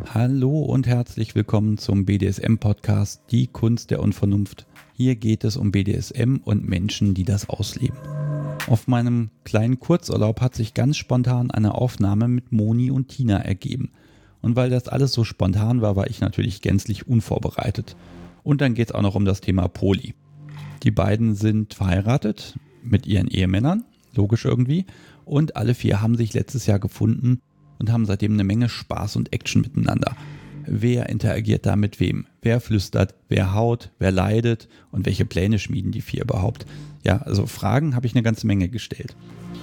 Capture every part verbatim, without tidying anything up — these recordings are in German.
Hallo und herzlich willkommen zum B D S M-Podcast Die Kunst der Unvernunft. Hier geht es um B D S M und Menschen, die das ausleben. Auf meinem kleinen Kurzurlaub hat sich ganz spontan eine Aufnahme mit Moni und Tina ergeben. Und weil das alles so spontan war, war ich natürlich gänzlich unvorbereitet. Und dann geht es auch noch um das Thema Poly. Die beiden sind verheiratet mit ihren Ehemännern, logisch irgendwie. Und alle vier haben sich letztes Jahr gefunden und haben seitdem eine Menge Spaß und Action miteinander. Wer interagiert da mit wem? Wer flüstert? Wer haut? Wer leidet? Und welche Pläne schmieden die vier überhaupt? Ja, also Fragen habe ich eine ganze Menge gestellt.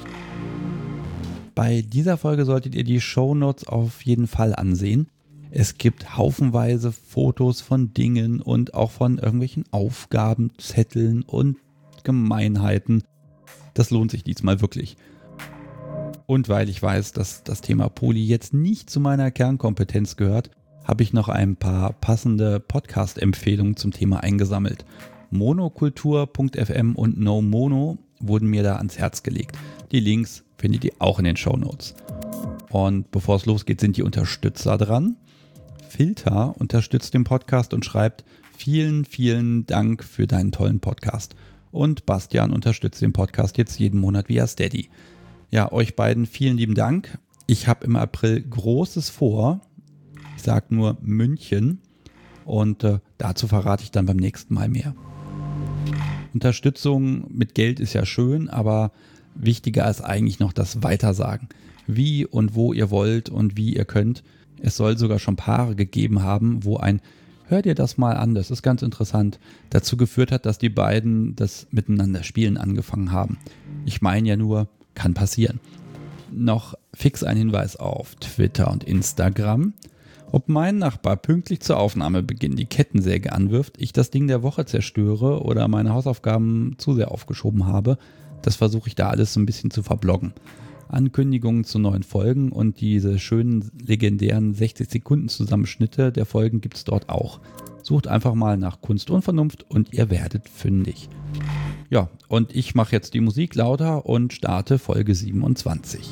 Bei dieser Folge solltet ihr die Shownotes auf jeden Fall ansehen. Es gibt haufenweise Fotos von Dingen und auch von irgendwelchen Aufgaben, Zetteln und Gemeinheiten. Das lohnt sich diesmal wirklich. Und weil ich weiß, dass das Thema Poly jetzt nicht zu meiner Kernkompetenz gehört, habe ich noch ein paar passende Podcast-Empfehlungen zum Thema eingesammelt. Monokultur Punkt f m und No Mono wurden mir da ans Herz gelegt. Die Links findet ihr auch in den Shownotes. Und bevor es losgeht, sind die Unterstützer dran. Filter unterstützt den Podcast und schreibt: Vielen, vielen Dank für deinen tollen Podcast. Und Bastian unterstützt den Podcast jetzt jeden Monat via Steady. Ja, euch beiden vielen lieben Dank. Ich habe im April Großes vor. Ich sage nur München. Und äh, dazu verrate ich dann beim nächsten Mal mehr. Unterstützung mit Geld ist ja schön, aber wichtiger ist eigentlich noch das Weitersagen. Wie und wo ihr wollt und wie ihr könnt. Es soll sogar schon Paare gegeben haben, wo ein "Hör dir das mal an, das ist ganz interessant" dazu geführt hat, dass die beiden das Miteinander spielen angefangen haben. Ich meine ja nur, kann passieren. Noch fix ein Hinweis auf Twitter und Instagram. Ob mein Nachbar pünktlich zur Aufnahmebeginn die Kettensäge anwirft, ich das Ding der Woche zerstöre oder meine Hausaufgaben zu sehr aufgeschoben habe, das versuche ich da alles so ein bisschen zu verbloggen. Ankündigungen zu neuen Folgen und diese schönen legendären sechzig Sekunden Zusammenschnitte der Folgen gibt es dort auch. Sucht einfach mal nach Kunst und Vernunft und ihr werdet fündig. Ja, und ich mache jetzt die Musik lauter und starte Folge siebenundzwanzig.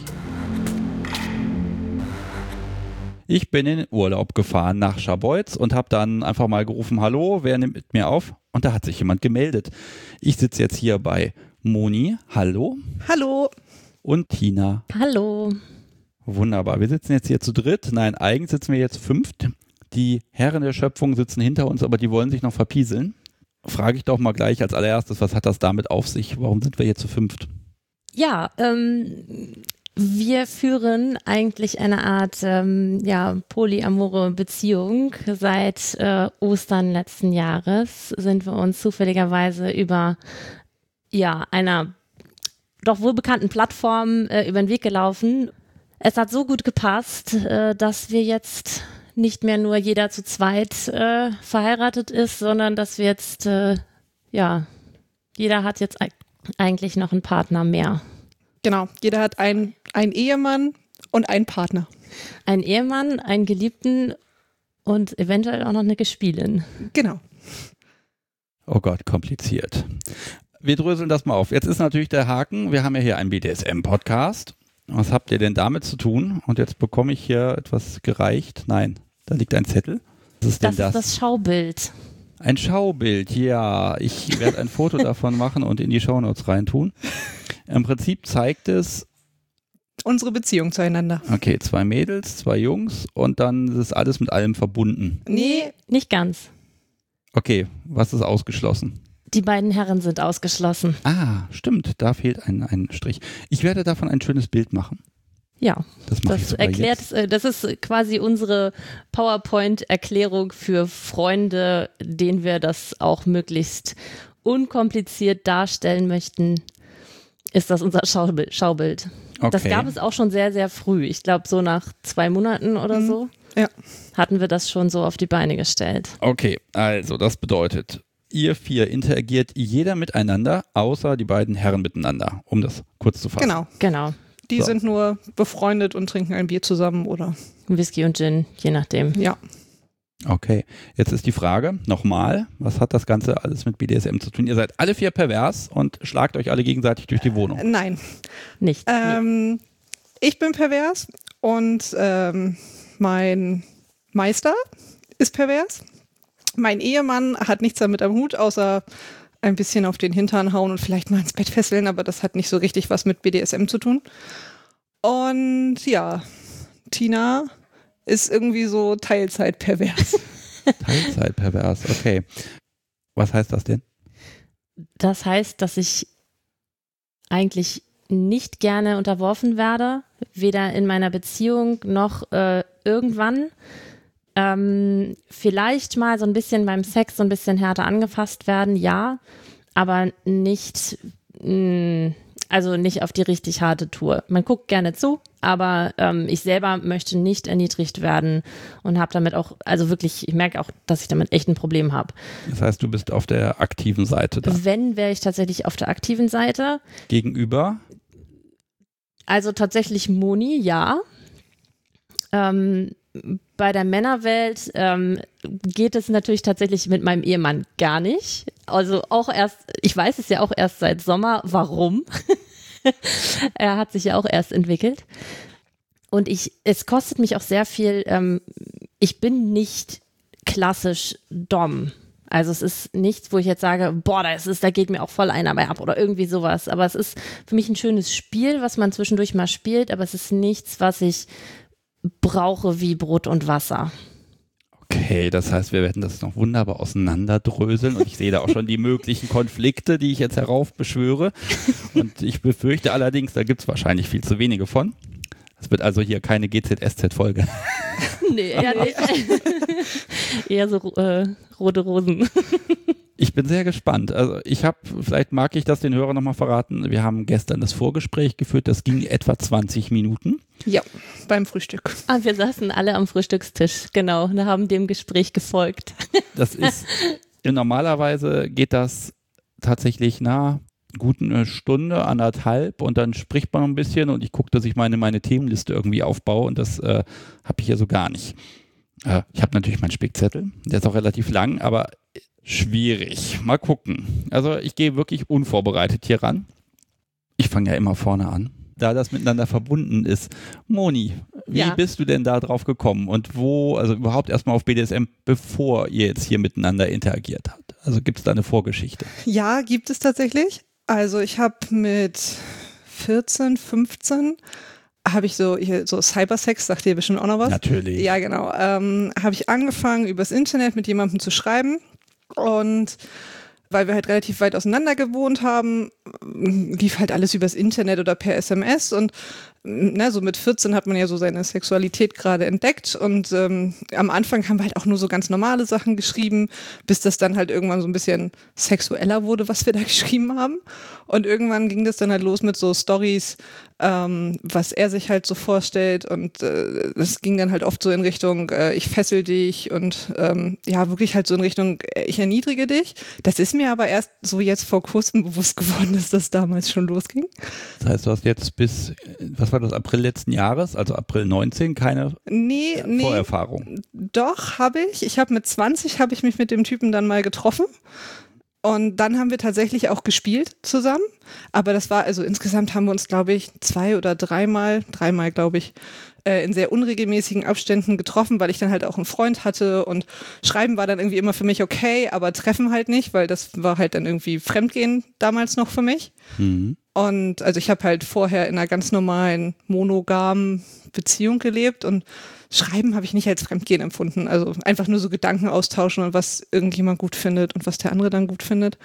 Ich bin in den Urlaub gefahren nach Scharbeutz und habe dann einfach mal gerufen: Hallo, wer nimmt mit mir auf? Und da hat sich jemand gemeldet. Ich sitze jetzt hier bei Moni. Hallo. Hallo. Und Tina. Hallo. Wunderbar. Wir sitzen jetzt hier zu dritt. Nein, eigentlich sitzen wir jetzt fünft. Die Herren der Schöpfung sitzen hinter uns, aber die wollen sich noch verpieseln. Frage ich doch mal gleich als allererstes, was hat das damit auf sich? Warum sind wir hier zu fünft? Ja, ähm, wir führen eigentlich eine Art ähm, ja, polyamore Beziehung. Seit äh, Ostern letzten Jahres sind wir uns zufälligerweise über ja, einer doch wohl bekannten Plattform äh, über den Weg gelaufen. Es hat so gut gepasst, äh, dass wir jetzt nicht mehr nur jeder zu zweit äh, verheiratet ist, sondern dass wir jetzt, äh, ja, jeder hat jetzt e- eigentlich noch einen Partner mehr. Genau, jeder hat einen, einen Ehemann und einen Partner. Einen Ehemann, einen Geliebten und eventuell auch noch eine Gespielin. Genau. Oh Gott, kompliziert. Wir dröseln das mal auf. Jetzt ist natürlich der Haken, wir haben ja hier einen B D S M-Podcast. Was habt ihr denn damit zu tun? Und jetzt bekomme ich hier etwas gereicht. Nein, da liegt ein Zettel. Was ist denn Das das? ist das Schaubild. Ein Schaubild, ja. Ich werde ein Foto davon machen und in die Shownotes reintun. Im Prinzip zeigt es unsere Beziehung zueinander. Okay, zwei Mädels, zwei Jungs und dann ist alles mit allem verbunden. Nee, nicht ganz. Okay, was ist ausgeschlossen? Die beiden Herren sind ausgeschlossen. Ah, stimmt, da fehlt ein, ein Strich. Ich werde davon ein schönes Bild machen. Ja, das, mache das ich sogar erklärt, jetzt. Das ist quasi unsere PowerPoint-Erklärung für Freunde, denen wir das auch möglichst unkompliziert darstellen möchten. Ist das unser Schaubild? Schaubild. Okay. Das gab es auch schon sehr, sehr früh. Ich glaube, so nach zwei Monaten oder mhm. so ja. hatten wir das schon so auf die Beine gestellt. Okay, also das bedeutet, ihr vier interagiert jeder miteinander, außer die beiden Herren miteinander, um das kurz zu fassen. Genau. Genau. Die so. sind nur befreundet und trinken ein Bier zusammen oder Whisky und Gin, je nachdem. Ja. Okay, jetzt ist die Frage, nochmal, was hat das Ganze alles mit B D S M zu tun? Ihr seid alle vier pervers und schlagt euch alle gegenseitig durch die Wohnung. Nein. Nicht. Ähm, ich bin pervers und ähm, mein Meister ist pervers. Mein Ehemann hat nichts damit am Hut, außer ein bisschen auf den Hintern hauen und vielleicht mal ins Bett fesseln, aber das hat nicht so richtig was mit B D S M zu tun. Und ja, Tina ist irgendwie so Teilzeit pervers. Teilzeit pervers, okay. Was heißt das denn? Das heißt, dass ich eigentlich nicht gerne unterworfen werde, weder in meiner Beziehung noch äh, irgendwann. Ähm, vielleicht mal so ein bisschen beim Sex so ein bisschen härter angefasst werden, ja, aber nicht, mh, also nicht auf die richtig harte Tour. Man guckt gerne zu, aber ähm, ich selber möchte nicht erniedrigt werden und habe damit auch, also wirklich, ich merke auch, dass ich damit echt ein Problem habe. Das heißt, du bist auf der aktiven Seite da. Wenn, wäre ich tatsächlich auf der aktiven Seite. Gegenüber? Also tatsächlich Moni, ja. Ähm, Bei der Männerwelt ähm, geht es natürlich tatsächlich mit meinem Ehemann gar nicht. Also auch erst, ich weiß es ja auch erst seit Sommer, warum. Er hat sich ja auch erst entwickelt. Und ich, es kostet mich auch sehr viel, ähm, ich bin nicht klassisch Dom. Also es ist nichts, wo ich jetzt sage, boah, das ist, da geht mir auch voll einer bei ab oder irgendwie sowas. Aber es ist für mich ein schönes Spiel, was man zwischendurch mal spielt, aber es ist nichts, was ich brauche wie Brot und Wasser. Okay, das heißt, wir werden das noch wunderbar auseinanderdröseln und ich sehe da auch schon die möglichen Konflikte, die ich jetzt heraufbeschwöre. Und ich befürchte allerdings, da gibt es wahrscheinlich viel zu wenige von. Es wird also hier keine G Z S Z-Folge. Nee, eher nicht. Eher so äh, rote Rosen. Ich bin sehr gespannt. Also ich habe, vielleicht mag ich das den Hörern nochmal verraten, wir haben gestern das Vorgespräch geführt, das ging etwa zwanzig Minuten. Ja, beim Frühstück. Ah, wir saßen alle am Frühstückstisch, genau, und haben dem Gespräch gefolgt. Das ist, normalerweise geht das tatsächlich nach gut eine Stunde, anderthalb und dann spricht man noch ein bisschen und ich gucke, dass ich meine, meine Themenliste irgendwie aufbaue und das äh, habe ich hier so gar nicht. Äh, ich habe natürlich meinen Spickzettel, der ist auch relativ lang, aber schwierig. Mal gucken. Also ich gehe wirklich unvorbereitet hier ran. Ich fange ja immer vorne an. Da das miteinander verbunden ist. Moni, wie Ja. bist du denn da drauf gekommen und wo, also überhaupt erstmal auf B D S M, bevor ihr jetzt hier miteinander interagiert habt? Also gibt es da eine Vorgeschichte? Ja, gibt es tatsächlich. Also ich habe mit vierzehn, fünfzehn habe ich so, hier, so Cybersex, sagt ihr bestimmt auch noch was? Natürlich. Ja, genau. Ähm, habe ich angefangen, übers Internet mit jemandem zu schreiben. Und weil wir halt relativ weit auseinander gewohnt haben, lief halt alles übers Internet oder per S M S und na, so mit vierzehn hat man ja so seine Sexualität gerade entdeckt und ähm, am Anfang haben wir halt auch nur so ganz normale Sachen geschrieben, bis das dann halt irgendwann so ein bisschen sexueller wurde, was wir da geschrieben haben. Und irgendwann ging das dann halt los mit so Storys, ähm, was er sich halt so vorstellt und äh, das ging dann halt oft so in Richtung, äh, ich fessel dich und ähm, ja, wirklich halt so in Richtung, äh, ich erniedrige dich. Das ist mir aber erst so jetzt vor kurzem bewusst geworden, dass das damals schon losging. Das heißt, du hast jetzt bis, was war das, April letzten Jahres, also April neunzehn, keine Nee, äh, nee. Vorerfahrung? Doch, habe ich. Ich habe mit zwanzig habe ich mich mit dem Typen dann mal getroffen. Und dann haben wir tatsächlich auch gespielt zusammen. Aber das war, also insgesamt haben wir uns, glaube ich, zwei oder dreimal, dreimal, glaube ich, äh, in sehr unregelmäßigen Abständen getroffen, weil ich dann halt auch einen Freund hatte und Schreiben war dann irgendwie immer für mich okay, aber Treffen halt nicht, weil das war halt dann irgendwie Fremdgehen damals noch für mich. Mhm. Und also ich habe halt vorher in einer ganz normalen monogamen Beziehung gelebt und Schreiben habe ich nicht als Fremdgehen empfunden. Also einfach nur so Gedanken austauschen und was irgendjemand gut findet und was der andere dann gut findet.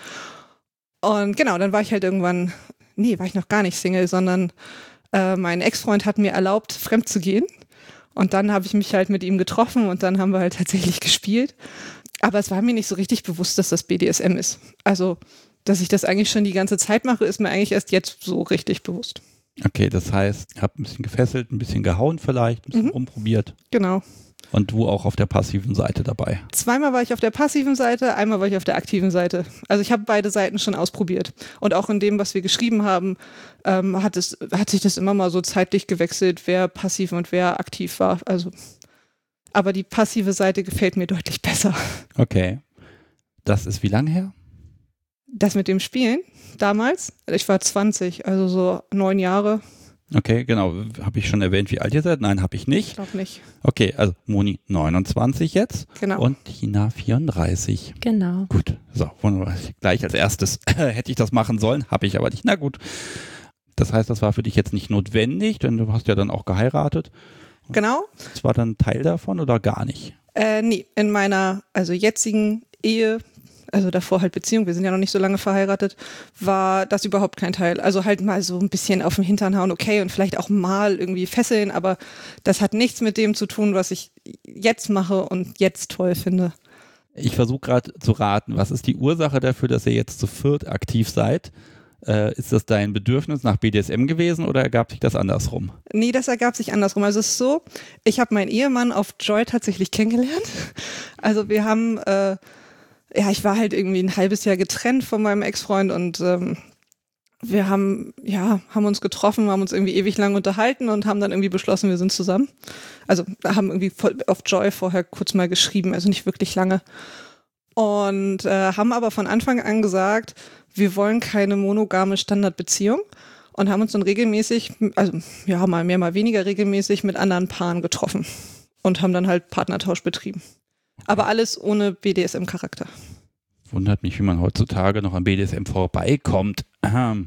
Und genau, dann war ich halt irgendwann, nee, war ich noch gar nicht Single, sondern äh, mein Ex-Freund hat mir erlaubt, fremd zu gehen. Und dann habe ich mich halt mit ihm getroffen und dann haben wir halt tatsächlich gespielt. Aber es war mir nicht so richtig bewusst, dass das B D S M ist. Also dass ich das eigentlich schon die ganze Zeit mache, ist mir eigentlich erst jetzt so richtig bewusst. Okay, das heißt, ihr habt ein bisschen gefesselt, ein bisschen gehauen vielleicht, ein bisschen Mhm. rumprobiert Genau. und du auch auf der passiven Seite dabei. Zweimal war ich auf der passiven Seite, einmal war ich auf der aktiven Seite. Also ich habe beide Seiten schon ausprobiert. Und auch in dem, was wir geschrieben haben, ähm, hat, es, hat sich das immer mal so zeitlich gewechselt, wer passiv und wer aktiv war. Also, aber die passive Seite gefällt mir deutlich besser. Okay. Das ist wie lange her? Das mit dem Spielen damals, ich war zwanzig, also so neun Jahre. Okay, genau. Habe ich schon erwähnt, wie alt ihr seid? Nein, habe ich nicht. Ich glaube nicht. Okay, also Moni neunundzwanzig jetzt. Genau. Und Tina vierunddreißig. Genau. Gut, so, wunderbar. Gleich als erstes hätte ich das machen sollen, habe ich aber nicht. Na gut. Das heißt, das war für dich jetzt nicht notwendig, denn du hast ja dann auch geheiratet. Genau. Das war dann Teil davon oder gar nicht? Äh, nee, in meiner also jetzigen Ehe, also davor halt Beziehung, wir sind ja noch nicht so lange verheiratet, war das überhaupt kein Teil. Also halt mal so ein bisschen auf den Hintern hauen, okay, und vielleicht auch mal irgendwie fesseln, aber das hat nichts mit dem zu tun, was ich jetzt mache und jetzt toll finde. Ich versuche gerade zu raten, was ist die Ursache dafür, dass ihr jetzt zu viert aktiv seid? Äh, ist das dein Bedürfnis nach B D S M gewesen oder ergab sich das andersrum? Nee, das ergab sich andersrum. Also es ist so, ich habe meinen Ehemann auf Joy tatsächlich kennengelernt. Also wir haben, äh, ja, ich war halt irgendwie ein halbes Jahr getrennt von meinem Ex-Freund und ähm, wir haben, ja, haben uns getroffen, haben uns irgendwie ewig lang unterhalten und haben dann irgendwie beschlossen, wir sind zusammen. Also haben irgendwie voll auf Joy vorher kurz mal geschrieben, also nicht wirklich lange. Und äh, haben aber von Anfang an gesagt, wir wollen keine monogame Standardbeziehung und haben uns dann regelmäßig, also ja, mal mehr, mal weniger regelmäßig mit anderen Paaren getroffen und haben dann halt Partnertausch betrieben. Aber alles ohne B D S M-Charakter. Wundert mich, wie man heutzutage noch an B D S M vorbeikommt. Ähm.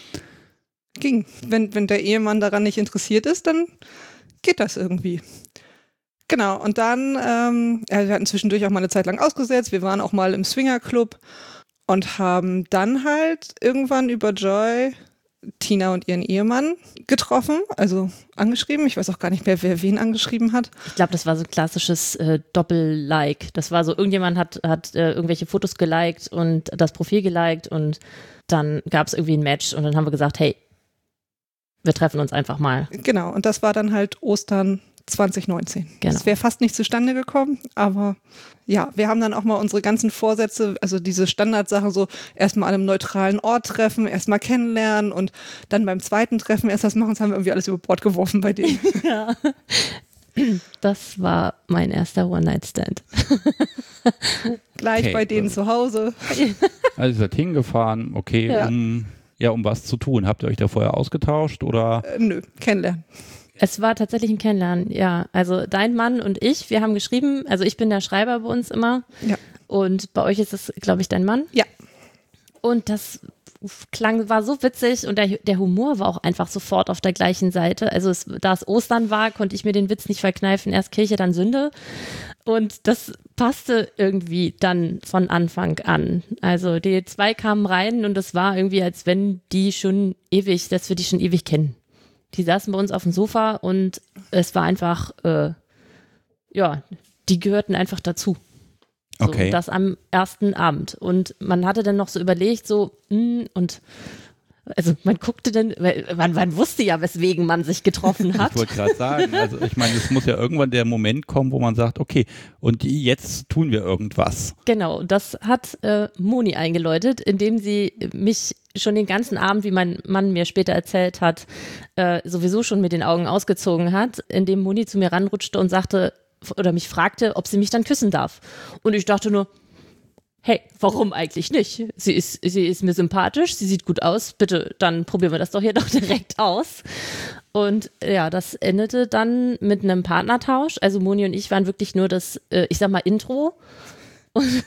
Ging. Wenn, wenn der Ehemann daran nicht interessiert ist, dann geht das irgendwie. Genau, und dann, ähm, ja, wir hatten zwischendurch auch mal eine Zeit lang ausgesetzt, wir waren auch mal im Swingerclub und haben dann halt irgendwann über Joy Tina und ihren Ehemann getroffen, also angeschrieben. Ich weiß auch gar nicht mehr, wer wen angeschrieben hat. Ich glaube, das war so ein klassisches äh, Doppel-Like. Das war so, irgendjemand hat, hat äh, irgendwelche Fotos geliked und das Profil geliked und dann gab es irgendwie ein Match und dann haben wir gesagt, hey, wir treffen uns einfach mal. Genau, und das war dann halt Ostern zwanzig neunzehn. Genau. Das wäre fast nicht zustande gekommen, aber ja, wir haben dann auch mal unsere ganzen Vorsätze, also diese Standardsachen so erstmal an einem neutralen Ort treffen, erstmal kennenlernen und dann beim zweiten Treffen erst das machen, das haben wir irgendwie alles über Bord geworfen bei denen. Ja. Das war mein erster One-Night-Stand. Gleich Okay. bei denen zu Hause. Also ihr seid hingefahren, okay, Ja. um, ja, um was zu tun. Habt ihr euch da vorher ausgetauscht oder? Äh, nö, kennenlernen. Es war tatsächlich ein Kennenlernen, ja. Also dein Mann und ich, wir haben geschrieben, also ich bin der Schreiber bei uns immer. Ja. Und bei euch ist es, glaube ich, dein Mann. Ja. Und das klang, war so witzig und der, der Humor war auch einfach sofort auf der gleichen Seite. Also es, da es Ostern war, konnte ich mir den Witz nicht verkneifen. Erst Kirche, dann Sünde. Und das passte irgendwie dann von Anfang an. Also die zwei kamen rein und es war irgendwie, als wenn die schon ewig, dass wir die schon ewig kennen. Die saßen bei uns auf dem Sofa und es war einfach, äh, ja, die gehörten einfach dazu. So, Okay. und das am ersten Abend. Und man hatte dann noch so überlegt, so, mh, und also man guckte dann, man, man wusste ja, weswegen man sich getroffen hat. Ich wollte gerade sagen, also ich meine, es muss ja irgendwann der Moment kommen, wo man sagt, okay, und jetzt tun wir irgendwas. Genau, und das hat äh, Moni eingeläutet, indem sie mich schon den ganzen Abend, wie mein Mann mir später erzählt hat, äh, sowieso schon mit den Augen ausgezogen hat, indem Moni zu mir ranrutschte und sagte, oder mich fragte, ob sie mich dann küssen darf. Und ich dachte nur, hey, warum eigentlich nicht? Sie ist, sie ist mir sympathisch, sie sieht gut aus, bitte, dann probieren wir das doch hier doch direkt aus. Und ja, das endete dann mit einem Partnertausch. Also Moni und ich waren wirklich nur das, äh, ich sag mal, Intro. Und,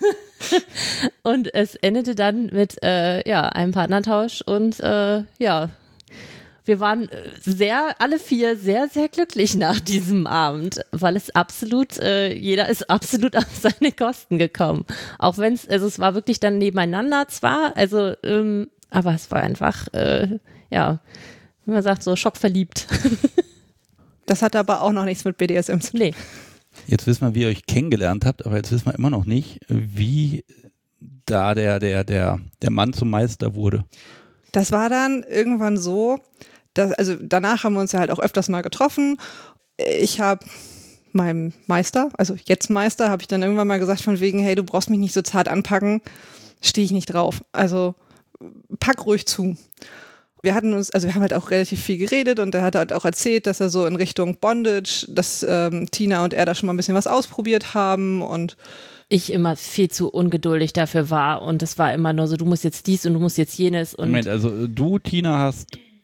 und es endete dann mit äh, ja, einem Partnertausch und äh, ja, wir waren sehr, alle vier sehr, sehr glücklich nach diesem Abend, weil es absolut, äh, jeder ist absolut auf seine Kosten gekommen. Auch wenn es, also es war wirklich dann nebeneinander zwar, also, ähm, aber es war einfach, äh, ja, wie man sagt, so schockverliebt. Das hatte aber auch noch nichts mit B D S M zu tun. Nee. Jetzt wissen wir, wie ihr euch kennengelernt habt, aber jetzt wissen wir immer noch nicht, wie da der, der, der, der Mann zum Meister wurde. Das war dann irgendwann so, dass, also danach haben wir uns ja halt auch öfters mal getroffen. Ich habe meinem Meister, also jetzt Meister, habe ich dann irgendwann mal gesagt von wegen, hey, du brauchst mich nicht so zart anpacken, stehe ich nicht drauf. Also pack ruhig zu. Wir hatten uns, also wir haben halt auch relativ viel geredet und er hat halt auch erzählt, dass er so in Richtung Bondage, dass ähm, Tina und er da schon mal ein bisschen was ausprobiert haben und Ich immer viel zu ungeduldig dafür war und es war immer nur so, du musst jetzt dies und du musst jetzt jenes und Moment, also du, Tina, hast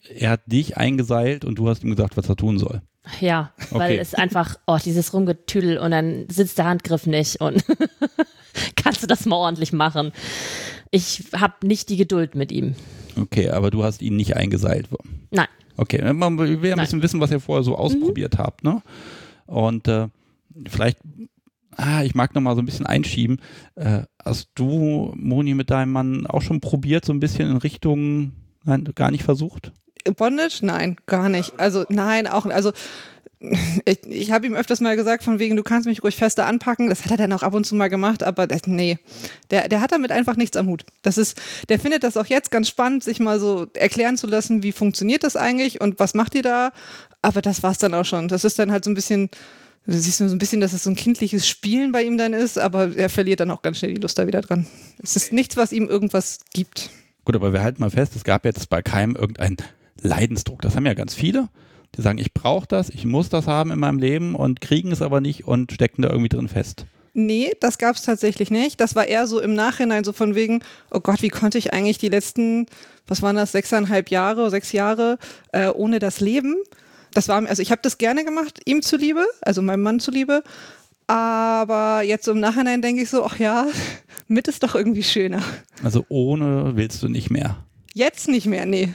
er hat dich eingeseilt und du hast ihm gesagt, was er tun soll. Ja, weil Okay. es einfach, oh, dieses Rumgetüdel und dann sitzt der Handgriff nicht und kannst du das mal ordentlich machen. Ich habe nicht die Geduld mit ihm. Okay, aber du hast ihn nicht eingeseilt. Nein. Okay, man will ja ein Nein. bisschen wissen, was ihr vorher so ausprobiert habt, ne? Und äh, vielleicht, ah, ich mag noch mal so ein bisschen einschieben. Äh, hast du, Moni, mit deinem Mann auch schon probiert, so ein bisschen in Richtung, nein, gar nicht versucht? Bondage? Nein, gar nicht. Also nein, auch, also ich, ich habe ihm öfters mal gesagt, von wegen, du kannst mich ruhig fester anpacken. Das hat er dann auch ab und zu mal gemacht, aber das, nee, der, der hat damit einfach nichts am Hut. Das ist, der findet das auch jetzt ganz spannend, sich mal so erklären zu lassen, wie funktioniert das eigentlich und was macht ihr da? Aber das war's dann auch schon. Das ist dann halt so ein bisschen, du siehst nur so ein bisschen, dass es so ein kindliches Spielen bei ihm dann ist, aber er verliert dann auch ganz schnell die Lust da wieder dran. Es ist nichts, was ihm irgendwas gibt. Gut, aber wir halten mal fest, es gab jetzt bei keinem irgendeinen Leidensdruck. Das haben ja ganz viele. Die sagen, ich brauche das, ich muss das haben in meinem Leben und kriegen es aber nicht und stecken da irgendwie drin fest. Nee, das gab's tatsächlich nicht. Das war eher so im Nachhinein so von wegen, oh Gott, wie konnte ich eigentlich die letzten, was waren das, sechseinhalb Jahre, sechs Jahre äh, ohne das Leben? Das war, also ich habe das gerne gemacht, ihm zuliebe, also meinem Mann zuliebe. Aber jetzt so im Nachhinein denke ich so, ach ja, mit ist doch irgendwie schöner. Also ohne willst du nicht mehr. Jetzt nicht mehr, nee.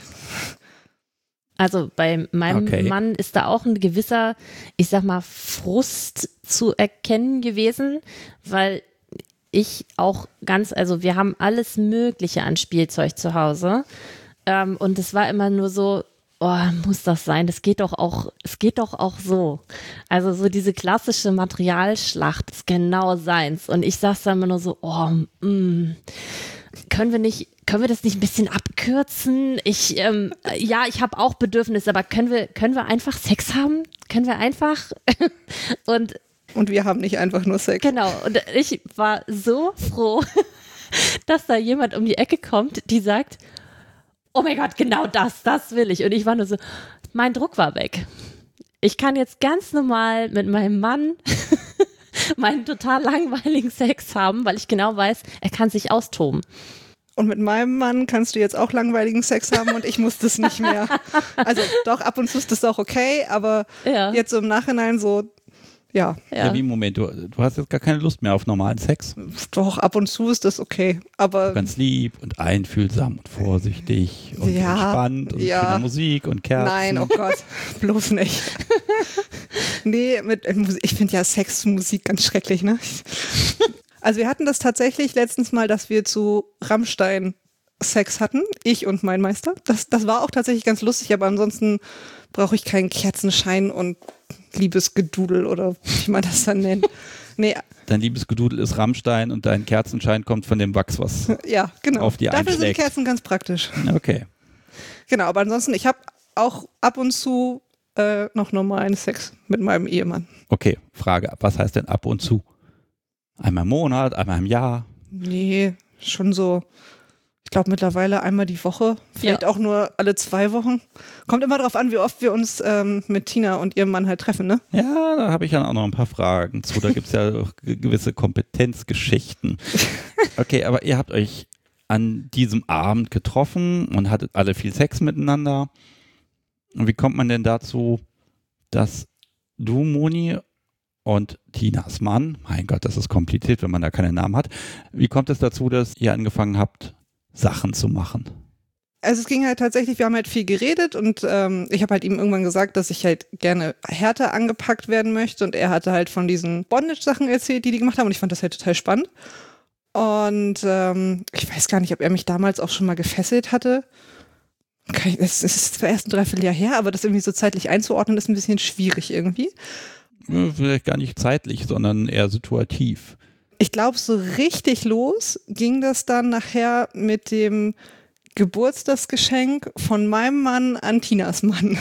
Also bei meinem Okay. Mann ist da auch ein gewisser, ich sag mal, Frust zu erkennen gewesen, weil ich auch ganz, also wir haben alles Mögliche an Spielzeug zu Hause ähm, und es war immer nur so, oh, muss das sein? Das geht doch auch, es geht doch auch so. Also so diese klassische Materialschlacht ist genau seins und ich sag's dann immer nur so, oh, mm, können wir nicht, können wir das nicht ein bisschen abkürzen? Ich, ähm, ja, ich habe auch Bedürfnisse, aber können wir, können wir einfach Sex haben? Können wir einfach? Und Und wir haben nicht einfach nur Sex. genau, und ich war so froh, dass da jemand um die Ecke kommt, die sagt, oh mein Gott, genau das, das will ich. Und ich war nur so, mein Druck war weg. Ich kann jetzt ganz normal mit meinem Mann meinen total langweiligen Sex haben, weil ich genau weiß, er kann sich austoben. Und mit meinem Mann kannst du jetzt auch langweiligen Sex haben und ich muss das nicht mehr. Also doch, ab und zu ist das auch okay, aber Ja. jetzt so im Nachhinein so, ja, Ja, Ja. wie im Moment, du, du hast jetzt gar keine Lust mehr auf normalen Sex. doch, ab und zu ist das okay. Aber Ganz lieb und einfühlsam und vorsichtig und Ja, entspannt und ja. schöner Musik und Kerzen. nein, oh Gott, bloß nicht. Nee, mit, äh, Musik- ich finde ja Sex zu Musik ganz schrecklich, ne? Also wir hatten das tatsächlich letztens mal, dass wir zu Rammstein Sex hatten, ich und mein Meister. Das, das war auch tatsächlich ganz lustig, aber ansonsten brauche ich keinen Kerzenschein und Liebesgedudel oder wie man das dann nennt. Nee, Dein Liebesgedudel ist Rammstein und dein Kerzenschein kommt von dem Wachs, was. ja, genau. Auf die Dafür sind einschlägt. Kerzen ganz praktisch. Okay. Genau, aber ansonsten, ich habe auch ab und zu äh, noch normalen Sex mit meinem Ehemann. Okay, Frage, was heißt denn ab und zu? Einmal im Monat, einmal im Jahr? Nee, schon so, ich glaube mittlerweile einmal die Woche, vielleicht Ja. auch nur alle zwei Wochen. Kommt immer drauf an, wie oft wir uns ähm, mit Tina und ihrem Mann halt treffen, ne? Ja, da habe ich ja auch noch ein paar Fragen zu. Da gibt es ja auch ge- gewisse Kompetenzgeschichten. Okay, aber ihr habt euch an diesem Abend getroffen und hattet alle viel Sex miteinander. Und wie kommt man denn dazu, dass du, Moni, und Tinas Mann, mein Gott, das ist kompliziert, wenn man da keine Namen hat. Wie kommt es dazu, dass ihr angefangen habt, Sachen zu machen? Also es ging halt tatsächlich, wir haben halt viel geredet und ähm, ich habe halt ihm irgendwann gesagt, dass ich halt gerne härter angepackt werden möchte und er hatte halt von diesen Bondage-Sachen erzählt, die die gemacht haben und ich fand das halt total spannend. Und ähm, ich weiß gar nicht, ob er mich damals auch schon mal gefesselt hatte. Kann ich, das ist zwar erst ein Dreivierteljahr her, aber das irgendwie so zeitlich einzuordnen, ist ein bisschen schwierig irgendwie. Hm, Vielleicht gar nicht zeitlich, sondern eher situativ. Ich glaube, so richtig los ging das dann nachher mit dem Geburtstagsgeschenk von meinem Mann an Tinas Mann.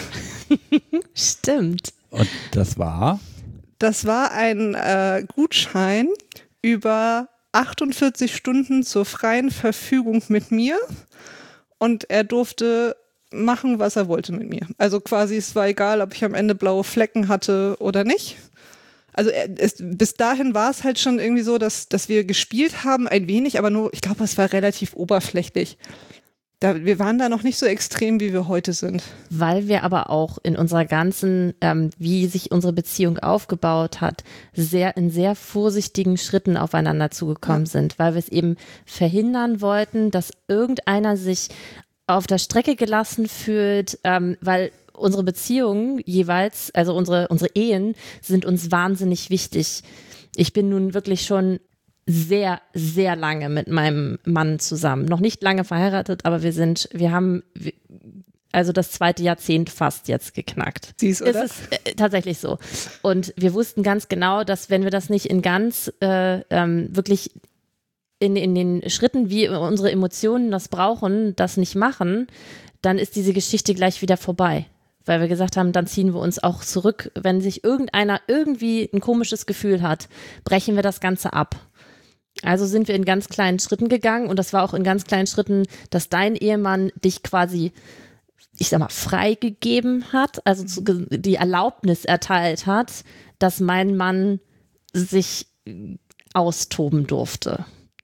Stimmt. Und das war? Das war ein äh, Gutschein über achtundvierzig Stunden zur freien Verfügung mit mir und er durfte machen, was er wollte mit mir. Also quasi, es war egal, ob ich am Ende blaue Flecken hatte oder nicht. Also er, es, bis dahin war es halt schon irgendwie so, dass, dass wir gespielt haben, ein wenig, aber nur, ich glaube, es war relativ oberflächlich. Da, wir waren da noch nicht so extrem, wie wir heute sind. Weil wir aber auch in unserer ganzen, ähm, wie sich unsere Beziehung aufgebaut hat, sehr in sehr vorsichtigen Schritten aufeinander zugekommen ja. sind, weil wir es eben verhindern wollten, dass irgendeiner sich auf der Strecke gelassen fühlt, ähm, weil unsere Beziehungen jeweils, also unsere, unsere Ehen sind uns wahnsinnig wichtig. Ich bin nun wirklich schon sehr, sehr lange mit meinem Mann zusammen. Noch nicht lange verheiratet, aber wir sind, wir haben also das zweite Jahrzehnt fast jetzt geknackt. Siehst, oder? Es ist äh, tatsächlich so. Und wir wussten ganz genau, dass wenn wir das nicht in ganz äh, ähm, wirklich in, in den Schritten, wie unsere Emotionen das brauchen, das nicht machen, dann ist diese Geschichte gleich wieder vorbei. Weil wir gesagt haben, dann ziehen wir uns auch zurück. Wenn sich irgendeiner irgendwie ein komisches Gefühl hat, brechen wir das Ganze ab. Also sind wir in ganz kleinen Schritten gegangen und das war auch in ganz kleinen Schritten, dass dein Ehemann dich quasi, ich sag mal, freigegeben hat, also zu, die Erlaubnis erteilt hat, dass mein Mann sich austoben durfte.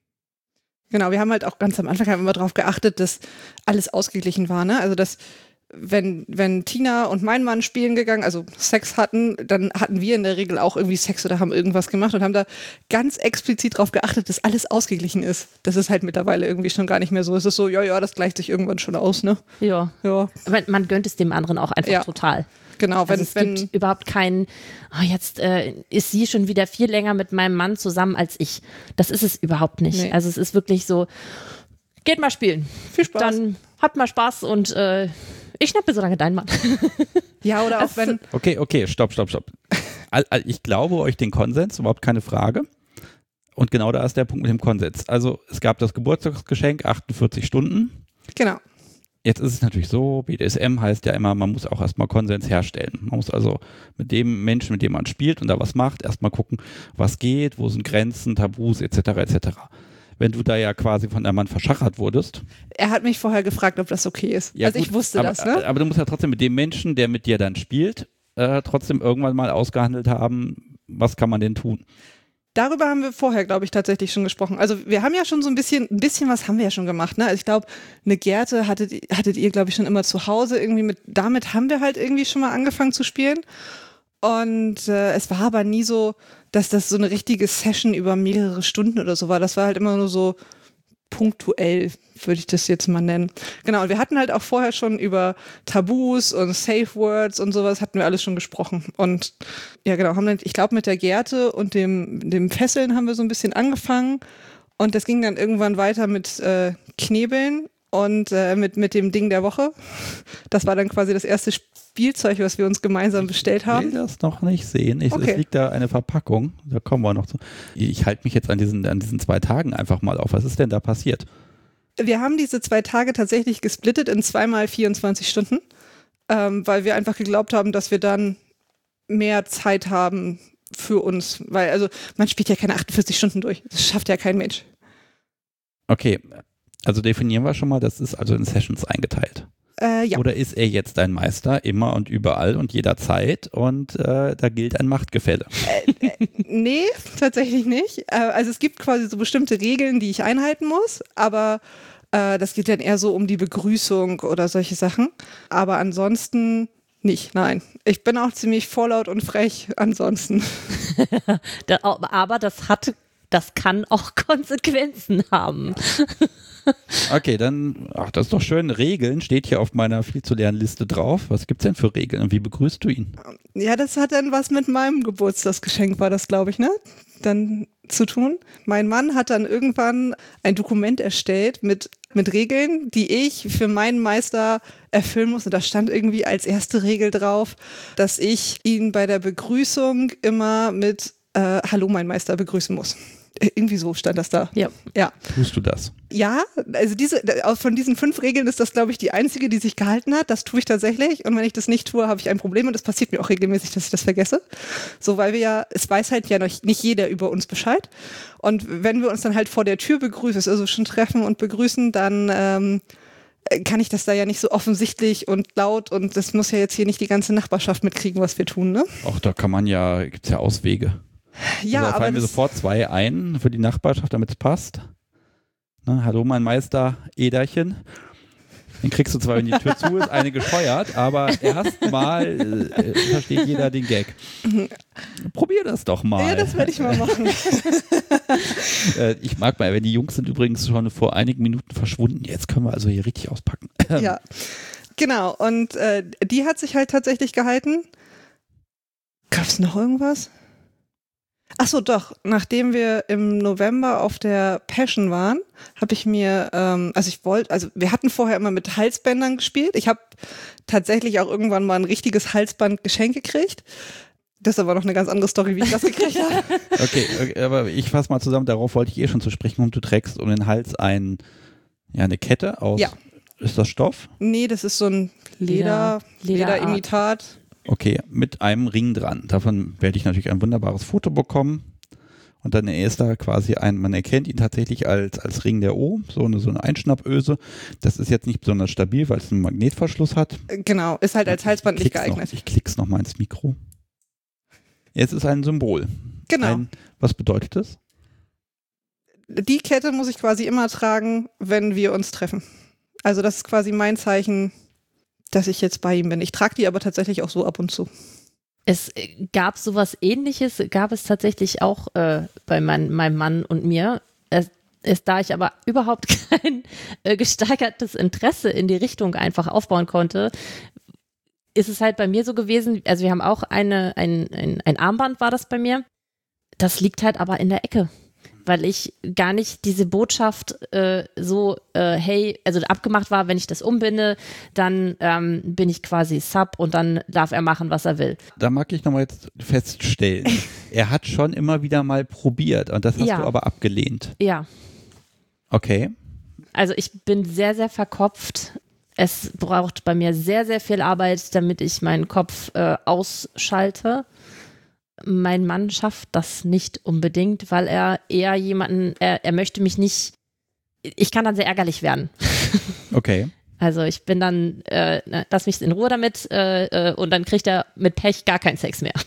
Genau, wir haben halt auch ganz am Anfang haben wir immer darauf geachtet, dass alles ausgeglichen war, ne? Also dass Wenn, wenn Tina und mein Mann spielen gegangen, also Sex hatten, dann hatten wir in der Regel auch irgendwie Sex oder haben irgendwas gemacht und haben da ganz explizit darauf geachtet, dass alles ausgeglichen ist. Das ist halt mittlerweile irgendwie schon gar nicht mehr so. Es ist so, ja, ja, das gleicht sich irgendwann schon aus, ne? Ja. ja. Man, man gönnt es dem anderen auch einfach ja. total. Genau, wenn also es wenn, gibt überhaupt keinen, oh, jetzt äh, ist sie schon wieder viel länger mit meinem Mann zusammen als ich. Das ist es überhaupt nicht. Nee. Also es ist wirklich so, geht mal spielen. Viel Spaß. Dann habt mal Spaß und äh, ich schnappe so lange deinen Mann. Ja, oder auch wenn... Okay, okay, stopp, stopp, stopp. Ich glaube euch den Konsens, überhaupt keine Frage. Und genau da ist der Punkt mit dem Konsens. Also es gab das Geburtstagsgeschenk, achtundvierzig Stunden. Genau. Jetzt ist es natürlich so, B D S M heißt ja immer, man muss auch erstmal Konsens herstellen. Man muss also mit dem Menschen, mit dem man spielt und da was macht, erstmal gucken, was geht, wo sind Grenzen, Tabus et cetera et cetera. Wenn du da ja quasi von einem Mann verschachert wurdest. Er hat mich vorher gefragt, ob das okay ist. Ja, also gut, ich wusste aber, das, ne? Aber du musst ja trotzdem mit dem Menschen, der mit dir dann spielt, äh, trotzdem irgendwann mal ausgehandelt haben, was kann man denn tun? Darüber haben wir vorher, glaube ich, tatsächlich schon gesprochen. Also wir haben ja schon so ein bisschen, ein bisschen was haben wir ja schon gemacht, ne? Also ich glaube, eine Gerte hattet, hattet ihr, glaube ich, schon immer zu Hause irgendwie mit, damit haben wir halt irgendwie schon mal angefangen zu spielen. Und äh, es war aber nie so, dass das so eine richtige Session über mehrere Stunden oder so war. Das war halt immer nur so punktuell, würde ich das jetzt mal nennen. Genau, und wir hatten halt auch vorher schon über Tabus und Safe Words und sowas hatten wir alles schon gesprochen. Und ja genau, haben dann, ich glaube mit der Gerte und dem, dem Fesseln haben wir so ein bisschen angefangen. Und das ging dann irgendwann weiter mit äh, Knebeln und äh, mit, mit dem Ding der Woche. Das war dann quasi das erste Spielzeug, was wir uns gemeinsam bestellt haben. Ich will das noch nicht sehen. Ich, okay. Es liegt da eine Verpackung. Da kommen wir noch zu. Ich halte mich jetzt an diesen, an diesen zwei Tagen einfach mal auf. Was ist denn da passiert? Wir haben diese zwei Tage tatsächlich gesplittet in zweimal vierundzwanzig Stunden, ähm, weil wir einfach geglaubt haben, dass wir dann mehr Zeit haben für uns. Weil, also, man spielt ja keine achtundvierzig Stunden durch. Das schafft ja kein Mensch. Okay, also definieren wir schon mal, das ist also in Sessions eingeteilt. Äh, ja. Oder ist er jetzt ein Meister, immer und überall und jederzeit und äh, da gilt ein Machtgefälle? Äh, äh, nee, tatsächlich nicht. Äh, also es gibt quasi so bestimmte Regeln, die ich einhalten muss, aber äh, das geht dann eher so um die Begrüßung oder solche Sachen. Aber ansonsten nicht, nein. Ich bin auch ziemlich vorlaut und frech ansonsten. Aber das hat, das kann auch Konsequenzen haben. Okay, dann, ach, das ist doch schön. Regeln steht hier auf meiner viel zu leeren Liste drauf. Was gibt's denn für Regeln und wie begrüßt du ihn? Ja, das hat dann was mit meinem Geburtstagsgeschenk, war das, glaube ich, ne? Dann zu tun. Mein Mann hat dann irgendwann ein Dokument erstellt mit, mit Regeln, die ich für meinen Meister erfüllen muss. Und da stand irgendwie als erste Regel drauf, dass ich ihn bei der Begrüßung immer mit äh, Hallo, mein Meister begrüßen muss. Irgendwie so stand das da. Ja. Ja. Tust du das? Ja, also diese, von diesen fünf Regeln ist das, glaube ich, die einzige, die sich gehalten hat. Das tue ich tatsächlich. Und wenn ich das nicht tue, habe ich ein Problem. Und das passiert mir auch regelmäßig, dass ich das vergesse. So, weil wir ja, es weiß halt ja noch nicht jeder über uns Bescheid. Und wenn wir uns dann halt vor der Tür begrüßen, also schon treffen und begrüßen, dann ähm, kann ich das da ja nicht so offensichtlich und laut. Und das muss ja jetzt hier nicht die ganze Nachbarschaft mitkriegen, was wir tun, ne? Ach, da kann man ja, gibt's ja Auswege. Ja, also da aber fallen mir sofort zwei ein für die Nachbarschaft, damit es passt. Ne, hallo, mein Meister Ederchen. Dann kriegst du zwar, wenn die Tür zu ist, eine gescheuert, aber erstmal äh, versteht jeder den Gag. Probier das doch mal. Ja, das werde ich mal machen. äh, ich mag mal, wenn die Jungs sind übrigens schon vor einigen Minuten verschwunden. Jetzt können wir also hier richtig auspacken. Ja, genau. Und äh, die hat sich halt tatsächlich gehalten. Gab es noch irgendwas? Ach so, doch. Nachdem wir im November auf der Passion waren, habe ich mir, ähm, also ich wollte, also wir hatten vorher immer mit Halsbändern gespielt. Ich habe tatsächlich auch irgendwann mal ein richtiges Halsband geschenkt gekriegt. Das ist aber noch eine ganz andere Story, wie ich das gekriegt habe. Okay, okay, aber ich fasse mal zusammen, darauf wollte ich eh schon zu sprechen kommen. Du trägst um den Hals ein, ja, eine Kette aus, ja. Ist das Stoff? Nee, das ist so ein Leder, Leder, Lederimitat. Okay, mit einem Ring dran. Davon werde ich natürlich ein wunderbares Foto bekommen. Und dann ist da quasi ein, man erkennt ihn tatsächlich als, als Ring der O, so eine, so eine Einschnappöse. Das ist jetzt nicht besonders stabil, weil es einen Magnetverschluss hat. Genau, ist halt als Halsband nicht geeignet. Noch, ich klick's noch mal ins Mikro. Jetzt ist ein Symbol. Genau. Ein, was bedeutet das? Die Kette muss ich quasi immer tragen, wenn wir uns treffen. Also das ist quasi mein Zeichen, dass ich jetzt bei ihm bin. Ich trage die aber tatsächlich auch so ab und zu. Es gab sowas Ähnliches, gab es tatsächlich auch äh, bei mein, meinem Mann und mir. Es ist, da ich aber überhaupt kein äh, gesteigertes Interesse in die Richtung einfach aufbauen konnte, ist es halt bei mir so gewesen, also wir haben auch eine, ein, ein, ein Armband war das bei mir. Das liegt halt aber in der Ecke, weil ich gar nicht diese Botschaft äh, so, äh, hey, also abgemacht war, wenn ich das umbinde, dann ähm, bin ich quasi Sub und dann darf er machen, was er will. Da mag ich nochmal jetzt feststellen, er hat schon immer wieder mal probiert und das hast Ja. du aber abgelehnt. Ja, Okay. also ich bin sehr, sehr verkopft. Es braucht bei mir sehr, sehr viel Arbeit, damit ich meinen Kopf äh, ausschalte. Mein Mann schafft das nicht unbedingt, weil er eher jemanden, er, er möchte mich nicht, ich kann dann sehr ärgerlich werden. Okay. Also ich bin dann, äh, lass mich in Ruhe damit äh, äh, und dann kriegt er mit Pech gar keinen Sex mehr.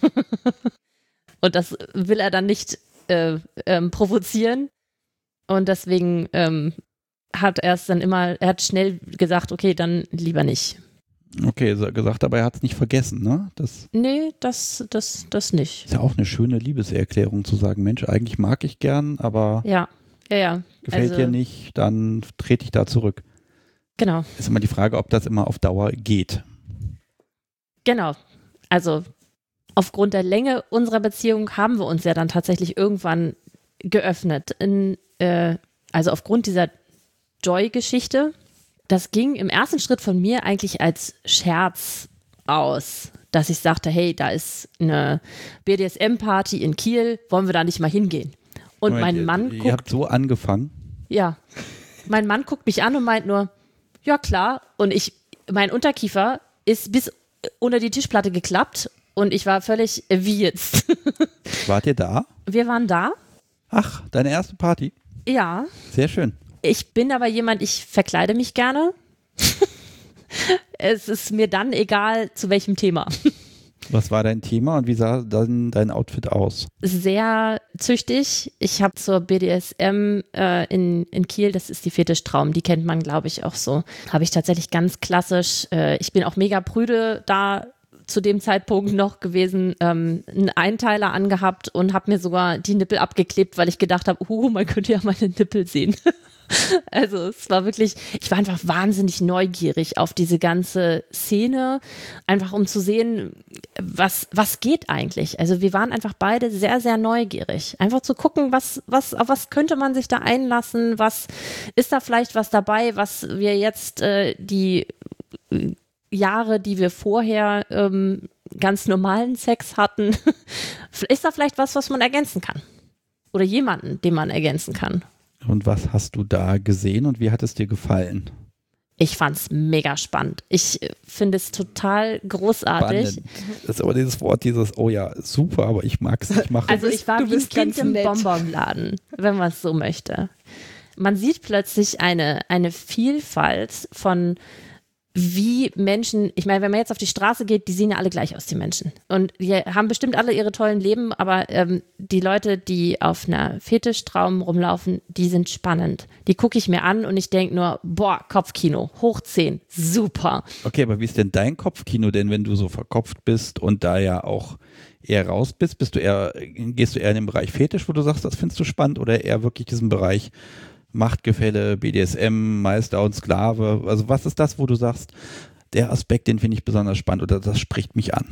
Und das will er dann nicht äh, ähm, provozieren. Und deswegen ähm, hat er es dann immer, er hat schnell gesagt, okay, dann lieber nicht. Okay, so gesagt, aber er hat es nicht vergessen, ne? Das Nee, das, das, das nicht. ist ja auch eine schöne Liebeserklärung zu sagen, Mensch, eigentlich mag ich gern, aber Ja, ja, ja. gefällt also, dir nicht, dann trete ich da zurück. Genau, Ist immer die Frage, ob das immer auf Dauer geht. genau. Also aufgrund der Länge unserer Beziehung haben wir uns ja dann tatsächlich irgendwann geöffnet. In, äh, also aufgrund dieser Joy-Geschichte. Das ging im ersten Schritt von mir eigentlich als Scherz aus, dass ich sagte, hey, da ist eine B D S M-Party in Kiel, wollen wir da nicht mal hingehen? Und Moment, mein ihr, Mann Ihr guckt, habt so angefangen. ja, mein Mann guckt mich an und meint nur, ja klar. Und ich, mein Unterkiefer ist bis unter die Tischplatte geklappt und ich war völlig, äh, wie jetzt? Wart ihr da? Wir waren da, Ach, deine erste Party. ja. Sehr schön. Ich bin aber jemand, ich verkleide mich gerne. Es ist mir dann egal, zu welchem Thema. Was war dein Thema und wie sah dann dein Outfit aus? Sehr züchtig. Ich habe zur B D S M äh, in, in Kiel, das ist die Fetischtraum, die kennt man, glaube ich, auch so. Habe ich tatsächlich ganz klassisch, äh, ich bin auch mega prüde da zu dem Zeitpunkt noch gewesen, ähm, einen Einteiler angehabt und habe mir sogar die Nippel abgeklebt, weil ich gedacht habe, oh, man könnte ja meine Nippel sehen. Also es war wirklich, ich war einfach wahnsinnig neugierig auf diese ganze Szene, einfach um zu sehen, was, was geht eigentlich. Also wir waren einfach beide sehr, sehr neugierig. Einfach zu gucken, was, was, auf was könnte man sich da einlassen, was ist da vielleicht was dabei, was wir jetzt äh, die äh, Jahre, die wir vorher ähm, ganz normalen Sex hatten, ist da vielleicht was, was man ergänzen kann? Oder jemanden, den man ergänzen kann? Und was hast du da gesehen und wie hat es dir gefallen? Ich fand's mega spannend. Ich finde es total großartig. Spannend. Das ist aber dieses Wort, dieses, oh ja, super, aber ich mag es nicht machen. Also ich war Du wie ein bist Kind ganz im nett. Bonbonladen, wenn man es so möchte. Man sieht plötzlich eine, eine Vielfalt von wie Menschen, ich meine, wenn man jetzt auf die Straße geht, die sehen ja alle gleich aus, die Menschen. Und die haben bestimmt alle ihre tollen Leben, aber ähm, die Leute, die auf einer Fetischtraum rumlaufen, die sind spannend. Die gucke ich mir an und ich denke nur, boah, Kopfkino, hoch zehn, super. Okay, aber wie ist denn dein Kopfkino denn, wenn du so verkopft bist und da ja auch eher raus bist? Bist du eher, gehst du eher in den Bereich Fetisch, wo du sagst, das findest du spannend, oder eher wirklich diesen Bereich Machtgefälle, B D S M, Meister und Sklave? Also was ist das, wo du sagst, der Aspekt, den finde ich besonders spannend oder das spricht mich an?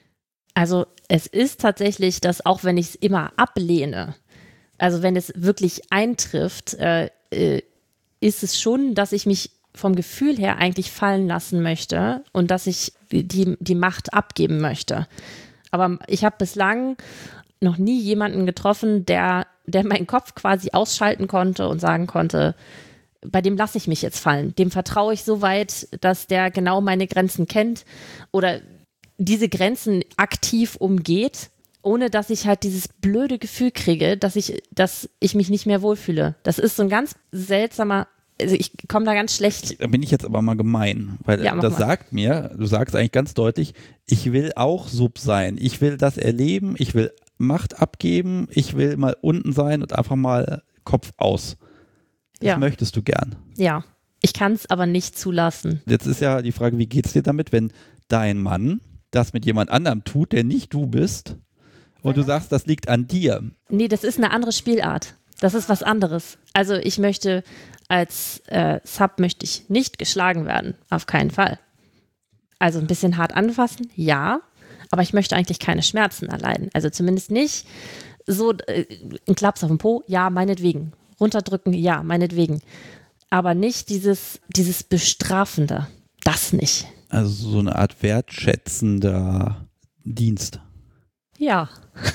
Also es ist tatsächlich, dass auch wenn ich es immer ablehne, also wenn es wirklich eintrifft, äh, äh, ist es schon, dass ich mich vom Gefühl her eigentlich fallen lassen möchte und dass ich die, die Macht abgeben möchte. Aber ich habe bislang noch nie jemanden getroffen, der, der meinen Kopf quasi ausschalten konnte und sagen konnte, bei dem lasse ich mich jetzt fallen. Dem vertraue ich so weit, dass der genau meine Grenzen kennt oder diese Grenzen aktiv umgeht, ohne dass ich halt dieses blöde Gefühl kriege, dass ich, dass ich mich nicht mehr wohlfühle. Das ist so ein ganz seltsamer, also ich komme da ganz schlecht. Da bin ich jetzt aber mal gemein, weil Ja, mach das mal. sagt mir, du sagst eigentlich ganz deutlich, ich will auch Sub sein. Ich will das erleben, ich will Macht abgeben, ich will mal unten sein und einfach mal Kopf aus. Das Ja. möchtest du gern. Ja, ich kann es aber nicht zulassen. Jetzt ist ja die Frage, wie geht's dir damit, wenn dein Mann das mit jemand anderem tut, der nicht du bist, und du sagst, das liegt an dir. Nee, das ist eine andere Spielart. Das ist was anderes. Also ich möchte als äh, Sub möchte ich nicht geschlagen werden. Auf keinen Fall. Also ein bisschen hart anfassen, ja. Aber ich möchte eigentlich keine Schmerzen erleiden. Also zumindest nicht so äh, ein Klaps auf den Po, ja, meinetwegen. Runterdrücken, ja, meinetwegen. Aber nicht dieses, dieses Bestrafende. Das nicht. Also so eine Art wertschätzender Dienst. Ja.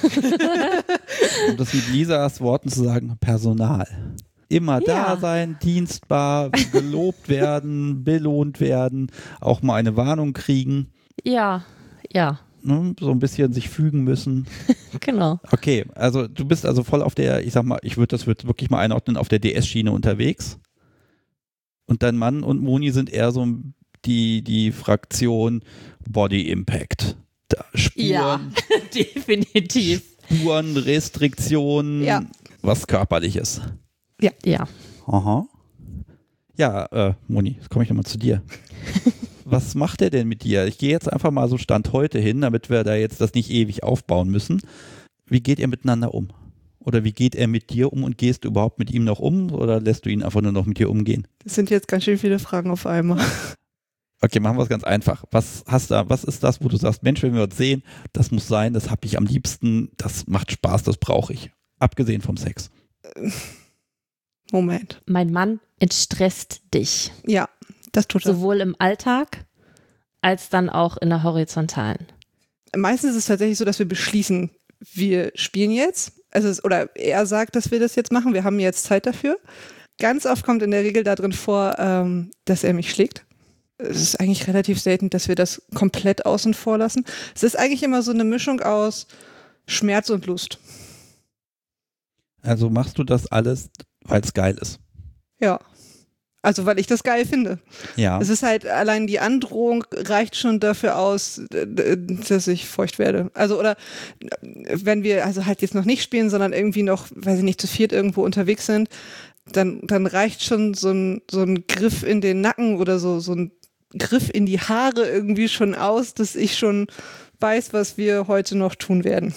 Um das mit Lisas Worten zu sagen, Personal. Immer Ja. da sein, dienstbar, gelobt werden, belohnt werden, auch mal eine Warnung kriegen, Ja, ja, ne? So ein bisschen sich fügen müssen. genau. Okay, also du bist also voll auf der, ich sag mal, ich würde das würd wirklich mal einordnen, auf der D S-Schiene unterwegs. Und dein Mann und Moni sind eher so die, die Fraktion Body Impact. Da, Spuren, Ja, definitiv. Spuren, Restriktionen, Ja. was Körperliches. Ja. Aha. Ja, äh, Moni, jetzt komme ich nochmal zu dir. Was macht er denn mit dir? Ich gehe jetzt einfach mal so Stand heute hin, damit wir da jetzt das nicht ewig aufbauen müssen. Wie geht ihr miteinander um? Oder wie geht er mit dir um und gehst du überhaupt mit ihm noch um oder lässt du ihn einfach nur noch mit dir umgehen? Das sind jetzt ganz schön viele Fragen auf einmal. Okay, machen wir es ganz einfach. Was hast du, was ist das, wo du sagst, Mensch, wenn wir uns sehen, das muss sein, das habe ich am liebsten, das macht Spaß, das brauche ich. Abgesehen vom Sex. Moment. Mein Mann entstresst dich. Ja, das tut er. Sowohl im Alltag als dann auch in der Horizontalen. Meistens ist es tatsächlich so, dass wir beschließen, wir spielen jetzt. Also es, oder er sagt, dass wir das jetzt machen. Wir haben jetzt Zeit dafür. Ganz oft kommt in der Regel darin vor, ähm, dass er mich schlägt. Es ist eigentlich relativ selten, dass wir das komplett außen vor lassen. Es ist eigentlich immer so eine Mischung aus Schmerz und Lust. Also machst du das alles, weil es geil ist. Ja. Also, weil ich das geil finde. Ja. Es ist halt, allein die Androhung reicht schon dafür aus, dass ich feucht werde. Also, oder wenn wir also halt jetzt noch nicht spielen, sondern irgendwie noch, weiß ich nicht, zu viert irgendwo unterwegs sind, dann, dann reicht schon so ein, so ein Griff in den Nacken oder so, so ein Griff in die Haare irgendwie schon aus, dass ich schon weiß, was wir heute noch tun werden.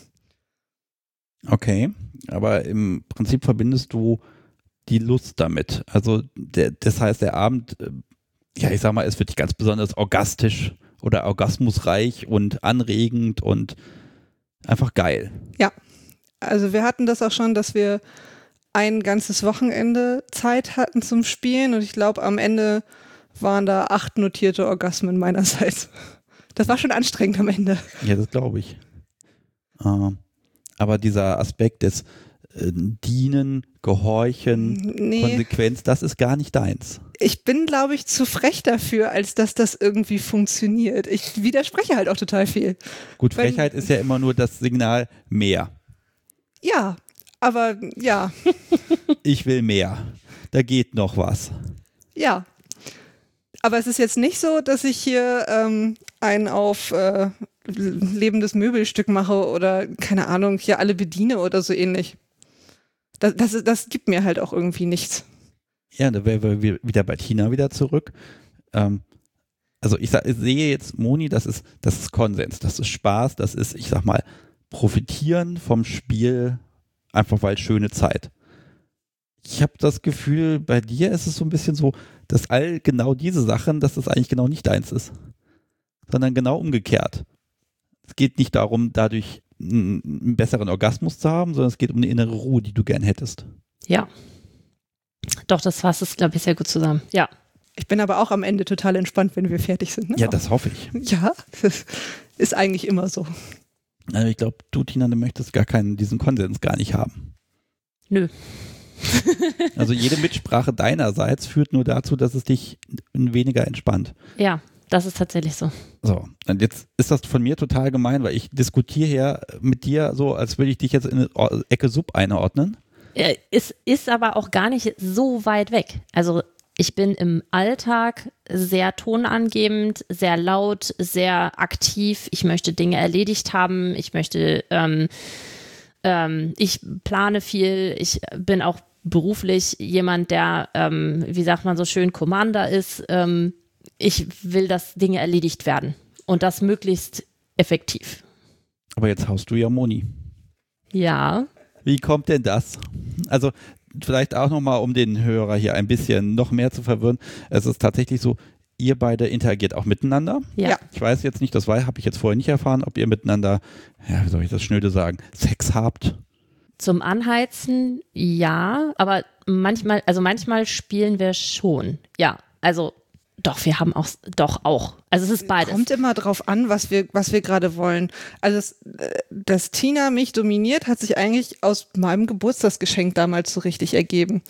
Okay, aber im Prinzip verbindest du die Lust damit. Also der, das heißt, der Abend, äh, ja, ich sag mal, es wird nicht ganz besonders orgastisch oder orgasmusreich und anregend und einfach geil. Ja, also wir hatten das auch schon, dass wir ein ganzes Wochenende Zeit hatten zum Spielen und ich glaube, am Ende waren da acht notierte Orgasmen meinerseits. Das war schon anstrengend am Ende. Ja, das glaube ich. Ähm, aber dieser Aspekt des äh, Dienen, Gehorchen, Nee, Konsequenz, das ist gar nicht deins. ich bin, glaube ich, zu frech dafür, als dass das irgendwie funktioniert. Ich widerspreche halt auch total viel. Gut, Wenn- Frechheit ist ja immer nur das Signal mehr. Ja, aber ja, Ich will mehr. Da geht noch was. ja. Aber es ist jetzt nicht so, dass ich hier ähm, ein auf äh, lebendes Möbelstück mache oder, keine Ahnung, hier alle bediene oder so ähnlich. Das, das, das gibt mir halt auch irgendwie nichts. Ja, da wären wir wieder bei Tina wieder zurück. Ähm, also ich, sag, ich sehe jetzt, Moni, das ist, das ist Konsens, das ist Spaß, das ist, ich sag mal, profitieren vom Spiel, einfach weil schöne Zeit. Ich habe das Gefühl, bei dir ist es so ein bisschen so, dass all genau diese Sachen, dass das eigentlich genau nicht deins ist, sondern genau umgekehrt. Es geht nicht darum, dadurch einen besseren Orgasmus zu haben, sondern es geht um eine innere Ruhe, die du gern hättest. Ja. Doch, das fasst es, glaube ich, sehr gut zusammen. Ja. Ich bin aber auch am Ende total entspannt, wenn wir fertig sind. Ne? Ja, das hoffe ich. Ja, das ist eigentlich immer so. Also ich glaube, du, Tina, du möchtest gar keinen, diesen Konsens gar nicht haben. Nö. Also jede Mitsprache deinerseits führt nur dazu, dass es dich weniger entspannt. Ja, das ist tatsächlich so. So, und jetzt ist das von mir total gemein, weil ich diskutiere hier mit dir so, als würde ich dich jetzt in eine Ecke Sub einordnen. Es ist aber auch gar nicht so weit weg. Also ich bin im Alltag sehr tonangebend, sehr laut, sehr aktiv. Ich möchte Dinge erledigt haben. Ich möchte, ähm, ähm, ich plane viel. Ich bin auch beruflich jemand, der, ähm, wie sagt man so schön, Commander ist. Ähm, ich will, dass Dinge erledigt werden und das möglichst effektiv. Aber jetzt haust du ja Moni. Ja. Wie kommt denn das? Also vielleicht auch nochmal, um den Hörer hier ein bisschen noch mehr zu verwirren. Es ist tatsächlich so, ihr beide interagiert auch miteinander. Ja. Ich weiß jetzt nicht, das habe ich jetzt vorher nicht erfahren, ob ihr miteinander, ja, wie soll ich das schnöde sagen, Sex habt. Zum Anheizen ja, aber manchmal, also manchmal spielen wir schon. Ja, also doch, wir haben auch, doch auch. Also es ist beides. Kommt immer drauf an, was wir, was wir gerade wollen. Also das, dass Tina mich dominiert, hat sich eigentlich aus meinem Geburtstagsgeschenk damals so richtig ergeben.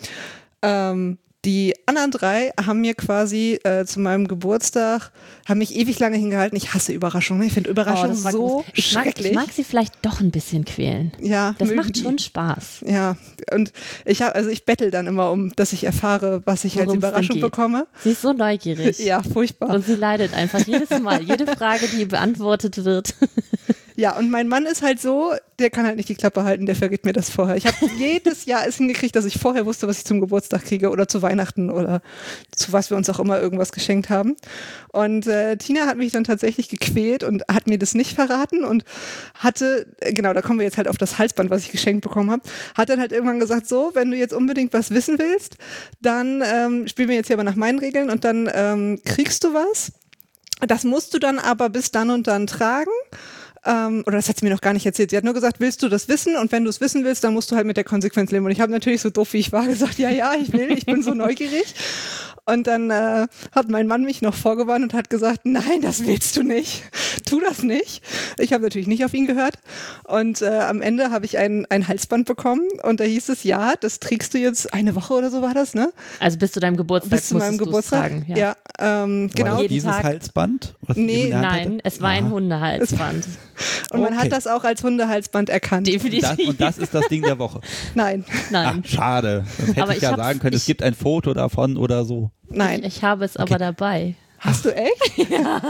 Ähm, die anderen drei haben mir quasi äh, zu meinem Geburtstag, haben mich ewig lange hingehalten. Ich hasse Überraschungen. Ich finde Überraschungen oh, so ich mag, schrecklich. Ich mag sie vielleicht doch ein bisschen quälen. Ja, das macht die. schon Spaß. Ja, und ich habe, also ich bettel dann immer um, dass ich erfahre, was ich Worum's als Überraschung bekomme. Sie ist so neugierig. Ja, furchtbar. Und sie leidet einfach jedes Mal, jede Frage, die beantwortet wird. Ja, und mein Mann ist halt so, der kann halt nicht die Klappe halten, der vergibt mir das vorher. Ich habe jedes Jahr es hingekriegt, dass ich vorher wusste, was ich zum Geburtstag kriege oder zu Weihnachten oder zu was wir uns auch immer irgendwas geschenkt haben. Und äh, Tina hat mich dann tatsächlich gequält und hat mir das nicht verraten und hatte, genau, da kommen wir jetzt halt auf das Halsband, was ich geschenkt bekommen habe, hat dann halt irgendwann gesagt, so, wenn du jetzt unbedingt was wissen willst, dann ähm, spielen wir jetzt hier aber nach meinen Regeln und dann ähm, kriegst du was. Das musst du dann aber bis dann und dann tragen. Ähm, oder das hat sie mir noch gar nicht erzählt. Sie hat nur gesagt, willst du das wissen? Und wenn du es wissen willst, dann musst du halt mit der Konsequenz leben. Und ich habe natürlich so doof, wie ich war, gesagt, ja, ja, ich will, ich bin so neugierig. Und dann äh, hat mein Mann mich noch vorgewarnt und hat gesagt, nein, das willst du nicht. Tu das nicht. Ich habe natürlich nicht auf ihn gehört. Und äh, am Ende habe ich ein, ein Halsband bekommen und da hieß es, ja, das trägst du jetzt eine Woche oder so war das, ne? Also bis zu deinem Geburtstag bis zu meinem Geburtstag. Tragen, ja, ja ähm, genau. War das Jeden dieses Tag. Halsband? Was Nee, ihr in der Hand Nein, hattet? es war ein Aha. Hundehalsband. Und man Okay. hat das auch als Hundehalsband erkannt. Definitiv. Das, und das ist das Ding der Woche. Nein, Nein. Ach, schade. Sonst hätte Aber ich ich ja hab's- sagen können, es ich- gibt ein Foto davon oder so. nein. Ich habe es aber dabei. Hast du echt?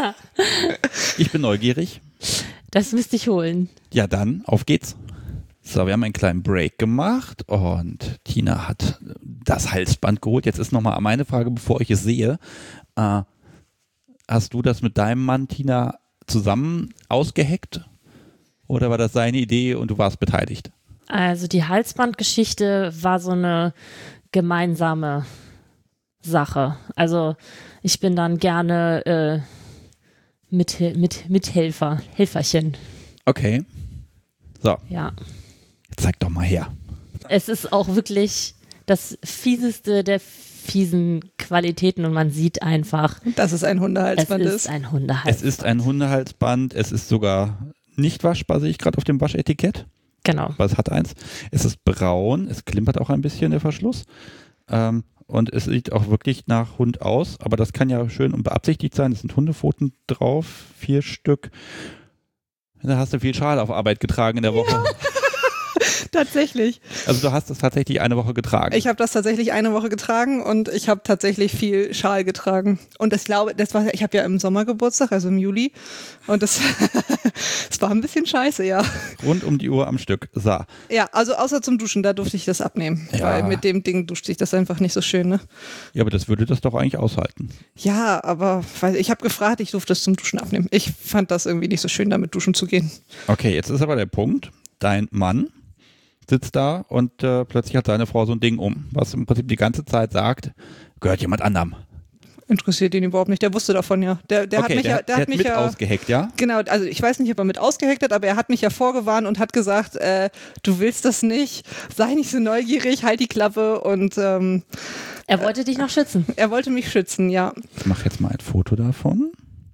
Ich bin neugierig. Das müsste ich holen. Ja, dann, auf geht's. So, wir haben einen kleinen Break gemacht und Tina hat das Halsband geholt. Jetzt ist nochmal meine Frage, bevor ich es sehe. Äh, hast du das mit deinem Mann, Tina, zusammen ausgeheckt? Oder war das seine Idee und du warst beteiligt? Also die Halsbandgeschichte war so eine gemeinsame Sache. Also ich bin dann gerne äh, mit, mit, Mithelfer, Helferchen. Okay. So, Ja. jetzt zeig doch mal her. Es ist auch wirklich das Fieseste der fiesen Qualitäten und man sieht einfach, Dass es ein es Hundehalsband ist ist. ein Hundehalsband. Es ist ein Hundehalsband. Es ist sogar nicht waschbar, sehe ich gerade auf dem Waschetikett. Genau. Aber es hat eins. Es ist braun. Es klimpert auch ein bisschen, der Verschluss. Ähm, und es sieht auch wirklich nach Hund aus. Aber das kann ja schön und beabsichtigt sein. Es sind Hundepfoten drauf. Vier Stück. Da hast du viel Schal auf Arbeit getragen in der Woche. Tatsächlich. Also du hast das tatsächlich eine Woche getragen? Ich habe das tatsächlich eine Woche getragen und ich habe tatsächlich viel Schal getragen. Und das glaube, das war, ich habe ja im Sommer Geburtstag, also im Juli. Und das, das war ein bisschen scheiße, ja. Rund um die Uhr am Stück, so. Ja, also außer zum Duschen, da durfte ich das abnehmen. Ja. Weil mit dem Ding duscht sich das einfach nicht so schön, ne? Ja, aber das würde das doch eigentlich aushalten. Ja, aber weil ich habe gefragt, ich durfte es zum Duschen abnehmen. Ich fand das irgendwie nicht so schön, damit duschen zu gehen. Okay, jetzt ist aber der Punkt, dein Mann sitzt da und äh, plötzlich hat seine Frau so ein Ding um, was im Prinzip die ganze Zeit sagt, gehört jemand anderem. Interessiert ihn überhaupt nicht, der wusste davon ja. Der, der okay, hat mich der, ja, der, der hat hat mich mit ja ausgeheckt, ja? Genau, also ich weiß nicht, ob er mit ausgeheckt hat, aber er hat mich ja vorgewarnt und hat gesagt, äh, du willst das nicht, sei nicht so neugierig, halt die Klappe und ähm, Er wollte dich noch schützen. er wollte mich schützen, ja. Ich mache jetzt mal ein Foto davon.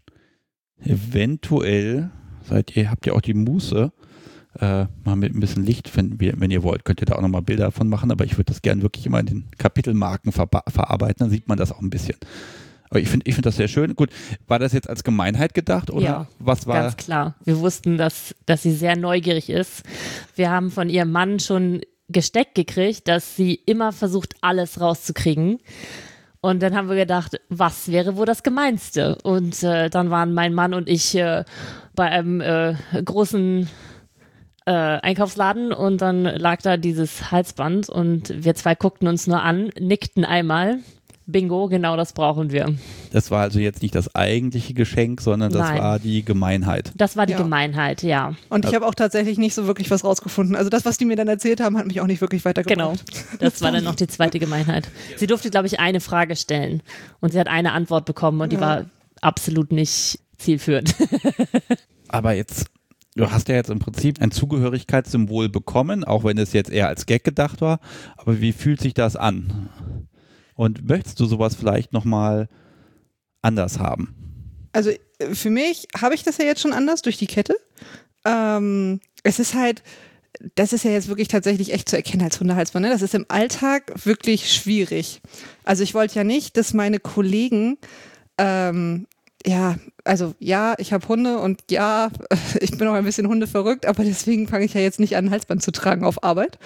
Eventuell seid ihr, habt ihr auch die Muße, äh, mal mit ein bisschen Licht, wenn, wenn ihr wollt, könnt ihr da auch nochmal Bilder davon machen, aber ich würde das gerne wirklich immer in den Kapitelmarken ver verarbeiten, dann sieht man das auch ein bisschen. Aber ich finde ich find das sehr schön. Gut, war das jetzt als Gemeinheit gedacht oder Ja, was war? Ganz klar. Wir wussten, dass, dass sie sehr neugierig ist. Wir haben von ihrem Mann schon gesteckt gekriegt, dass sie immer versucht, alles rauszukriegen. Und dann haben wir gedacht, was wäre wohl das Gemeinste? Und äh, dann waren mein Mann und ich äh, bei einem äh, großen äh, Einkaufsladen und dann lag da dieses Halsband und wir zwei guckten uns nur an, nickten einmal. Bingo, genau das brauchen wir. Das war also jetzt nicht das eigentliche Geschenk, sondern das Nein. war die Gemeinheit. Das war die Ja. Gemeinheit, ja. Und ich habe auch tatsächlich nicht so wirklich was rausgefunden. Also das, was die mir dann erzählt haben, hat mich auch nicht wirklich weitergebracht. Genau, das war dann noch die zweite Gemeinheit. Sie durfte, glaube ich, eine Frage stellen und sie hat eine Antwort bekommen und die Ja. war absolut nicht zielführend. Aber jetzt, du hast ja jetzt im Prinzip ein Zugehörigkeitssymbol bekommen, auch wenn es jetzt eher als Gag gedacht war. Aber wie fühlt sich das an? Und möchtest du sowas vielleicht nochmal anders haben? Also äh, für mich habe ich das ja jetzt schon anders durch die Kette. Ähm, es ist halt, das ist ja jetzt wirklich tatsächlich echt zu erkennen als Hundehalsband. Ne? Das ist im Alltag wirklich schwierig. Also ich wollte ja nicht, dass meine Kollegen, ähm, ja, also ja, ich habe Hunde und ja, ich bin auch ein bisschen hundeverrückt, aber deswegen fange ich ja jetzt nicht an, ein Halsband zu tragen auf Arbeit.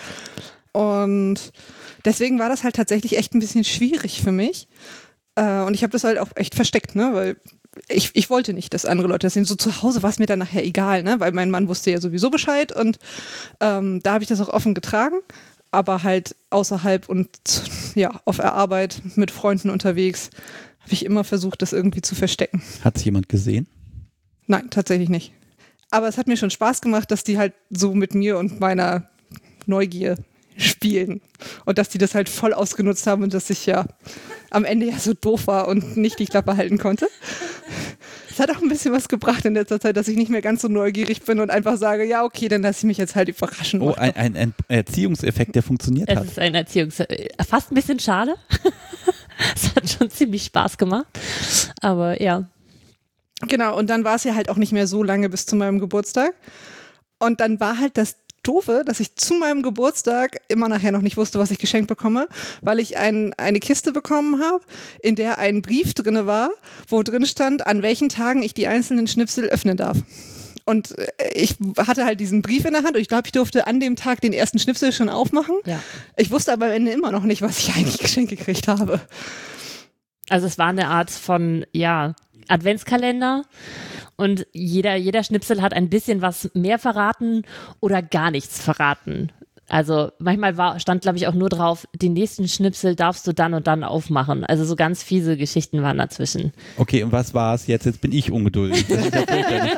Und deswegen war das halt tatsächlich echt ein bisschen schwierig für mich. Äh, und ich habe das halt auch echt versteckt, ne, weil ich, ich wollte nicht, dass andere Leute das sehen. So zu Hause war es mir dann nachher egal, ne, weil mein Mann wusste ja sowieso Bescheid und ähm, da habe ich das auch offen getragen, aber halt außerhalb und ja, auf der Arbeit mit Freunden unterwegs habe ich immer versucht, das irgendwie zu verstecken. Hat es jemand gesehen? Nein, tatsächlich nicht. Aber es hat mir schon Spaß gemacht, dass die halt so mit mir und meiner Neugier spielen und dass die das halt voll ausgenutzt haben und dass ich ja am Ende ja so doof war und nicht die Klappe halten konnte. Es hat auch ein bisschen was gebracht in letzter Zeit, dass ich nicht mehr ganz so neugierig bin und einfach sage, ja okay, dann lasse ich mich jetzt halt überraschen. Oh, ein, ein, ein Erziehungseffekt, der funktioniert Es hat. ist ein Erziehungs... Fast ein bisschen schade. Es hat schon ziemlich Spaß gemacht. Aber ja. Genau, und dann war es ja halt auch nicht mehr so lange bis zu meinem Geburtstag. Und dann war halt das Doofe, dass ich zu meinem Geburtstag immer nachher noch nicht wusste, was ich geschenkt bekomme, weil ich ein, eine Kiste bekommen habe, in der ein Brief drin war, wo drin stand, an welchen Tagen ich die einzelnen Schnipsel öffnen darf. Und ich hatte halt diesen Brief in der Hand und ich glaube, ich durfte an dem Tag den ersten Schnipsel schon aufmachen. Ja. Ich wusste aber am Ende immer noch nicht, was ich eigentlich geschenkt gekriegt habe. Also es war eine Art von, ja, Adventskalender und jeder, jeder Schnipsel hat ein bisschen was mehr verraten oder gar nichts verraten. Also manchmal war, stand, glaube ich, auch nur drauf, den nächsten Schnipsel darfst du dann und dann aufmachen. Also so ganz fiese Geschichten waren dazwischen. Okay, und was war es jetzt? Jetzt bin ich ungeduldig. Das ist ja fürchterlich.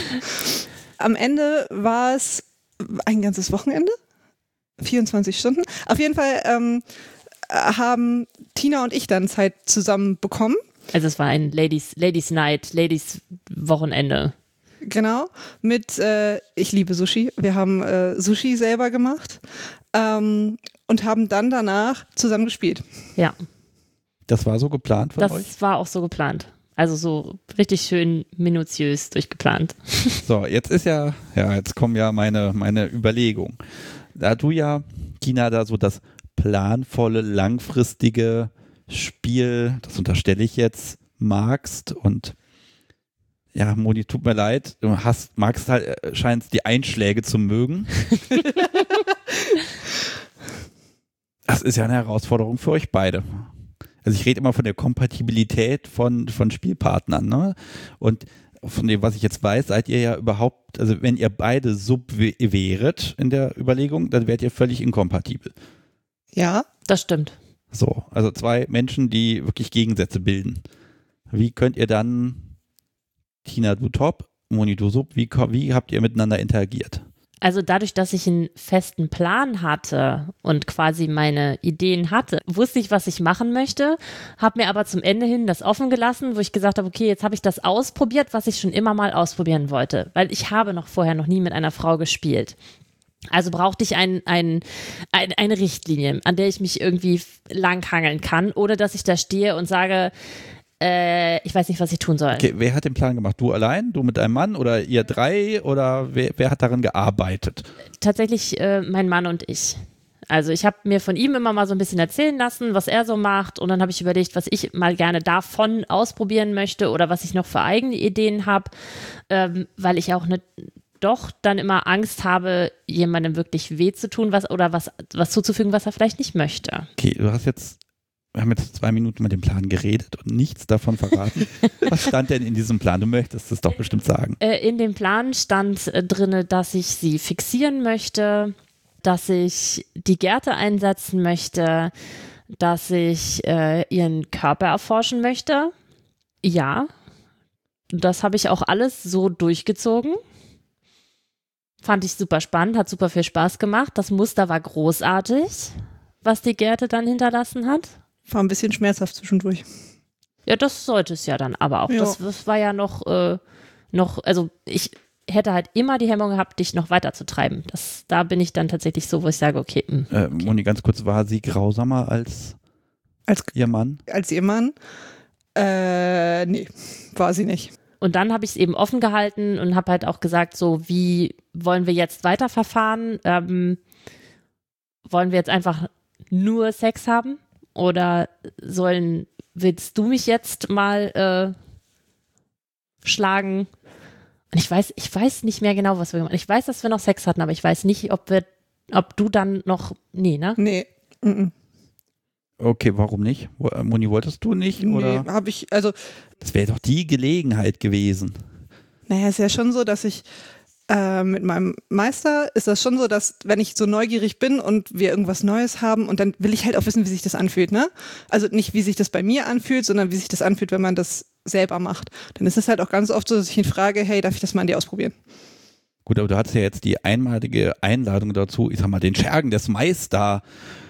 Am Ende war es ein ganzes Wochenende, vierundzwanzig Stunden. Auf jeden Fall ähm, haben Tina und ich dann Zeit zusammen bekommen. Also es war ein Ladies, Ladies Night, Ladies Wochenende. Genau, mit äh, ich liebe Sushi. Wir haben äh, Sushi selber gemacht ähm, und haben dann danach zusammen gespielt. Ja, Das war so geplant von das euch? war auch so geplant. Also so richtig schön minutiös durchgeplant. So, jetzt ist ja, ja, jetzt kommen ja meine, meine Überlegungen. Da du ja, Tina, da so das planvolle, langfristige Spiel, das unterstelle ich jetzt, magst und ja, Moni, tut mir leid, du hast, magst halt, scheinst die Einschläge zu mögen. Das ist ja eine Herausforderung für euch beide. Also ich rede immer von der Kompatibilität von, von Spielpartnern, ne? Und von dem, was ich jetzt weiß, seid ihr ja überhaupt, also wenn ihr beide Sub wäret in der Überlegung, dann wärt ihr völlig inkompatibel. Ja. Das stimmt. So, also zwei Menschen, die wirklich Gegensätze bilden. Wie könnt ihr dann, Tina, du Top, Moni, du Sub, wie, wie habt ihr miteinander interagiert? Also dadurch, dass ich einen festen Plan hatte und quasi meine Ideen hatte, wusste ich, was ich machen möchte, habe mir aber zum Ende hin das offen gelassen, wo ich gesagt habe, okay, jetzt habe ich das ausprobiert, was ich schon immer mal ausprobieren wollte, weil ich habe noch vorher noch nie mit einer Frau gespielt. Also brauchte ich ein, ein, ein, eine Richtlinie, an der ich mich irgendwie langhangeln kann, oder dass ich da stehe und sage, Äh, ich weiß nicht, was ich tun soll. Okay, wer hat den Plan gemacht? Du allein? Du mit deinem Mann? Oder ihr drei? Oder wer, wer hat daran gearbeitet? Tatsächlich äh, mein Mann und ich. Also ich habe mir von ihm immer mal so ein bisschen erzählen lassen, was er so macht, und dann habe ich überlegt, was ich mal gerne davon ausprobieren möchte oder was ich noch für eigene Ideen habe, ähm, weil ich auch ne, doch dann immer Angst habe, jemandem wirklich weh zu tun, was, oder was, was zuzufügen, was er vielleicht nicht möchte. Okay, du hast jetzt Wir haben jetzt zwei Minuten mit dem Plan geredet und nichts davon verraten. Was stand denn in diesem Plan? Du möchtest es doch bestimmt sagen. Äh, in dem Plan stand äh, drin, dass ich sie fixieren möchte, dass ich die Gerte einsetzen möchte, dass ich äh, ihren Körper erforschen möchte. Ja, das habe ich auch alles so durchgezogen. Fand ich super spannend, hat super viel Spaß gemacht. Das Muster war großartig, was die Gerte dann hinterlassen hat. War ein bisschen schmerzhaft zwischendurch. Ja, das sollte es ja dann aber auch. Ja. Das, das war ja noch, äh, noch, also ich hätte halt immer die Hemmung gehabt, dich noch weiter zu treiben. Das, da bin ich dann tatsächlich so, wo ich sage, okay. Mh, Äh, okay. Moni, ganz kurz, war sie grausamer als, Als, ihr Mann? als ihr Mann? Äh, nee, war sie nicht. Und dann habe ich es eben offen gehalten und habe halt auch gesagt, so, wie wollen wir jetzt weiterverfahren? Ähm, wollen wir jetzt einfach nur Sex haben? Oder sollen, willst du mich jetzt mal äh, schlagen? Und ich weiß, ich weiß nicht mehr genau, was wir gemacht haben. Ich weiß, dass wir noch Sex hatten, aber ich weiß nicht, ob wir, ob du dann noch, nee, ne? Nee. Mm-mm. Okay, warum nicht? Wo- äh, Moni, wolltest du nicht? Oder? Nee, habe ich, also, Das wäre doch die Gelegenheit gewesen. naja, ist ja schon so, dass ich äh, mit meinem Meister ist das schon so, dass wenn ich so neugierig bin und wir irgendwas Neues haben, und dann will ich halt auch wissen, wie sich das anfühlt, ne? Also nicht, wie sich das bei mir anfühlt, sondern wie sich das anfühlt, wenn man das selber macht. Dann ist es halt auch ganz oft so, dass ich ihn frage, hey, darf ich das mal an dir ausprobieren? Gut, aber du hattest ja jetzt die einmalige Einladung dazu, ich sag mal, den Schergen des Meister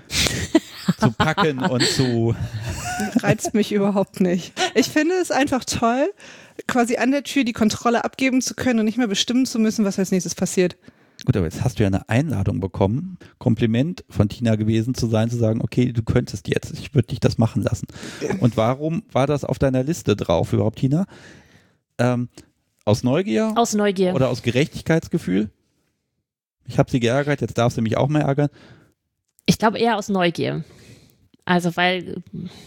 zu packen und zu... Reizt mich überhaupt nicht. Ich finde es einfach toll, quasi an der Tür die Kontrolle abgeben zu können und nicht mehr bestimmen zu müssen, was als nächstes passiert. Gut, aber jetzt hast du ja eine Einladung bekommen, Kompliment von Tina gewesen zu sein, zu sagen, okay, du könntest jetzt, ich würde dich das machen lassen. Und warum war das auf deiner Liste drauf überhaupt, Tina? Ähm, aus Neugier? Aus Neugier. Oder aus Gerechtigkeitsgefühl? Ich habe sie geärgert, jetzt darf sie mich auch mal ärgern. Ich glaube eher aus Neugier. Also, weil,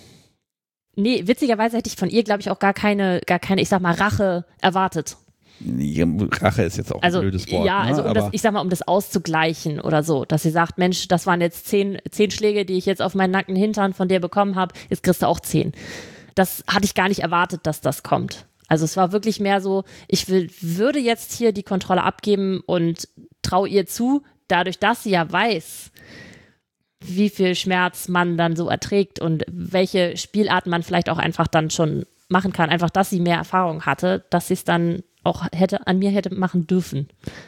nee, witzigerweise hätte ich von ihr, glaube ich, auch gar keine, gar keine, ich sag mal, Rache erwartet. Rache ist jetzt auch Also, ein blödes Wort. ja, also ne? um das, Aber ich sag mal, um das auszugleichen oder so, dass sie sagt, Mensch, das waren jetzt zehn, zehn Schläge, die ich jetzt auf meinen nackten Hintern von dir bekommen habe, jetzt kriegst du auch zehn. Das hatte ich gar nicht erwartet, dass das kommt. Also es war wirklich mehr so, ich will, würde jetzt hier die Kontrolle abgeben und traue ihr zu, dadurch, dass sie ja weiß, wie viel Schmerz man dann so erträgt und welche Spielarten man vielleicht auch einfach dann schon machen kann. Einfach, dass sie mehr Erfahrung hatte, dass sie es dann auch hätte an mir hätte machen dürfen.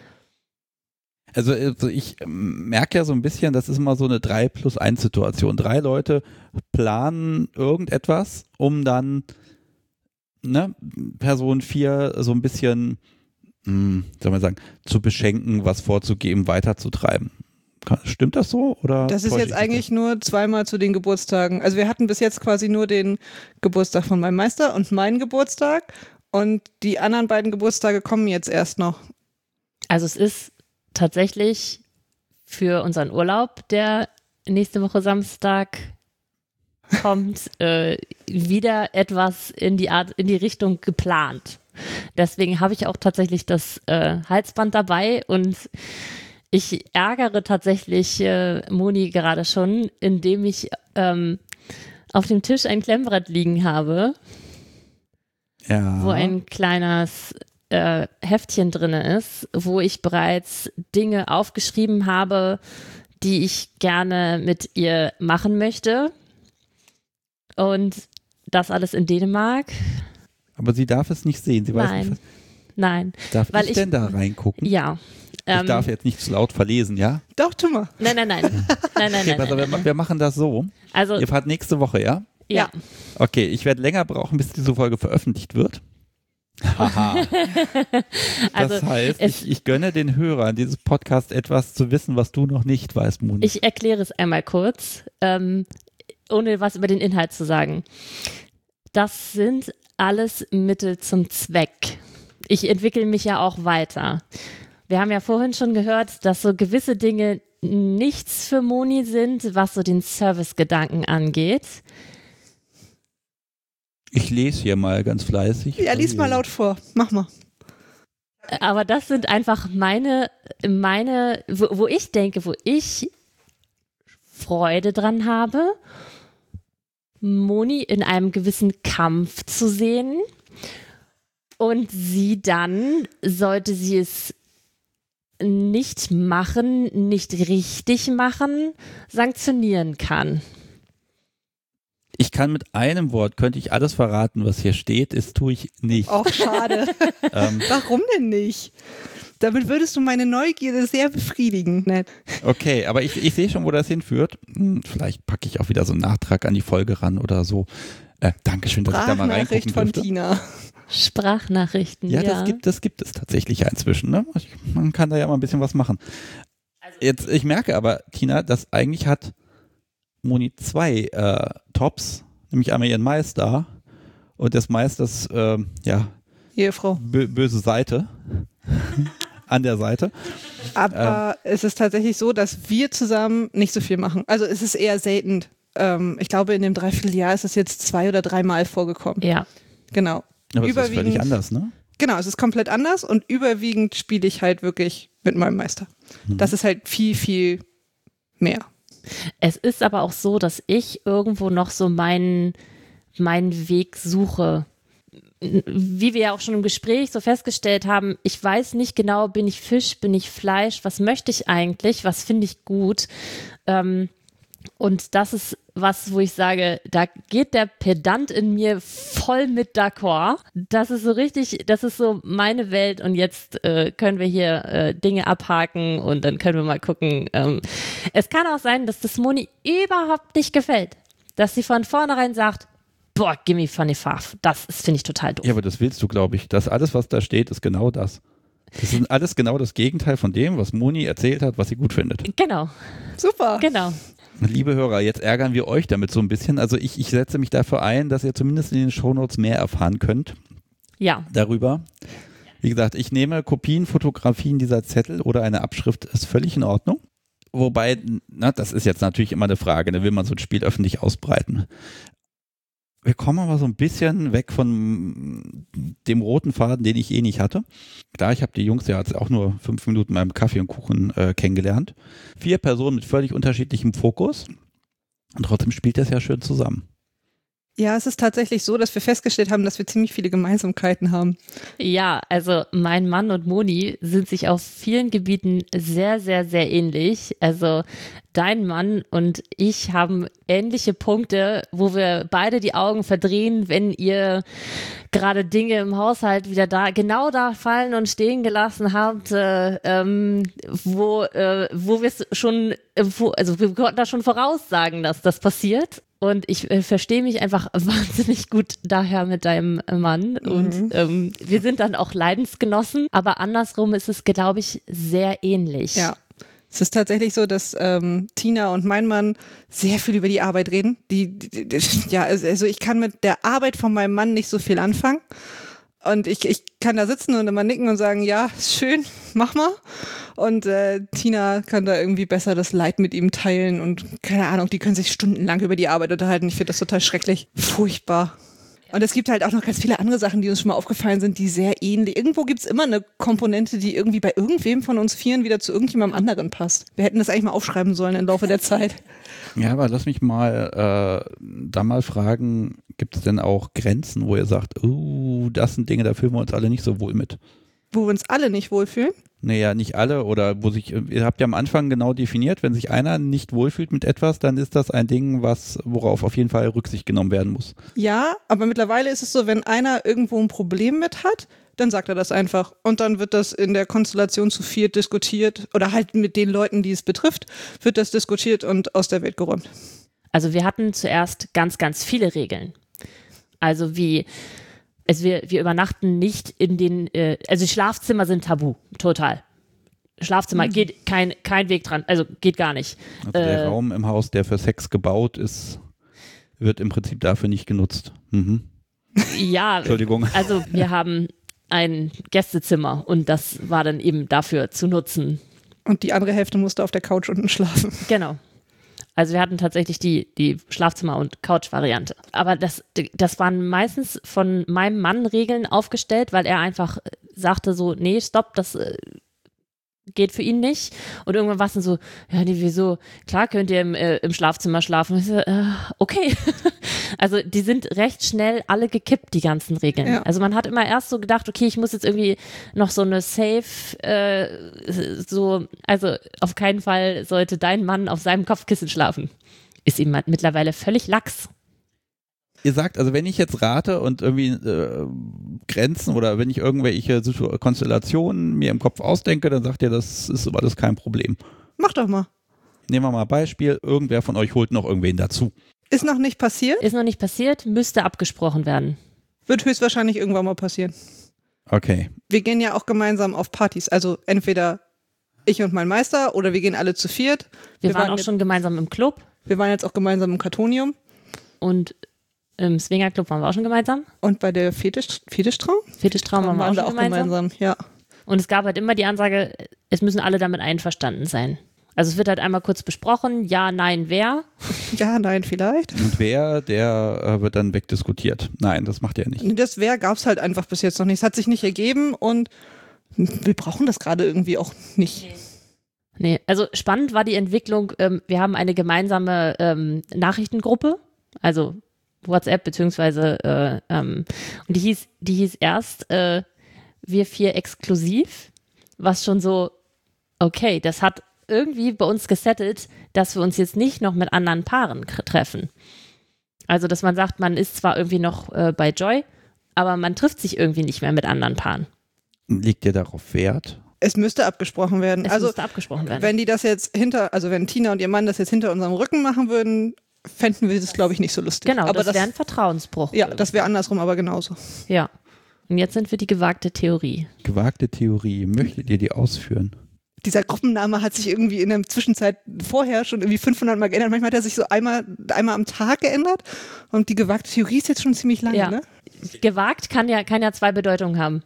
Also, also ich merke ja so ein bisschen, das ist immer so eine drei plus eins Situation. Drei Leute planen irgendetwas, um dann ne, Person vier so ein bisschen, mh, soll man sagen, zu beschenken, was vorzugeben, weiterzutreiben. Stimmt das so? Oder Das ist jetzt eigentlich nur zweimal zu den Geburtstagen. Also wir hatten bis jetzt quasi nur den Geburtstag von meinem Meister und meinen Geburtstag, und die anderen beiden Geburtstage kommen jetzt erst noch. Also es ist tatsächlich für unseren Urlaub, der nächste Woche Samstag kommt, äh, wieder etwas in die Art, in die Richtung geplant. Deswegen habe ich auch tatsächlich das äh, Halsband dabei, und Ich ärgere tatsächlich äh, Moni gerade schon, indem ich ähm, auf dem Tisch ein Klemmbrett liegen habe, ja. wo ein kleines äh, Heftchen drin ist, wo ich bereits Dinge aufgeschrieben habe, die ich gerne mit ihr machen möchte. Und das alles in Dänemark. Aber sie darf es nicht sehen. Sie weiß Nein, nicht, nein. darf Weil ich, ich denn da reingucken? Ja. Ich Ähm, darf jetzt nicht zu laut verlesen, ja? Doch, tu mal. Nein, nein, nein. Nein, nein, Okay, nein, pass auf, nein, wir, nein. wir machen das so. Also, Ihr fahrt nächste Woche, ja? ja. Okay, ich werde länger brauchen, bis diese Folge veröffentlicht wird. Haha. Also, das heißt, es- ich, ich gönne den Hörern dieses Podcast etwas zu wissen, was du noch nicht weißt, Moni. Ich erkläre es einmal kurz, ähm, ohne was über den Inhalt zu sagen. Das sind alles Mittel zum Zweck. Ich entwickle mich ja auch weiter. Wir haben ja vorhin schon gehört, dass so gewisse Dinge nichts für Moni sind, was so den Servicegedanken angeht. Ich lese hier mal ganz fleißig. Ja, lies mal laut vor. Mach mal. Aber das sind einfach meine, meine, wo, wo ich denke, wo ich Freude dran habe, Moni in einem gewissen Kampf zu sehen und sie dann, sollte sie es nicht machen, nicht richtig machen, sanktionieren kann. Ich kann mit einem Wort, könnte ich alles verraten, was hier steht, das tue ich nicht. Auch schade. Ähm, Warum denn nicht? Damit würdest du meine Neugierde sehr befriedigen. Nett. okay, aber ich, ich sehe schon, wo das hinführt. Hm, vielleicht packe ich auch wieder so einen Nachtrag an die Folge ran oder so. Äh, Dankeschön, dass ich da mal Sprachnachricht reingucken von durfte. Tina. Sprachnachrichten, Ja, ja. das gibt, das gibt es tatsächlich ja inzwischen. Ne? Ich, man kann da ja mal ein bisschen was machen. Jetzt, ich merke aber, Tina, dass eigentlich hat Moni zwei äh, Tops, nämlich einmal ihren Meister und des Meisters, äh, ja, Ehefrau. bö böse Seite an der Seite. Aber Ähm. es ist tatsächlich so, dass wir zusammen nicht so viel machen. Also es ist eher selten. Ähm, ich glaube, in dem Dreivierteljahr ist es jetzt zwei oder dreimal vorgekommen. Ja. Genau. Aber es ist völlig Überwiegend- anders, ne? Genau, es ist komplett anders und überwiegend spiele ich halt wirklich mit meinem Meister. Mhm. Das ist halt viel, viel mehr. Es ist aber auch so, dass ich irgendwo noch so meinen, meinen Weg suche. Wie wir ja auch schon im Gespräch so festgestellt haben, ich weiß nicht genau, bin ich Fisch, bin ich Fleisch, was möchte ich eigentlich, was finde ich gut. Ähm, und das ist was, wo ich sage, da geht der Pedant in mir voll mit d'accord. Das ist so richtig, das ist so meine Welt und jetzt äh, können wir hier äh, Dinge abhaken und dann können wir mal gucken. Ähm, es kann auch sein, dass das Moni überhaupt nicht gefällt. Dass sie von vornherein sagt, boah, gimme funny faff. Das finde ich total doof. Ja, aber das willst du, glaube ich. Das alles, was da steht, ist genau das. Das ist alles genau das Gegenteil von dem, was Moni erzählt hat, was sie gut findet. Genau, Super. genau. Liebe Hörer, jetzt ärgern wir euch damit so ein bisschen. Also ich, ich setze mich dafür ein, dass ihr zumindest in den Shownotes mehr erfahren könnt Ja, darüber. Wie gesagt, ich nehme Kopien, Fotografien dieser Zettel oder eine Abschrift, ist völlig in Ordnung. Wobei, na, das ist jetzt natürlich immer eine Frage, da will man so ein Spiel öffentlich ausbreiten. Wir kommen aber so ein bisschen weg von dem roten Faden, den ich eh nicht hatte. Klar, ich habe die Jungs ja jetzt auch nur fünf Minuten beim Kaffee und Kuchen äh, kennengelernt. Vier Personen mit völlig unterschiedlichem Fokus. Und trotzdem spielt das ja schön zusammen. Ja, es ist tatsächlich so, dass wir festgestellt haben, dass wir ziemlich viele Gemeinsamkeiten haben. ja, also mein Mann und Moni sind sich auf vielen Gebieten sehr, sehr, sehr ähnlich. Also dein Mann und ich haben ähnliche Punkte, wo wir beide die Augen verdrehen, wenn ihr gerade Dinge im Haushalt wieder da, genau da fallen und stehen gelassen habt, äh, ähm, wo, äh, wo wir es schon, äh, wo, also wir konnten da schon voraussagen, dass das passiert. Und ich äh, verstehe mich einfach wahnsinnig gut daher mit deinem äh, Mann. Mhm. Und ähm, wir sind dann auch Leidensgenossen. Aber andersrum ist es, glaube ich, sehr ähnlich. Ja. Es ist tatsächlich so, dass ähm, Tina und mein Mann sehr viel über die Arbeit reden. Die, die, die, ja, also ich kann mit der Arbeit von meinem Mann nicht so viel anfangen. Und ich, ich kann da sitzen und immer nicken und sagen, ja, ist schön, mach mal. Und äh, Tina kann da irgendwie besser das Leid mit ihm teilen und keine Ahnung, die können sich stundenlang über die Arbeit unterhalten. Ich finde das total schrecklich. Furchtbar. Und es gibt halt auch noch ganz viele andere Sachen, die uns schon mal aufgefallen sind, die sehr ähnlich. Irgendwo gibt es immer eine Komponente, die irgendwie bei irgendwem von uns Vieren wieder zu irgendjemandem anderen passt. Wir hätten das eigentlich mal aufschreiben sollen im Laufe der Zeit. Ja, aber lass mich mal äh, da mal fragen, gibt es denn auch Grenzen, wo ihr sagt, uh, das sind Dinge, da fühlen wir uns alle nicht so wohl mit? Wo wir uns alle nicht wohlfühlen? Naja, nicht alle, oder wo sich, ihr habt ja am Anfang genau definiert, wenn sich einer nicht wohlfühlt mit etwas, dann ist das ein Ding, was, worauf auf jeden Fall Rücksicht genommen werden muss. Ja, aber mittlerweile ist es so, wenn einer irgendwo ein Problem mit hat, dann sagt er das einfach. Und dann wird das in der Konstellation zu viert diskutiert oder halt mit den Leuten, die es betrifft, wird das diskutiert und aus der Welt geräumt. Also wir hatten zuerst ganz, ganz viele Regeln. Also wie, also wir, wir übernachten nicht in den, äh, also Schlafzimmer sind tabu, total. Schlafzimmer, mhm. geht kein, kein Weg dran, also geht gar nicht. Also der äh, Raum im Haus, der für Sex gebaut ist, wird im Prinzip dafür nicht genutzt. Mhm. Ja, Entschuldigung. Also wir haben ein Gästezimmer und das war dann eben dafür zu nutzen. Und die andere Hälfte musste auf der Couch unten schlafen. Genau. Also wir hatten tatsächlich die, die Schlafzimmer- und Couch-Variante. Aber das, das waren meistens von meinem Mann Regeln aufgestellt, weil er einfach sagte so, nee, stopp, das äh, geht für ihn nicht. Und irgendwann war es dann so, ja, nee, wieso? Klar könnt ihr im, äh, im Schlafzimmer schlafen. Und ich so, äh, okay. Also die sind recht schnell alle gekippt, die ganzen Regeln. Ja. Also man hat immer erst so gedacht, okay, ich muss jetzt irgendwie noch so eine Safe, äh, so, also auf keinen Fall sollte dein Mann auf seinem Kopfkissen schlafen. Ist ihm mittlerweile völlig lax. Ihr sagt, also wenn ich jetzt rate und irgendwie äh, Grenzen oder wenn ich irgendwelche Konstellationen mir im Kopf ausdenke, dann sagt ihr, das ist aber das kein Problem. Mach doch mal. Nehmen wir mal ein Beispiel, irgendwer von euch holt noch irgendwen dazu. Ist noch nicht passiert? Ist noch nicht passiert, müsste abgesprochen werden. Wird höchstwahrscheinlich irgendwann mal passieren. Okay. Wir gehen ja auch gemeinsam auf Partys, also entweder ich und mein Meister oder wir gehen alle zu viert. Wir, wir waren, waren auch jetzt, schon gemeinsam im Club. Wir waren jetzt auch gemeinsam im Kartonium. Und im Swingerclub waren wir auch schon gemeinsam. Und bei der Fetisch, Fetischtraum? Fetischtraum waren wir auch, schon auch gemeinsam. gemeinsam. Ja. Und es gab halt immer die Ansage, es müssen alle damit einverstanden sein. Also es wird halt einmal kurz besprochen, ja, nein, wer? Ja, nein, vielleicht. Und wer, der äh, wird dann wegdiskutiert. Nein, das macht er nicht. Das wer gab es halt einfach bis jetzt noch nicht. Es hat sich nicht ergeben und wir brauchen das gerade irgendwie auch nicht. Nee, also spannend war die Entwicklung, ähm, wir haben eine gemeinsame ähm, Nachrichtengruppe, also WhatsApp beziehungsweise äh, ähm, und die hieß, die hieß erst äh, wir vier exklusiv, was schon so, okay, das hat irgendwie bei uns gesettelt, dass wir uns jetzt nicht noch mit anderen Paaren k- treffen. Also, dass man sagt, man ist zwar irgendwie noch äh, bei Joy, aber man trifft sich irgendwie nicht mehr mit anderen Paaren. Liegt ihr darauf Wert? Es müsste abgesprochen werden. Es also, müsste abgesprochen werden. Wenn die das jetzt hinter, also wenn Tina und ihr Mann das jetzt hinter unserem Rücken machen würden, fänden wir das, glaube ich, nicht so lustig. Genau, aber das, das wäre ein Vertrauensbruch. Ja, das wäre andersrum, aber genauso. Ja. Und jetzt sind wir die gewagte Theorie. Gewagte Theorie. Möchtet ihr die ausführen? Dieser Gruppenname hat sich irgendwie in der Zwischenzeit vorher schon irgendwie fünfhundert Mal geändert. Manchmal hat er sich so einmal, einmal am Tag geändert. Und die gewagte Theorie ist jetzt schon ziemlich lange, ja. ne? Gewagt kann ja, kann ja zwei Bedeutungen haben.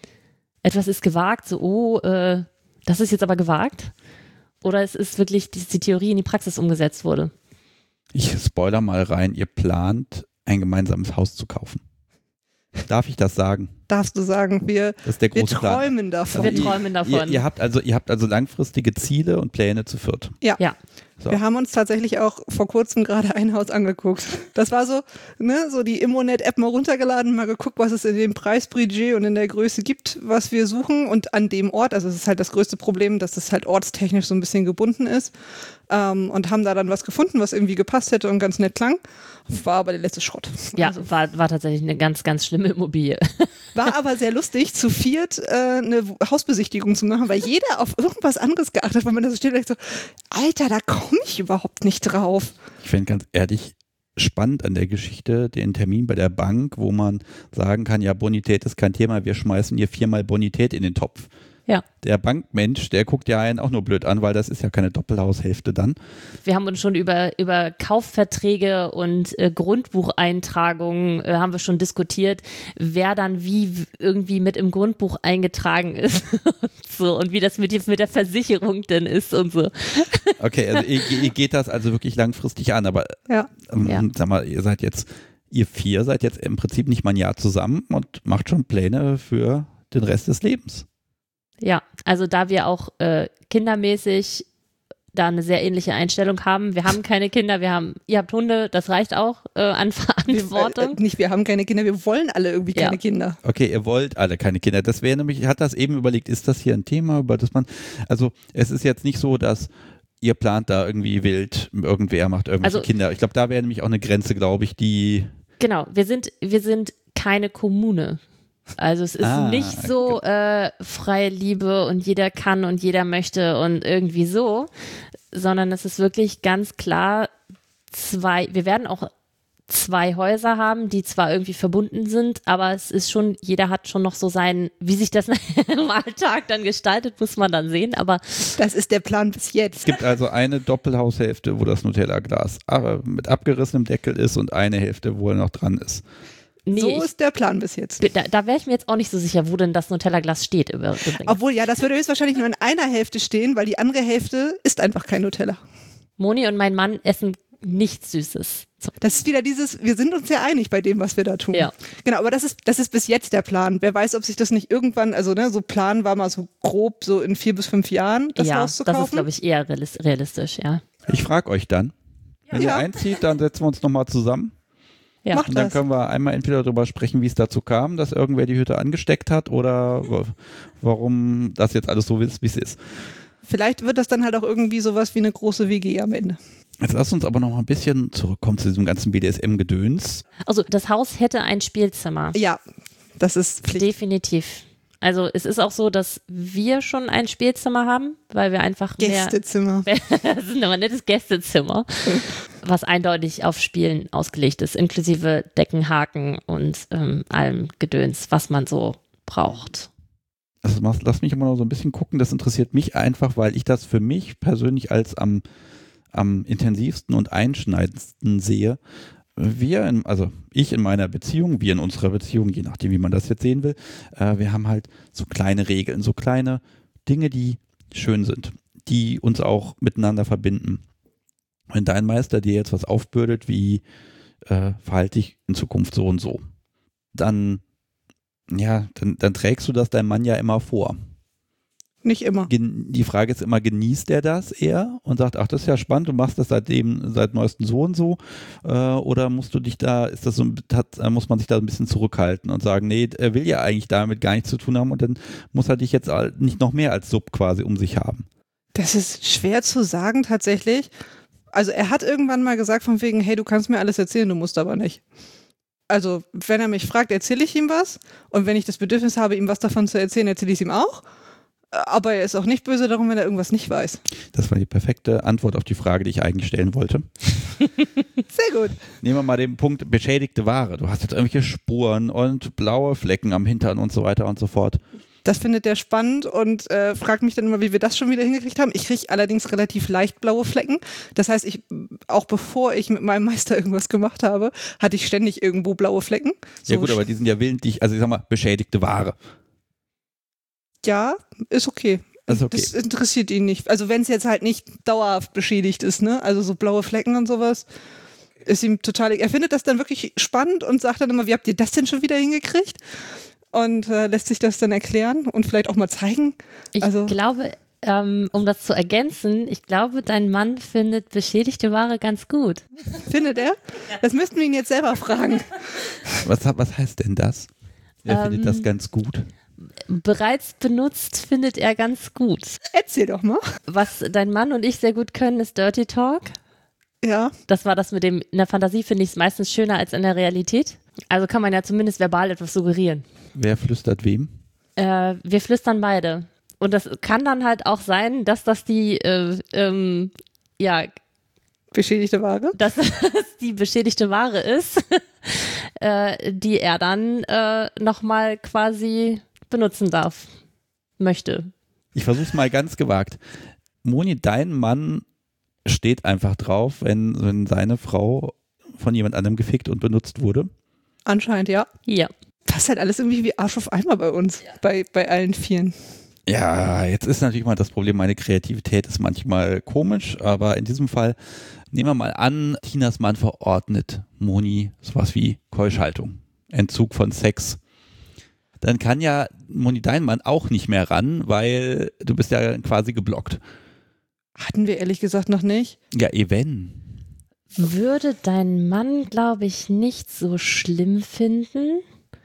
Etwas ist gewagt, so, oh, äh, das ist jetzt aber gewagt. Oder es ist wirklich, dass die Theorie in die Praxis umgesetzt wurde. Ich spoiler mal rein, ihr plant, ein gemeinsames Haus zu kaufen. Darf ich das sagen? Darfst du sagen, wir, das ist der große wir träumen Plan. davon. Wir träumen davon. Ihr, ihr, habt also, ihr habt also langfristige Ziele und Pläne zu viert. Ja. ja. So. Wir haben uns tatsächlich auch vor kurzem gerade ein Haus angeguckt. Das war so, ne, so die Immonet-App mal runtergeladen, mal geguckt, was es in dem Preisbudget und in der Größe gibt, was wir suchen und an dem Ort, also es ist halt das größte Problem, dass das halt ortstechnisch so ein bisschen gebunden ist, ähm, und haben da dann was gefunden, was irgendwie gepasst hätte und ganz nett klang. War aber der letzte Schrott. Ja, also. war, war tatsächlich eine ganz, ganz schlimme Immobilie. War aber sehr lustig, zu viert äh, eine Hausbesichtigung zu machen, weil jeder auf irgendwas anderes geachtet hat, weil man da so steht und denkt so, Alter, da komme ich überhaupt nicht drauf. Ich finde ganz ehrlich spannend an der Geschichte den Termin bei der Bank, wo man sagen kann, ja, Bonität ist kein Thema, wir schmeißen hier viermal Bonität in den Topf. Ja. Der Bankmensch, der guckt ja einen auch nur blöd an, weil das ist ja keine Doppelhaushälfte dann. Wir haben uns schon über, über Kaufverträge und äh, Grundbucheintragungen äh, haben wir schon diskutiert, wer dann wie irgendwie mit im Grundbuch eingetragen ist und so und wie das mit, die, mit der Versicherung denn ist und so. Okay, also ihr, ihr geht das also wirklich langfristig an, aber ja. ähm, ja. sag mal, ihr seid jetzt ihr vier seid jetzt im Prinzip nicht mal ein Jahr zusammen und macht schon Pläne für den Rest des Lebens. Ja, also da wir auch äh, kindermäßig da eine sehr ähnliche Einstellung haben. Wir haben keine Kinder, wir haben, ihr habt Hunde, das reicht auch äh, an Verantwortung. Wir, äh, nicht, wir haben keine Kinder, wir wollen alle irgendwie Ja. keine Kinder. Okay, ihr wollt alle keine Kinder. Das wäre nämlich, ich hatte das eben überlegt, ist das hier ein Thema, über das man, also es ist jetzt nicht so, dass ihr plant da irgendwie wild, irgendwer macht irgendwelche Also- Kinder. Ich glaube, da wäre nämlich auch eine Grenze, glaube ich, die, Genau, wir sind, wir sind keine Kommune. Also es ist Ah, nicht so äh, freie Liebe und jeder kann und jeder möchte und irgendwie so, sondern es ist wirklich ganz klar zwei, wir werden auch zwei Häuser haben, die zwar irgendwie verbunden sind, aber es ist schon, jeder hat schon noch so sein, wie sich das im Alltag dann gestaltet, muss man dann sehen, aber Das ist der Plan bis jetzt. es gibt also eine Doppelhaushälfte, wo das Nutella-Glas aber mit abgerissenem Deckel ist und eine Hälfte, wo er noch dran ist. nee, so ich, ist der Plan bis jetzt. da, da wäre ich mir jetzt auch nicht so sicher, wo denn das Nutella-Glas steht übrigens. Obwohl, ja, das würde höchstwahrscheinlich nur in einer Hälfte stehen, weil die andere Hälfte ist einfach kein Nutella. Moni und mein Mann essen nichts Süßes. So. Das ist wieder dieses, wir sind uns ja einig bei dem, was wir da tun. Ja. Genau, aber das ist, das ist bis jetzt der Plan. Wer weiß, ob sich das nicht irgendwann, also ne, so Plan war mal so grob, so in vier bis fünf Jahren, das Ja, Haus zu das kaufen. ist, glaube ich, eher realis- realistisch, ja. Ich frage euch dann, wenn Ja. ihr einzieht, dann setzen wir uns nochmal zusammen. Ja. Macht Und dann das. können wir einmal entweder darüber sprechen, wie es dazu kam, dass irgendwer die Hütte angesteckt hat oder wa- warum das jetzt alles so ist, wie es ist. Vielleicht wird das dann halt auch irgendwie sowas wie eine große W G am Ende. Jetzt lasst uns aber noch mal ein bisschen zurückkommen zu diesem ganzen B D S M-Gedöns. Also das Haus hätte ein Spielzimmer. Ja, das ist Pflicht. Definitiv. Also es ist auch so, dass wir schon ein Spielzimmer haben, weil wir einfach mehr, Gästezimmer. das ist ein nettes Gästezimmer, was eindeutig auf Spielen ausgelegt ist, inklusive Deckenhaken und ähm, allem Gedöns, was man so braucht. Also mach- lass mich immer noch so ein bisschen gucken, das interessiert mich einfach, weil ich das für mich persönlich als am, am intensivsten und einschneidendsten sehe. Wir, in, also ich in meiner Beziehung, wir in unserer Beziehung, je nachdem, wie man das jetzt sehen will, äh, wir haben halt so kleine Regeln, so kleine Dinge, die schön sind, die uns auch miteinander verbinden. Wenn dein Meister dir jetzt was aufbürdet, wie äh, verhalte dich in Zukunft so und so, dann, ja, dann, dann trägst du das deinem Mann ja immer vor. Nicht immer. Gen- Die Frage ist immer, genießt er das eher und sagt, ach, das ist ja spannend, du machst das seitdem, seit neuestem so und so, äh, oder musst du dich da, ist das so, ein- hat, äh, muss man sich da ein bisschen zurückhalten und sagen, nee, er will ja eigentlich damit gar nichts zu tun haben und dann muss er dich jetzt all- nicht noch mehr als Sub quasi um sich haben. Das ist schwer zu sagen tatsächlich. Also er hat irgendwann mal gesagt von wegen, hey, du kannst mir alles erzählen, du musst aber nicht. Also wenn er mich fragt, erzähle ich ihm was und wenn ich das Bedürfnis habe, ihm was davon zu erzählen, erzähle ich es ihm auch. Aber er ist auch nicht böse darum, wenn er irgendwas nicht weiß. Das war die perfekte Antwort auf die Frage, die ich eigentlich stellen wollte. Sehr gut. Nehmen wir mal den Punkt beschädigte Ware. Du hast jetzt irgendwelche Spuren und blaue Flecken am Hintern und so weiter und so fort. Das findet er spannend und äh, fragt mich dann immer, wie wir das schon wieder hingekriegt haben. Ich kriege allerdings relativ leicht blaue Flecken. Das heißt, ich, auch bevor ich mit meinem Meister irgendwas gemacht habe, hatte ich ständig irgendwo blaue Flecken. Ja So gut, aber die sind ja willentlich, also ich sag mal, beschädigte Ware. Ja, ist okay. Das ist okay. Das interessiert ihn nicht. Also wenn es jetzt halt nicht dauerhaft beschädigt ist, ne? Also so blaue Flecken und sowas, ist ihm total. Er findet das dann wirklich spannend und sagt dann immer, wie habt ihr das denn schon wieder hingekriegt? Und äh, lässt sich das dann erklären und vielleicht auch mal zeigen. Ich Also- glaube, ähm, um das zu ergänzen, ich glaube, dein Mann findet beschädigte Ware ganz gut. Findet er? Das müssten wir ihn jetzt selber fragen. Was, was heißt denn das? Er Ähm, findet das ganz gut. Bereits benutzt findet er ganz gut. Erzähl doch mal. Was dein Mann und ich sehr gut können, ist Dirty Talk. Ja. Das war das mit dem, in der Fantasie finde ich es meistens schöner als in der Realität. Also kann man ja zumindest verbal etwas suggerieren. Wer flüstert wem? Äh, wir flüstern beide. Und das kann dann halt auch sein, dass das die, äh, ähm, ja, Beschädigte Ware. dass das die beschädigte Ware ist, äh, die er dann äh, nochmal quasi benutzen darf, möchte. Ich versuch's mal ganz gewagt. Moni, dein Mann steht einfach drauf, wenn, wenn seine Frau von jemand anderem gefickt und benutzt wurde. Anscheinend, ja. Ja. Passt halt alles irgendwie wie Arsch auf Eimer bei uns. Bei, bei allen Vieren. Ja, jetzt ist natürlich mal das Problem, meine Kreativität ist manchmal komisch, aber in diesem Fall nehmen wir mal an, Tinas Mann verordnet Moni sowas wie Keuschhaltung, Entzug von Sex. Dann kann ja Moni dein Mann auch nicht mehr ran, weil du bist ja quasi geblockt. Hatten wir ehrlich gesagt noch nicht. Ja, even. Würde dein Mann, glaube ich, nicht so schlimm finden,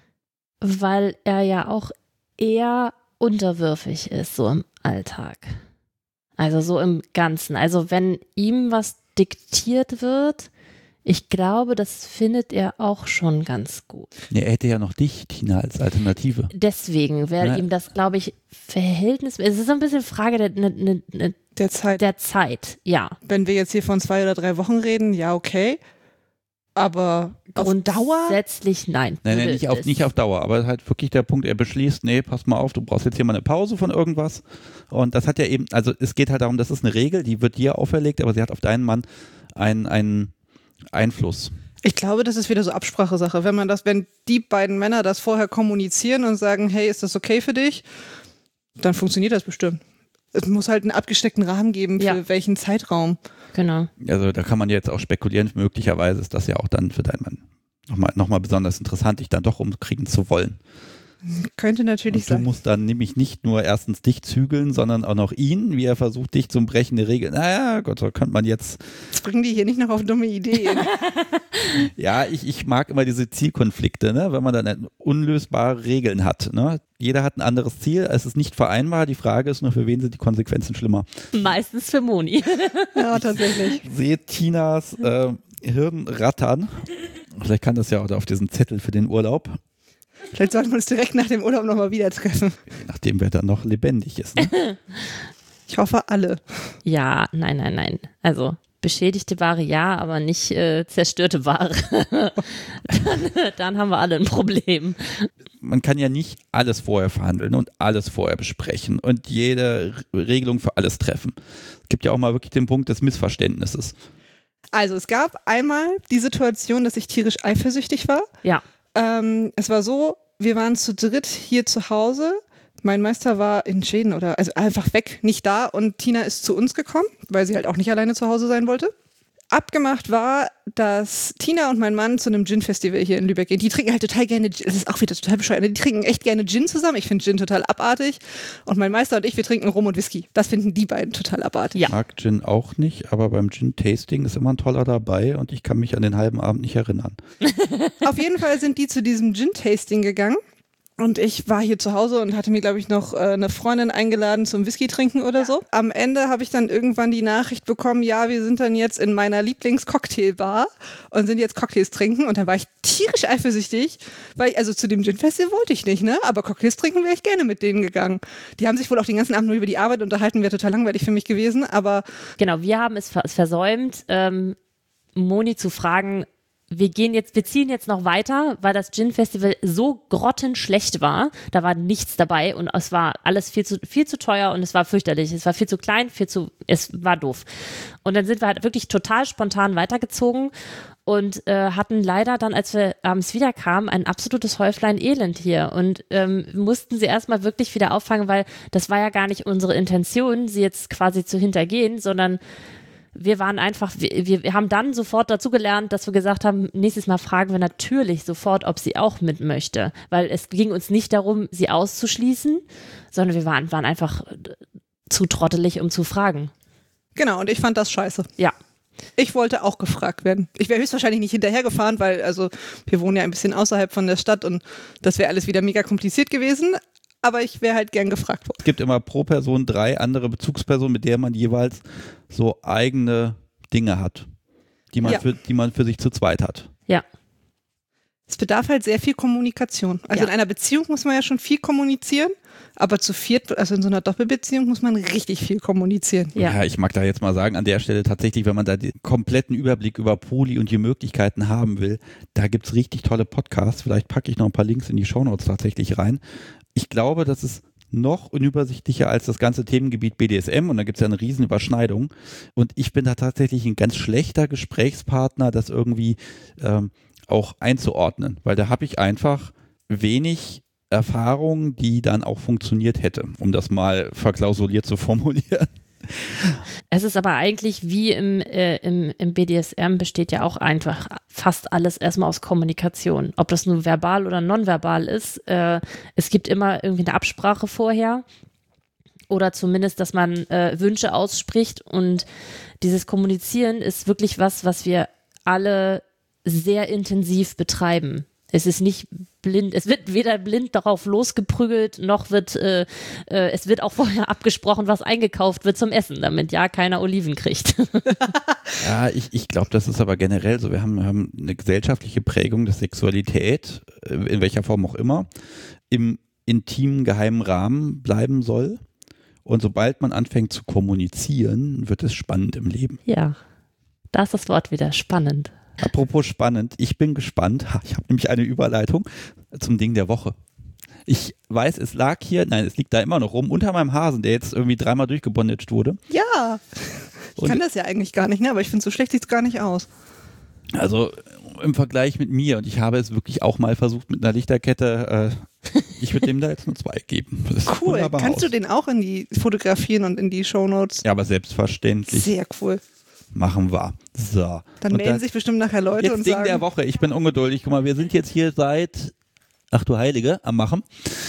weil er ja auch eher unterwürfig ist, so im Alltag. Also so im Ganzen. Also wenn ihm was diktiert wird, ich glaube, das findet er auch schon ganz gut. Ja, er hätte ja noch dich, Tina, als Alternative. Deswegen wäre Ja. ihm das, glaube ich, Verhältnis. Es ist so ein bisschen Frage der, ne, ne, ne, Der Zeit. der Zeit, ja. Wenn wir jetzt hier von zwei oder drei Wochen reden, ja, okay. Aber auf Dauer? Grundsätzlich nein. Nein, nein, Würde nicht auf, es- nicht auf Dauer, aber halt wirklich der Punkt, er beschließt, nee, pass mal auf, du brauchst jetzt hier mal eine Pause von irgendwas. Und das hat ja eben, also es geht halt darum, das ist eine Regel, die wird dir auferlegt, aber sie hat auf deinen Mann einen, einen Einfluss. Ich glaube, das ist wieder so Absprachesache. Wenn man das, wenn die beiden Männer das vorher kommunizieren und sagen, hey, ist das okay für dich? Dann funktioniert das bestimmt. Es muss halt einen abgesteckten Rahmen geben, für Ja. welchen Zeitraum. Genau. Also da kann man jetzt auch spekulieren, möglicherweise ist das ja auch dann für deinen Mann nochmal noch mal besonders interessant, dich dann doch umkriegen zu wollen. Könnte natürlich Und du sein. musst dann nämlich nicht nur erstens dich zügeln, sondern auch noch ihn, wie er versucht, dich zum Brechen der Regeln. Naja, Gott, so könnte man jetzt. Jetzt bringen die hier nicht noch auf dumme Ideen. Ja, ich, ich mag immer diese Zielkonflikte, ne? Wenn man dann unlösbare Regeln hat. Ne? Jeder hat ein anderes Ziel, es ist nicht vereinbar. Die Frage ist nur, für wen sind die Konsequenzen schlimmer? Meistens für Moni. Ja, tatsächlich. Seht Tinas äh, Hirn rattern. Vielleicht kann das ja auch auf diesen Zettel für den Urlaub, Vielleicht sollten wir uns direkt nach dem Urlaub nochmal wieder treffen. je nachdem, wer dann noch lebendig ist. Ne? Ich hoffe, alle. Ja, nein, nein, nein. Also beschädigte Ware ja, aber nicht äh, zerstörte Ware. dann, dann haben wir alle ein Problem. Man kann ja nicht alles vorher verhandeln und alles vorher besprechen und jede R- Regelung für alles treffen. Es gibt ja auch mal wirklich den Punkt des Missverständnisses. Also es gab einmal die Situation, dass ich tierisch eifersüchtig war. Ja. Ähm, es war so, wir waren zu dritt hier zu Hause. Mein Meister war in Schweden oder also einfach weg, nicht da. Und Tina ist zu uns gekommen, weil sie halt auch nicht alleine zu Hause sein wollte. Abgemacht war, dass Tina und mein Mann zu einem Gin-Festival hier in Lübeck gehen. Die trinken halt total gerne, das ist auch wieder total bescheuert, die trinken echt gerne Gin zusammen. Ich finde Gin total abartig. Und mein Meister und ich, wir trinken Rum und Whisky. Das finden die beiden total abartig. Ja. Ich mag Gin auch nicht, aber beim Gin-Tasting ist immer ein toller dabei und ich kann mich an den halben Abend nicht erinnern. Auf jeden Fall sind die zu diesem Gin-Tasting gegangen. Und ich war hier zu Hause und hatte mir, glaube ich, noch äh, eine Freundin eingeladen zum Whisky trinken oder so. Am Ende habe ich dann irgendwann die Nachricht bekommen, ja, wir sind dann jetzt in meiner Lieblingscocktailbar und sind jetzt Cocktails trinken. Und dann war ich tierisch eifersüchtig, weil ich, also zu dem Gin-Festival wollte ich nicht, ne? Aber Cocktails trinken wäre ich gerne mit denen gegangen. Die haben sich wohl auch den ganzen Abend nur über die Arbeit unterhalten, wäre total langweilig für mich gewesen, aber Genau, wir haben es ver- versäumt, ähm, Moni zu fragen, wir gehen jetzt, wir ziehen jetzt noch weiter, weil das Gin-Festival so grottenschlecht war. Da war nichts dabei und es war alles viel zu, viel zu teuer und es war fürchterlich. Es war viel zu klein, viel zu, es war doof. Und dann sind wir halt wirklich total spontan weitergezogen und äh, hatten leider dann, als wir abends wiederkamen, ein absolutes Häuflein Elend hier und ähm, mussten sie erstmal wirklich wieder auffangen, weil das war ja gar nicht unsere Intention, sie jetzt quasi zu hintergehen, sondern wir waren einfach, wir, wir haben dann sofort dazu gelernt, dass wir gesagt haben, nächstes Mal fragen wir natürlich sofort, ob sie auch mit möchte, weil es ging uns nicht darum, sie auszuschließen, sondern wir waren, waren einfach zu trottelig, um zu fragen. genau, und ich fand das scheiße. Ja. Ich wollte auch gefragt werden. Ich wäre höchstwahrscheinlich nicht hinterhergefahren, weil also wir wohnen ja ein bisschen außerhalb von der Stadt und das wäre alles wieder mega kompliziert gewesen. Aber ich wäre halt gern gefragt worden. Es gibt immer pro Person drei andere Bezugspersonen, mit der man jeweils so eigene Dinge hat, die man, Ja. für, die man für sich zu zweit hat. Ja. Es bedarf halt sehr viel Kommunikation. Also Ja. in einer Beziehung muss man ja schon viel kommunizieren, aber zu viert, also in so einer Doppelbeziehung muss man richtig viel kommunizieren. Ja. Ja, ich mag da jetzt mal sagen, an der Stelle tatsächlich, wenn man da den kompletten Überblick über Poly und die Möglichkeiten haben will, da gibt's richtig tolle Podcasts. Vielleicht packe ich noch ein paar Links in die Shownotes tatsächlich rein. Ich glaube, das ist noch unübersichtlicher als das ganze Themengebiet B D S M und da gibt's ja eine riesen Überschneidung. Und ich bin da tatsächlich ein ganz schlechter Gesprächspartner, das irgendwie ähm, auch einzuordnen, weil da habe ich einfach wenig Erfahrung, die dann auch funktioniert hätte, um das mal verklausuliert zu formulieren. Es ist aber eigentlich wie im, äh, im, im B D S M besteht ja auch einfach fast alles erstmal aus Kommunikation. Ob das nun verbal oder nonverbal ist, äh, es gibt immer irgendwie eine Absprache vorher oder zumindest, dass man äh, Wünsche ausspricht und dieses Kommunizieren ist wirklich was, was wir alle sehr intensiv betreiben. Es ist nicht blind, es wird weder blind darauf losgeprügelt, noch wird, äh, äh, es wird auch vorher abgesprochen, was eingekauft wird zum Essen, damit ja keiner Oliven kriegt. Ja, ich, ich glaube, das ist aber generell so. Wir haben, haben eine gesellschaftliche Prägung, dass Sexualität, in welcher Form auch immer, im intimen, geheimen Rahmen bleiben soll. Und sobald man anfängt zu kommunizieren, wird es spannend im Leben. Ja, da ist das Wort wieder spannend. Apropos spannend, ich bin gespannt. Ich habe nämlich eine Überleitung zum Ding der Woche. Ich weiß, es lag hier, nein, es liegt da immer noch rum, unter meinem Hasen, der jetzt irgendwie dreimal durchgebondaged wurde. Ja, ich Und kann das ja eigentlich gar nicht, ne? Aber ich finde, so schlecht sieht es gar nicht aus. Also im Vergleich mit mir, und ich habe es wirklich auch mal versucht mit einer Lichterkette, äh, ich würde dem da jetzt nur zwei geben. Das sieht Cool, wunderbar kannst aus. du den auch in die fotografieren und in die Shownotes? Ja, aber selbstverständlich. Sehr cool. Machen wir. So. Dann Und melden das- sich bestimmt nachher Leute Jetzt und Ding sagen, der Woche. Ich bin ungeduldig. Guck mal, wir sind jetzt hier seit, ach du Heilige, am Machen.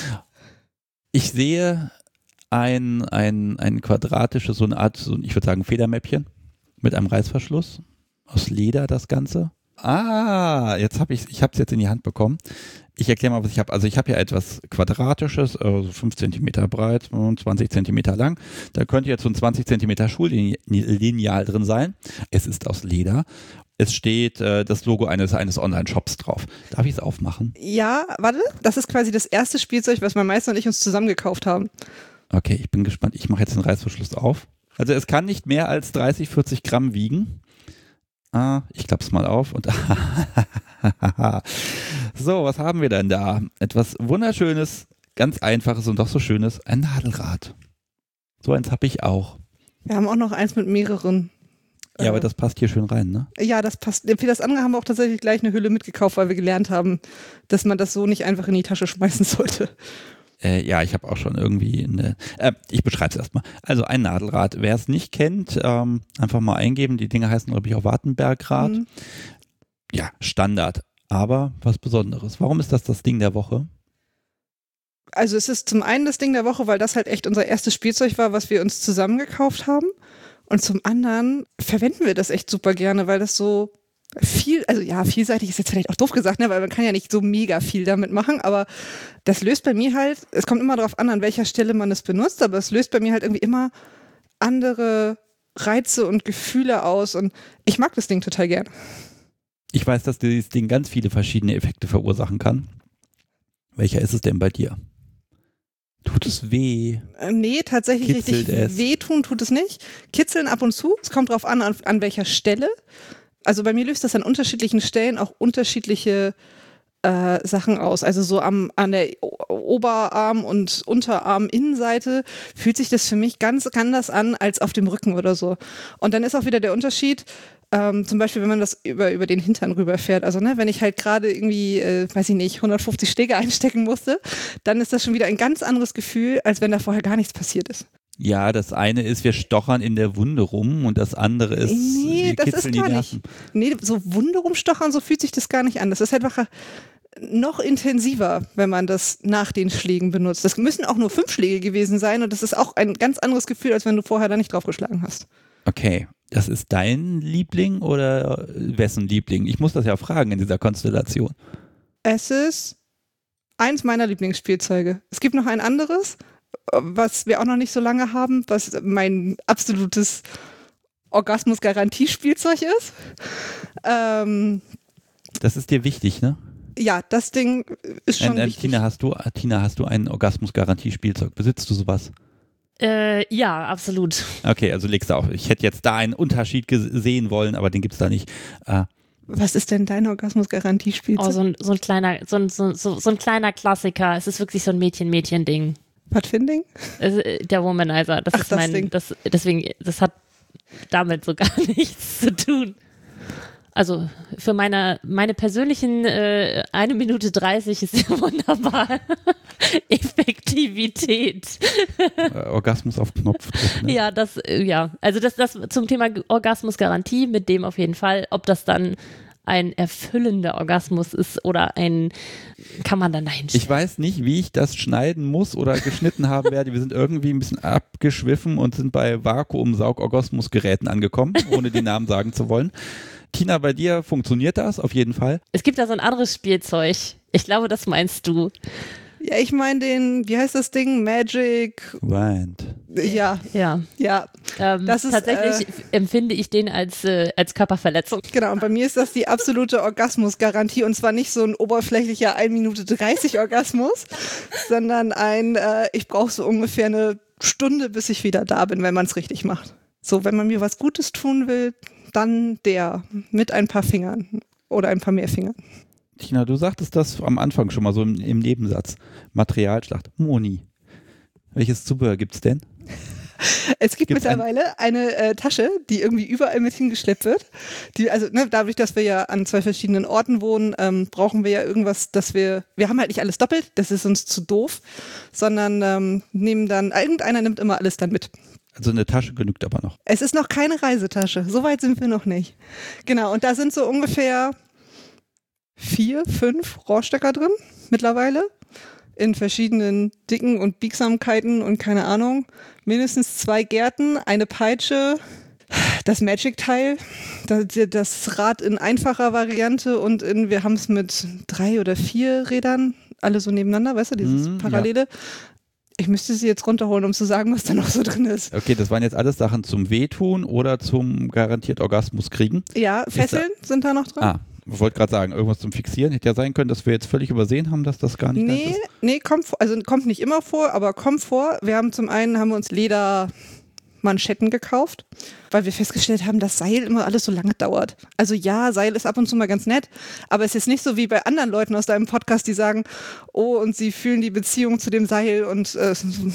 Ich sehe ein, ein, ein quadratisches, so eine Art, so, ich würde sagen Federmäppchen mit einem Reißverschluss. Aus Leder das Ganze. Ah, jetzt habe ich ich habe es jetzt in die Hand bekommen. Ich erkläre mal, was ich habe. Also ich habe hier etwas Quadratisches, also fünf Zentimeter breit und zwanzig Zentimeter lang. Da könnte jetzt so ein zwanzig Zentimeter Schullineal drin sein. Es ist aus Leder. Es steht äh, das Logo eines, eines Online-Shops drauf. Darf ich es aufmachen? ja, warte, das ist quasi das erste Spielzeug, was mein Meister und ich uns zusammen gekauft haben. Okay, ich bin gespannt. Ich mache jetzt den Reißverschluss auf. Also es kann nicht mehr als dreißig, vierzig Gramm wiegen. Ah, ich klappe es mal auf und so, was haben wir denn da? Etwas Wunderschönes, ganz Einfaches und doch so Schönes, ein Nadelrad. So eins habe ich auch. Wir haben auch noch eins mit mehreren. Ja, äh, aber das passt hier schön rein, ne? Ja, das passt. Für das andere haben wir auch tatsächlich gleich eine Hülle mitgekauft, weil wir gelernt haben, dass man das so nicht einfach in die Tasche schmeißen sollte. Äh, ja, ich habe auch schon irgendwie eine, äh, ich beschreibe es erstmal. Also ein Nadelrad, wer es nicht kennt, ähm, einfach mal eingeben. Die Dinge heißen, glaube ich, auch Wartenbergrad. Mhm. Ja, Standard, aber was Besonderes. Warum ist das das Ding der Woche? Also es ist zum einen das Ding der Woche, weil das halt echt unser erstes Spielzeug war, was wir uns zusammen gekauft haben. Und zum anderen verwenden wir das echt super gerne, weil das so viel, also ja, vielseitig ist jetzt vielleicht auch doof gesagt, ne, weil man kann ja nicht so mega viel damit machen, aber das löst bei mir halt, es kommt immer darauf an, an welcher Stelle man es benutzt, aber es löst bei mir halt irgendwie immer andere Reize und Gefühle aus und ich mag das Ding total gern. Ich weiß, dass dieses Ding ganz viele verschiedene Effekte verursachen kann. Welcher ist es denn bei dir? Tut es weh? Äh, Nee, tatsächlich Kitzelt richtig es? wehtun tut es nicht. Kitzeln ab und zu, es kommt drauf an, an, an welcher Stelle. Also bei mir löst das an unterschiedlichen Stellen auch unterschiedliche äh, Sachen aus. Also so am, an der O- Oberarm- und Unterarm-Innenseite fühlt sich das für mich ganz anders an als auf dem Rücken oder so. Und dann ist auch wieder der Unterschied, ähm, zum Beispiel, wenn man das über, über den Hintern rüberfährt. Also ne, wenn ich halt gerade irgendwie, äh, weiß ich nicht, hundertfünfzig Schläge einstecken musste, dann ist das schon wieder ein ganz anderes Gefühl, als wenn da vorher gar nichts passiert ist. Ja, das eine ist, wir stochern in der Wunde rum und das andere ist, Nee, wir das ist kitzeln die gar Nerven. nicht. Nee, so Wunde rumstochern, so fühlt sich das gar nicht an. Das ist einfach noch intensiver, wenn man das nach den Schlägen benutzt. Das müssen auch nur fünf Schläge gewesen sein und das ist auch ein ganz anderes Gefühl, als wenn du vorher da nicht draufgeschlagen hast. Okay, das ist dein Liebling oder wessen Liebling? Ich muss das ja fragen in dieser Konstellation. Es ist eins meiner Lieblingsspielzeuge. Es gibt noch ein anderes, was wir auch noch nicht so lange haben, was mein absolutes Orgasmus-Garantiespielzeug ist. Ähm, Das ist dir wichtig, ne? ja, das Ding ist schon Äh, äh, wichtig. Tina, hast du, Tina, hast du ein Orgasmus-Garantiespielzeug? Besitzt du sowas? Äh, ja, absolut. Okay, also legst du auf. Ich hätte jetzt da einen Unterschied gesehen wollen, aber den gibt es da nicht. Äh, Was ist denn dein Orgasmus-Garantiespielzeug? Oh, so ein, so ein kleiner, so ein, so, so, so ein kleiner Klassiker. Es ist wirklich so ein Mädchen-Mädchen-Ding. Pfadfinding? Also, äh, der Womanizer. Das Ach, ist das mein, Ding. das, deswegen, das hat damit so gar nichts zu tun. Also für meine, meine persönlichen äh, eine Minute dreißig ist ja wunderbar. Effektivität. Äh, Orgasmus auf Knopfdruck. Ne? Ja, das, äh, ja. Also das, das zum Thema Orgasmusgarantie, mit dem auf jeden Fall. Ob das dann ein erfüllender Orgasmus ist oder ein, kann man dann dahin stellen. Ich weiß nicht, wie ich das schneiden muss oder geschnitten haben werde. Wir sind irgendwie ein bisschen abgeschwiffen und sind bei Vakuumsaug-Orgasmusgeräten angekommen, ohne die Namen sagen zu wollen. Tina, bei dir funktioniert das auf jeden Fall? Es gibt da so ein anderes Spielzeug. Ich glaube, das meinst du. Ja, ich meine den, wie heißt das Ding? Magic. Wand. Ja, Ja. ja. Ähm, Das ist, tatsächlich äh, empfinde ich den als, äh, als Körperverletzung. Genau, und bei mir ist das die absolute Orgasmusgarantie und zwar nicht so ein oberflächlicher eine Minute dreißig Orgasmus, sondern ein, äh, ich brauche so ungefähr eine Stunde, bis ich wieder da bin, wenn man es richtig macht. So, wenn man mir was Gutes tun will, dann der mit ein paar Fingern oder ein paar mehr Fingern. Tina, du sagtest das am Anfang schon mal so im, im Nebensatz. Materialschlacht. Moni. Welches Zubehör gibt's denn? Es gibt Gibt's mittlerweile ein eine äh, Tasche, die irgendwie überall mit hingeschleppt wird. Die, also ne, dadurch, dass wir ja an zwei verschiedenen Orten wohnen, ähm, brauchen wir ja irgendwas, dass wir, wir haben halt nicht alles doppelt, das ist uns zu doof, sondern ähm, nehmen dann, irgendeiner nimmt immer alles dann mit. Also eine Tasche genügt aber noch. Es ist noch keine Reisetasche, so weit sind wir noch nicht. Genau, und da sind so ungefähr vier, fünf Rohrstöcker drin mittlerweile in verschiedenen Dicken und Biegsamkeiten und keine Ahnung. Mindestens zwei Gärten, eine Peitsche, das Magic-Teil, das, das Rad in einfacher Variante und in, wir haben es mit drei oder vier Rädern, alle so nebeneinander, weißt du, dieses Mm, Parallele. Ja. Ich müsste sie jetzt runterholen, um zu sagen, was da noch so drin ist. Okay, das waren jetzt alles Sachen zum Wehtun oder zum garantiert Orgasmus kriegen? Ja, Fesseln da, sind da noch drin. Ah, ich wollte gerade sagen, irgendwas zum Fixieren. Hätte ja sein können, dass wir jetzt völlig übersehen haben, dass das gar nicht nee, ist. Nee, kommt vor, also kommt nicht immer vor, aber kommt vor. Wir haben zum einen, haben wir uns Ledermanschetten gekauft, weil wir festgestellt haben, dass Seil immer alles so lange dauert. Also ja, Seil ist ab und zu mal ganz nett, aber es ist nicht so wie bei anderen Leuten aus deinem Podcast, die sagen, oh, und sie fühlen die Beziehung zu dem Seil und äh,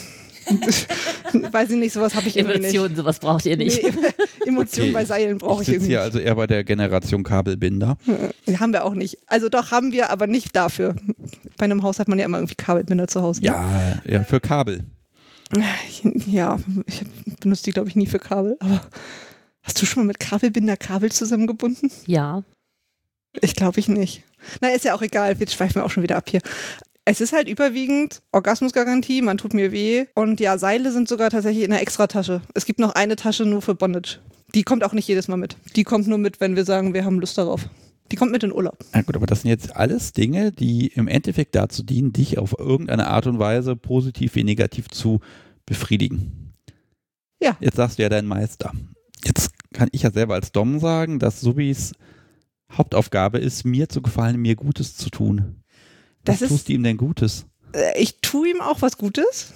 weiß ich nicht, sowas habe ich irgendwie nicht. Emotionen, sowas braucht ihr nicht. Nee, Emotionen Okay, bei Seilen brauche ich, ich irgendwie hier nicht. also eher bei der Generation Kabelbinder. Die haben wir auch nicht. Also doch, haben wir, aber nicht dafür. Bei einem Haus hat man ja immer irgendwie Kabelbinder zu Hause. Ne? Ja, ja, für Kabel. Ja, ich benutze die, glaube ich, nie für Kabel. Aber hast du schon mal mit Kabelbinder Kabel zusammengebunden? Ja. Ich glaube ich nicht. Na, ist ja auch egal. Wir schweifen auch schon wieder ab hier. Es ist halt überwiegend Orgasmusgarantie, man tut mir weh. Und ja, Seile sind sogar tatsächlich in einer Extratasche. Es gibt noch eine Tasche nur für Bondage. Die kommt auch nicht jedes Mal mit. Die kommt nur mit, wenn wir sagen, wir haben Lust darauf. Die kommt mit in Urlaub. Na gut, aber das sind jetzt alles Dinge, die im Endeffekt dazu dienen, dich auf irgendeine Art und Weise positiv wie negativ zu befriedigen. Ja. Jetzt sagst du ja dein Meister. Jetzt kann ich ja selber als Dom sagen, dass Subis Hauptaufgabe ist, mir zu gefallen, mir Gutes zu tun. Was Das tust ist, du ihm denn Gutes? ich tue ihm auch was Gutes,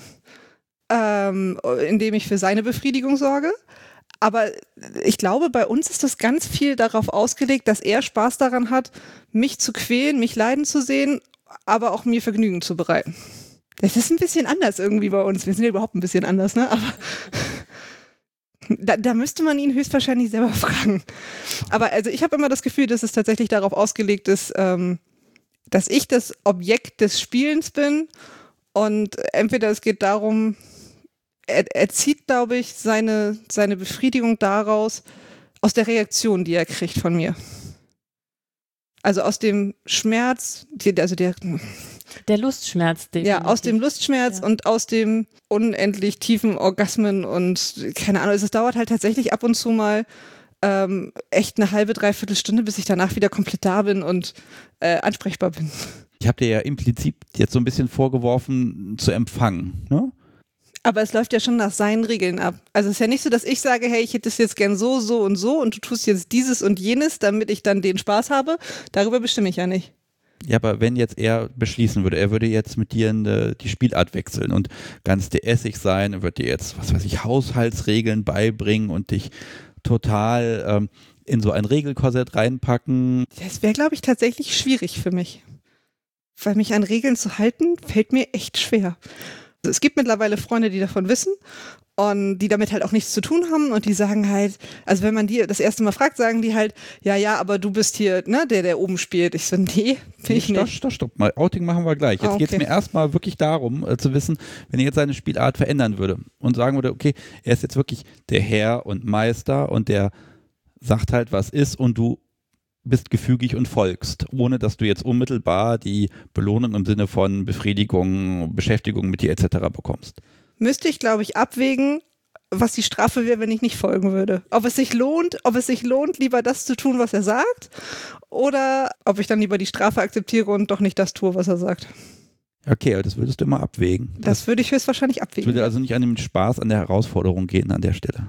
ähm, indem ich für seine Befriedigung sorge. Aber ich glaube, bei uns ist das ganz viel darauf ausgelegt, dass er Spaß daran hat, mich zu quälen, mich leiden zu sehen, aber auch mir Vergnügen zu bereiten. Das ist ein bisschen anders irgendwie bei uns. Wir sind ja überhaupt ein bisschen anders, ne? Aber da, da müsste man ihn höchstwahrscheinlich selber fragen. Aber also ich habe immer das Gefühl, dass es tatsächlich darauf ausgelegt ist, ähm, dass ich das Objekt des Spielens bin und entweder es geht darum, er, er zieht, glaube ich, seine, seine Befriedigung daraus, aus der Reaktion, die er kriegt von mir. Also aus dem Schmerz, also der, Der Lustschmerz, definitiv. ja, aus dem Lustschmerz Ja. und aus dem unendlich tiefen Orgasmen und keine Ahnung, es dauert halt tatsächlich ab und zu mal ähm, echt eine halbe, dreiviertel Stunde, bis ich danach wieder komplett da bin und äh, ansprechbar bin. Ich habe dir ja implizit jetzt so ein bisschen vorgeworfen, zu empfangen, ne? Aber es läuft ja schon nach seinen Regeln ab. Also es ist ja nicht so, dass ich sage, hey, ich hätte es jetzt gern so, so und so und du tust jetzt dieses und jenes, damit ich dann den Spaß habe. Darüber bestimme ich ja nicht. Ja, aber wenn jetzt er beschließen würde, er würde jetzt mit dir eine, die Spielart wechseln und ganz DS-ig sein, er würde dir jetzt, was weiß ich, Haushaltsregeln beibringen und dich total ähm, in so ein Regelkorsett reinpacken. Das wäre, glaube ich, tatsächlich schwierig für mich. Weil mich an Regeln zu halten, fällt mir echt schwer. Also es gibt mittlerweile Freunde, die davon wissen und die damit halt auch nichts zu tun haben und die sagen halt, also wenn man die das erste Mal fragt, sagen die halt, ja, ja, aber du bist hier, ne, der, der oben spielt. Ich so, nee, bin ich stopp, nicht. Stopp, stopp, mal. Outing machen wir gleich. Jetzt Ah, okay. geht es mir erstmal wirklich darum, äh, zu wissen, wenn er jetzt seine Spielart verändern würde und sagen würde, okay, er ist jetzt wirklich der Herr und Meister und der sagt halt, was ist und du bist gefügig und folgst, ohne dass du jetzt unmittelbar die Belohnung im Sinne von Befriedigung, Beschäftigung mit dir et cetera bekommst. Müsste ich, glaube ich, abwägen, was die Strafe wäre, wenn ich nicht folgen würde. Ob es sich lohnt, ob es sich lohnt, lieber das zu tun, was er sagt, oder ob ich dann lieber die Strafe akzeptiere und doch nicht das tue, was er sagt. Okay, aber das würdest du immer abwägen. Das, das würde ich höchstwahrscheinlich abwägen. würde also nicht an dem Spaß, an der Herausforderung gehen an der Stelle.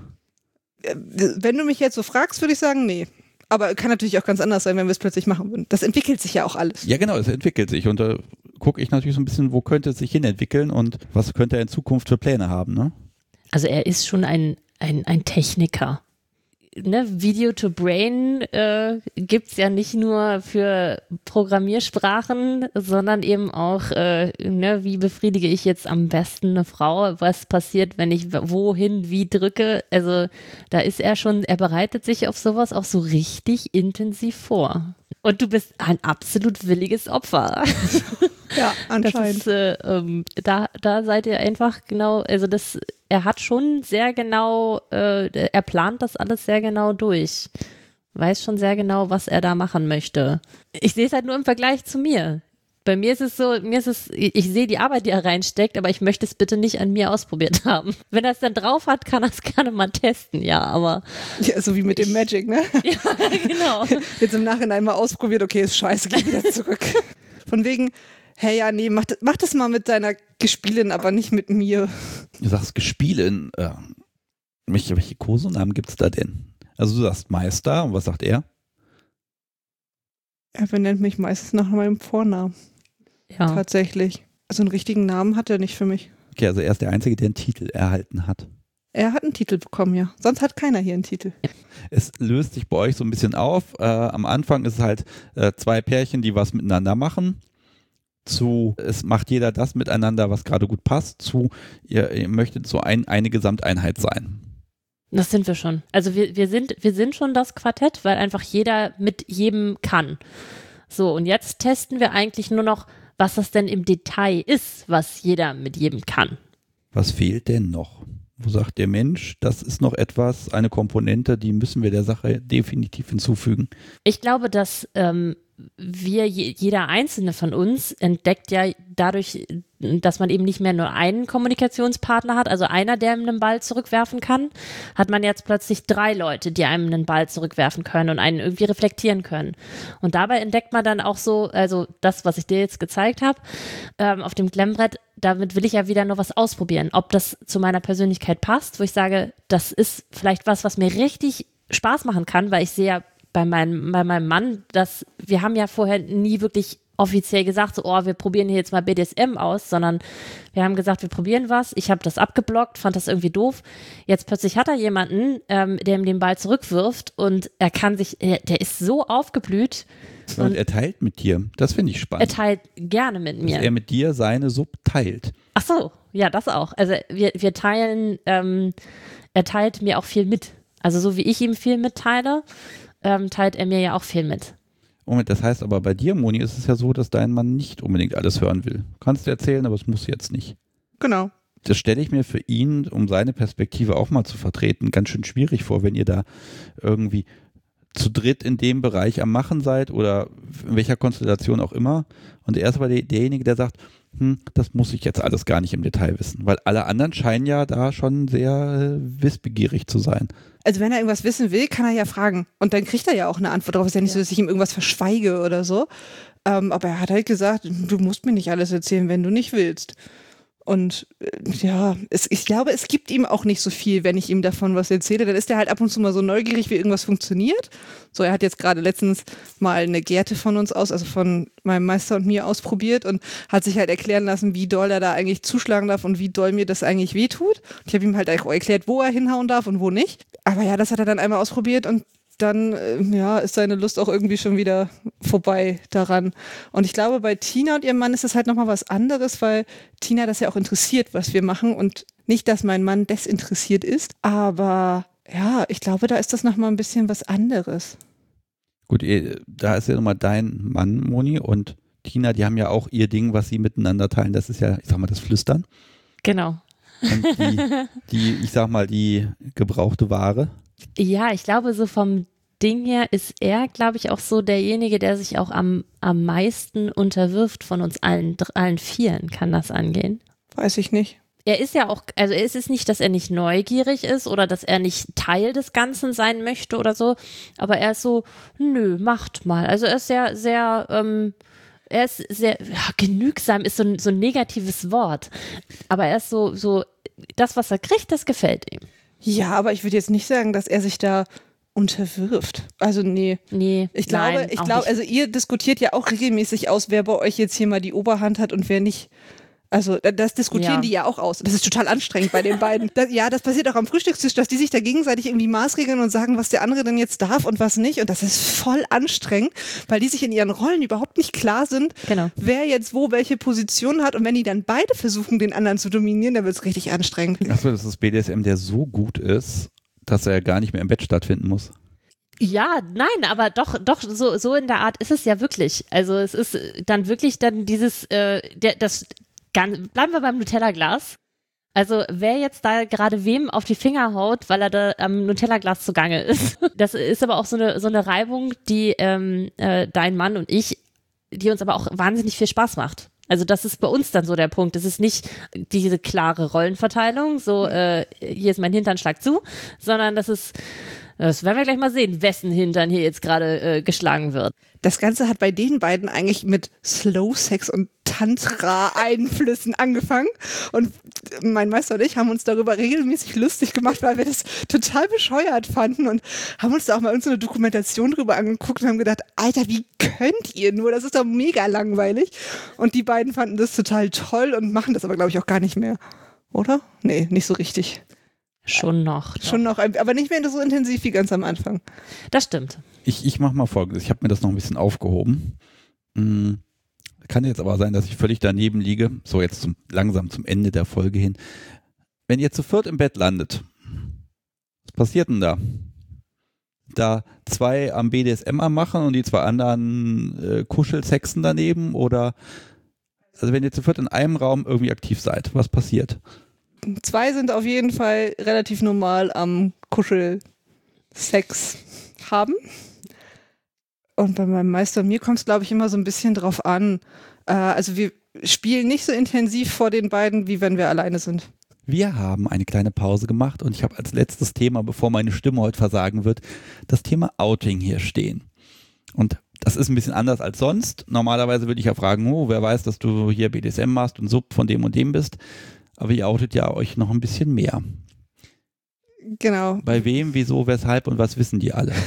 Wenn du mich jetzt so fragst, würde ich sagen, nee. Aber kann natürlich auch ganz anders sein, wenn wir es plötzlich machen würden. Das entwickelt sich ja auch alles. Ja, genau, es entwickelt sich. Und da gucke ich natürlich so ein bisschen, wo könnte es sich hinentwickeln und was könnte er in Zukunft für Pläne haben, ne? Also er ist schon ein, ein, ein Techniker. Ne, Video to Brain äh, gibt es ja nicht nur für Programmiersprachen, sondern eben auch, äh, ne, wie befriedige ich jetzt am besten eine Frau, was passiert, wenn ich wohin, wie drücke. Also da ist er schon, er bereitet sich auf sowas auch so richtig intensiv vor. Und du bist ein absolut williges Opfer. Ja, anscheinend. Das ist, äh, ähm, da, da seid ihr einfach genau, also das, er hat schon sehr genau, äh, er plant das alles sehr genau durch. Weiß schon sehr genau, was er da machen möchte. Ich sehe es halt nur im Vergleich zu mir. Bei mir ist es so, mir ist es, ich sehe die Arbeit, die er reinsteckt, aber ich möchte es bitte nicht an mir ausprobiert haben. Wenn er es dann drauf hat, kann er es gerne mal testen, ja, aber. Ja, so wie mit dem Magic, ne? Ja, genau. Jetzt im Nachhinein mal ausprobiert, okay, ist scheiße, geh wieder zurück. Von wegen, hey, ja, nee, mach, mach das mal mit deiner Gespielin, aber nicht mit mir. Du sagst Gespielin, äh, welche, welche Kosenamen gibt es da denn? Also du sagst Meister und was sagt er? Er benennt mich meistens nach meinem Vornamen. Ja. Tatsächlich. Also einen richtigen Namen hat er nicht für mich. Okay, also er ist der Einzige, der einen Titel erhalten hat. Er hat einen Titel bekommen, ja. Sonst hat keiner hier einen Titel. Es löst sich bei euch so ein bisschen auf. Äh, am Anfang ist es halt äh, zwei Pärchen, die was miteinander machen. Zu, es macht jeder das miteinander, was gerade gut passt. Zu, ihr, ihr möchtet so ein, eine Gesamteinheit sein. Das sind wir schon. Also wir, wir, sind, wir sind schon das Quartett, weil einfach jeder mit jedem kann. So, und jetzt testen wir eigentlich nur noch, was das denn im Detail ist, was jeder mit jedem kann. Was fehlt denn noch? Wo sagt der Mensch, das ist noch etwas, eine Komponente, die müssen wir der Sache definitiv hinzufügen? Ich glaube, dass ähm, wir, jeder Einzelne von uns entdeckt ja dadurch, dass man eben nicht mehr nur einen Kommunikationspartner hat, also einer, der einem einen Ball zurückwerfen kann, hat man jetzt plötzlich drei Leute, die einem einen Ball zurückwerfen können und einen irgendwie reflektieren können. Und dabei entdeckt man dann auch so, also das, was ich dir jetzt gezeigt habe, ähm, auf dem Klemmbrett, damit will ich ja wieder noch was ausprobieren, ob das zu meiner Persönlichkeit passt, wo ich sage, das ist vielleicht was, was mir richtig Spaß machen kann, weil ich sehe ja bei meinem, bei meinem Mann, dass wir haben ja vorher nie wirklich offiziell gesagt, so, oh, wir probieren hier jetzt mal B D S M aus, sondern wir haben gesagt, wir probieren was. Ich habe das abgeblockt, fand das irgendwie doof. Jetzt plötzlich hat er jemanden, ähm, der ihm den Ball zurückwirft und er kann sich, er, der ist so aufgeblüht. Und, und er teilt mit dir. Das finde ich spannend. Er teilt gerne mit mir. Dass er mit dir seine Sub teilt. Ach so, ja, das auch. Also wir, wir teilen, ähm, er teilt mir auch viel mit. Also so wie ich ihm viel mitteile, ähm, teilt er mir ja auch viel mit. Moment, das heißt aber bei dir, Moni, ist es ja so, dass dein Mann nicht unbedingt alles hören will. Kannst du erzählen, aber es muss jetzt nicht. Genau. Das stelle ich mir für ihn, um seine Perspektive auch mal zu vertreten, ganz schön schwierig vor, wenn ihr da irgendwie zu dritt in dem Bereich am Machen seid oder in welcher Konstellation auch immer. Und er ist aber der, derjenige, der sagt, hm, das muss ich jetzt alles gar nicht im Detail wissen. Weil alle anderen scheinen ja da schon sehr äh, wissbegierig zu sein. Also wenn er irgendwas wissen will, kann er ja fragen. Und dann kriegt er ja auch eine Antwort darauf. Es ist ja nicht Ja. so, dass ich ihm irgendwas verschweige oder so. Ähm, aber er hat halt gesagt, du musst mir nicht alles erzählen, wenn du nicht willst. Und äh, ja, es, ich glaube, es gibt ihm auch nicht so viel, wenn ich ihm davon was erzähle. Dann ist er halt ab und zu mal so neugierig, wie irgendwas funktioniert. So, er hat jetzt gerade letztens mal eine Gerte von uns aus, also von meinem Meister und mir ausprobiert und hat sich halt erklären lassen, wie doll er da eigentlich zuschlagen darf und wie doll mir das eigentlich wehtut. Ich habe ihm halt auch erklärt, wo er hinhauen darf und wo nicht. Aber ja, das hat er dann einmal ausprobiert und dann äh, ja, ist seine Lust auch irgendwie schon wieder vorbei daran. Und ich glaube, bei Tina und ihrem Mann ist das halt nochmal was anderes, weil Tina das ja auch interessiert, was wir machen und nicht, dass mein Mann desinteressiert ist, aber ja, ich glaube, da ist das nochmal ein bisschen was anderes. Gut, da ist ja nochmal dein Mann, Moni, und Tina, die haben ja auch ihr Ding, was sie miteinander teilen. Das ist ja, ich sag mal, das Flüstern. Genau. Und die, die, ich sag mal, die gebrauchte Ware. Ja, ich glaube, so vom Ding her ist er, glaube ich, auch so derjenige, der sich auch am, am meisten unterwirft von uns allen, allen Vieren. Kann das angehen? Weiß ich nicht. Er ist ja auch, also es ist nicht, dass er nicht neugierig ist oder dass er nicht Teil des Ganzen sein möchte oder so, aber er ist so, nö, macht mal. Also er ist sehr, sehr, ähm, er ist sehr, ja, genügsam ist so ein, so ein negatives Wort, aber er ist so, so, das, was er kriegt, das gefällt ihm. Ja, aber ich würde jetzt nicht sagen, dass er sich da unterwirft. Also nee. Nee. Ich glaube, nein, ich glaube, also ihr diskutiert ja auch regelmäßig aus, wer bei euch jetzt hier mal die Oberhand hat und wer nicht. Also das diskutieren ja. die ja auch aus. Das ist total anstrengend bei den beiden. Das, ja, das passiert auch am Frühstückstisch, dass die sich da gegenseitig irgendwie maßregeln und sagen, was der andere denn jetzt darf und was nicht. Und das ist voll anstrengend, weil die sich in ihren Rollen überhaupt nicht klar sind, genau. wer jetzt wo welche Position hat. Und wenn die dann beide versuchen, den anderen zu dominieren, dann wird es richtig anstrengend. Achso, das ist B D S M, der so gut ist, dass er gar nicht mehr im Bett stattfinden muss. Ja, nein, aber doch, doch, so, so in der Art ist es ja wirklich. Also es ist dann wirklich dann dieses, äh, der, das Ganz, bleiben wir beim Nutella-Glas. Also wer jetzt da gerade wem auf die Finger haut, weil er da am Nutella-Glas zugange ist. Das ist aber auch so eine, so eine Reibung, die ähm, äh, dein Mann und ich, die uns aber auch wahnsinnig viel Spaß macht. Also das ist bei uns dann so der Punkt. Es ist nicht diese klare Rollenverteilung, so äh, hier ist mein Hintern, schlag zu, sondern das ist, das werden wir gleich mal sehen, wessen Hintern hier jetzt gerade äh, geschlagen wird. Das Ganze hat bei den beiden eigentlich mit Slow Sex und Tantra-Einflüssen angefangen. Und mein Meister und ich haben uns darüber regelmäßig lustig gemacht, weil wir das total bescheuert fanden und haben uns da auch mal irgendeine Dokumentation drüber angeguckt und haben gedacht, Alter, wie könnt ihr nur? Das ist doch mega langweilig. Und die beiden fanden das total toll und machen das aber, glaube ich, auch gar nicht mehr. Oder? Nee, nicht so richtig. Schon noch. Schon noch, aber nicht mehr so intensiv wie ganz am Anfang. Das stimmt. Ich, ich mache mal Folgendes. Ich habe mir das noch ein bisschen aufgehoben. Hm. Kann jetzt aber sein, dass ich völlig daneben liege. So, jetzt zum, langsam zum Ende der Folge hin. Wenn ihr zu viert im Bett landet, was passiert denn da? Da zwei am B D S M am machen und die zwei anderen äh, Kuschelsexen daneben? Oder, also wenn ihr zu viert in einem Raum irgendwie aktiv seid, was passiert? Zwei sind auf jeden Fall relativ normal am Kuschelsex haben. Und bei meinem Meister und mir kommt es, glaube ich, immer so ein bisschen drauf an. Äh, also wir spielen nicht so intensiv vor den beiden, wie wenn wir alleine sind. Wir haben eine kleine Pause gemacht und ich habe als letztes Thema, bevor meine Stimme heute versagen wird, das Thema Outing hier stehen. Und das ist ein bisschen anders als sonst. Normalerweise würde ich ja fragen, oh, wer weiß, dass du hier B D S M machst und Sub von dem und dem bist. Aber ihr outet ja euch noch ein bisschen mehr. Genau. Bei wem, wieso, weshalb und was wissen die alle?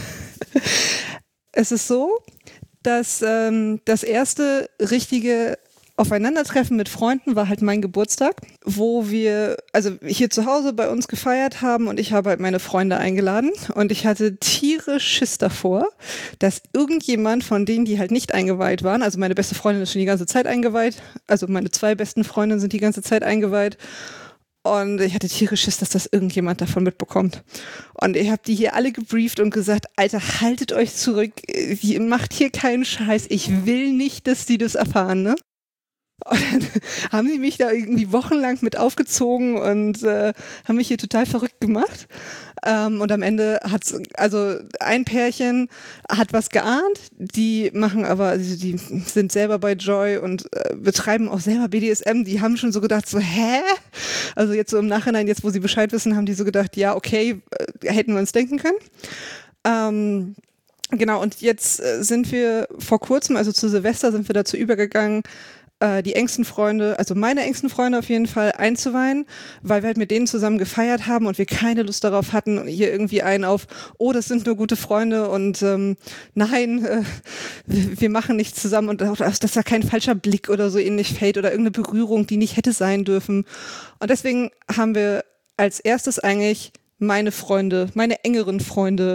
Es ist so, dass ähm, das erste richtige Aufeinandertreffen mit Freunden war halt mein Geburtstag, wo wir also hier zu Hause bei uns gefeiert haben und ich habe halt meine Freunde eingeladen und ich hatte tierisch Schiss davor, dass irgendjemand von denen, die halt nicht eingeweiht waren, also meine beste Freundin ist schon die ganze Zeit eingeweiht, also meine zwei besten Freundinnen sind die ganze Zeit eingeweiht. Und ich hatte tierisch Schiss, dass das irgendjemand davon mitbekommt. Und ich habe die hier alle gebrieft und gesagt, Alter, haltet euch zurück, ihr macht hier keinen Scheiß, ich will nicht, dass die das erfahren, ne? Und dann haben sie mich da irgendwie wochenlang mit aufgezogen und äh, haben mich hier total verrückt gemacht. Ähm, und am Ende hat's, also ein Pärchen hat was geahnt, die machen aber, also die sind selber bei Joy und äh, betreiben auch selber B D S M. Die haben schon so gedacht, so, hä? Also jetzt so im Nachhinein, jetzt wo sie Bescheid wissen, haben die so gedacht, ja, okay, äh, hätten wir uns denken können. Ähm, genau, und jetzt äh, sind wir vor kurzem, also zu Silvester, sind wir dazu übergegangen, die engsten Freunde, also meine engsten Freunde auf jeden Fall einzuweihen, weil wir halt mit denen zusammen gefeiert haben und wir keine Lust darauf hatten, hier irgendwie einen auf, oh, das sind nur gute Freunde und ähm, nein, äh, wir machen nichts zusammen und dass da kein falscher Blick oder so ähnlich fällt oder irgendeine Berührung, die nicht hätte sein dürfen. Und deswegen haben wir als erstes eigentlich meine Freunde, meine engeren Freunde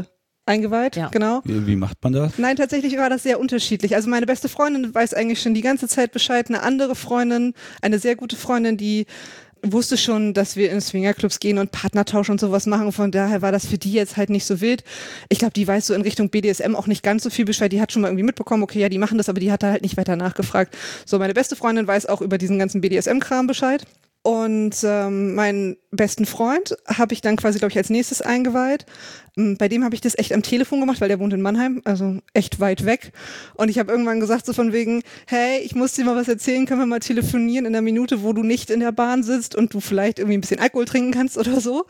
Eingeweiht, Ja. genau. Wie, wie macht man das? Nein, tatsächlich war das sehr unterschiedlich. Also meine beste Freundin weiß eigentlich schon die ganze Zeit Bescheid. Eine andere Freundin, eine sehr gute Freundin, die wusste schon, dass wir in Swingerclubs gehen und Partnertausch und sowas machen. Von daher war das für die jetzt halt nicht so wild. Ich glaube, die weiß so in Richtung B D S M auch nicht ganz so viel Bescheid. Die hat schon mal irgendwie mitbekommen, okay, ja, die machen das, aber die hat da halt nicht weiter nachgefragt. So, meine beste Freundin weiß auch über diesen ganzen B D S M-Kram Bescheid. Und ähm, meinen besten Freund habe ich dann quasi, glaube ich, als nächstes eingeweiht. Ähm, bei dem habe ich das echt am Telefon gemacht, weil der wohnt in Mannheim, also echt weit weg. Und ich habe irgendwann gesagt so von wegen, hey, ich muss dir mal was erzählen, können wir mal telefonieren in der Minute, wo du nicht in der Bahn sitzt und du vielleicht irgendwie ein bisschen Alkohol trinken kannst oder so.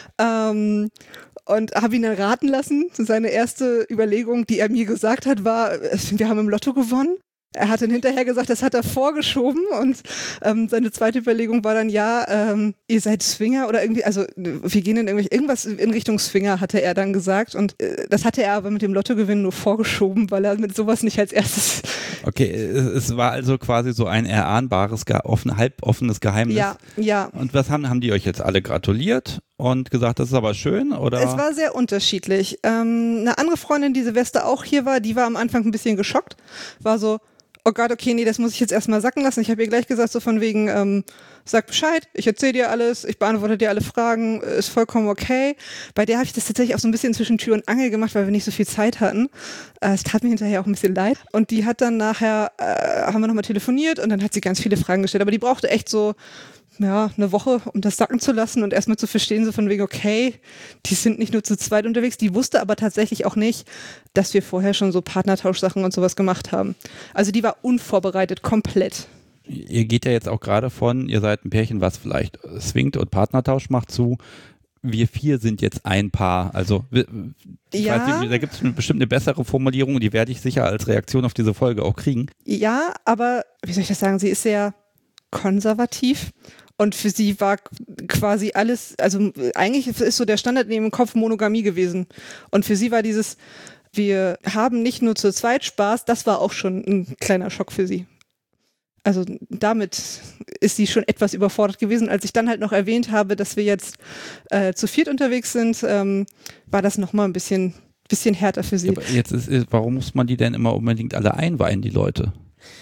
Ähm, und habe ihn dann raten lassen. Seine erste Überlegung, die er mir gesagt hat, war, wir haben im Lotto gewonnen. Er hat dann hinterher gesagt, das hat er vorgeschoben und ähm, seine zweite Überlegung war dann, ja, ähm, ihr seid Swinger oder irgendwie, also wir gehen in irgendwelche, irgendwas in Richtung Swinger, hatte er dann gesagt und äh, das hatte er aber mit dem Lottogewinn nur vorgeschoben, weil er mit sowas nicht als erstes... Okay, es, es war also quasi so ein erahnbares, ge- offen, halboffenes Geheimnis. Ja, ja. Und was haben, haben die euch jetzt alle gratuliert und gesagt, das ist aber schön, oder? Es war sehr unterschiedlich. Ähm, eine andere Freundin, die Silvester auch hier war, die war am Anfang ein bisschen geschockt, war so, oh Gott, okay, nee, das muss ich jetzt erstmal sacken lassen. Ich habe ihr gleich gesagt, so von wegen, ähm, sag Bescheid, ich erzähle dir alles, ich beantworte dir alle Fragen, ist vollkommen okay. Bei der habe ich das tatsächlich auch so ein bisschen zwischen Tür und Angel gemacht, weil wir nicht so viel Zeit hatten. Äh, es tat mir hinterher auch ein bisschen leid. Und die hat dann nachher, äh, haben wir nochmal telefoniert und dann hat sie ganz viele Fragen gestellt. Aber die brauchte echt so, ja, eine Woche, um das sacken zu lassen und erstmal zu verstehen, so von wegen, okay, die sind nicht nur zu zweit unterwegs, die wusste aber tatsächlich auch nicht, dass wir vorher schon so Partnertauschsachen und sowas gemacht haben. Also die war unvorbereitet, komplett. Ihr geht ja jetzt auch gerade von, ihr seid ein Pärchen, was vielleicht swingt und Partnertausch macht, zu wir vier sind jetzt ein Paar. Also ich Ja. weiß nicht, da gibt es bestimmt eine bessere Formulierung, die werde ich sicher als Reaktion auf diese Folge auch kriegen. Ja, aber, wie soll ich das sagen, sie ist sehr konservativ. Und für sie war quasi alles, also eigentlich ist so der Standard in ihrem Kopf Monogamie gewesen. Und für sie war dieses, wir haben nicht nur zu zweit Spaß, das war auch schon ein kleiner Schock für sie. Also damit ist sie schon etwas überfordert gewesen. Als ich dann halt noch erwähnt habe, dass wir jetzt äh, zu viert unterwegs sind, ähm, war das nochmal ein bisschen, bisschen härter für sie. Aber jetzt ist, warum muss man die denn immer unbedingt alle einweihen, die Leute?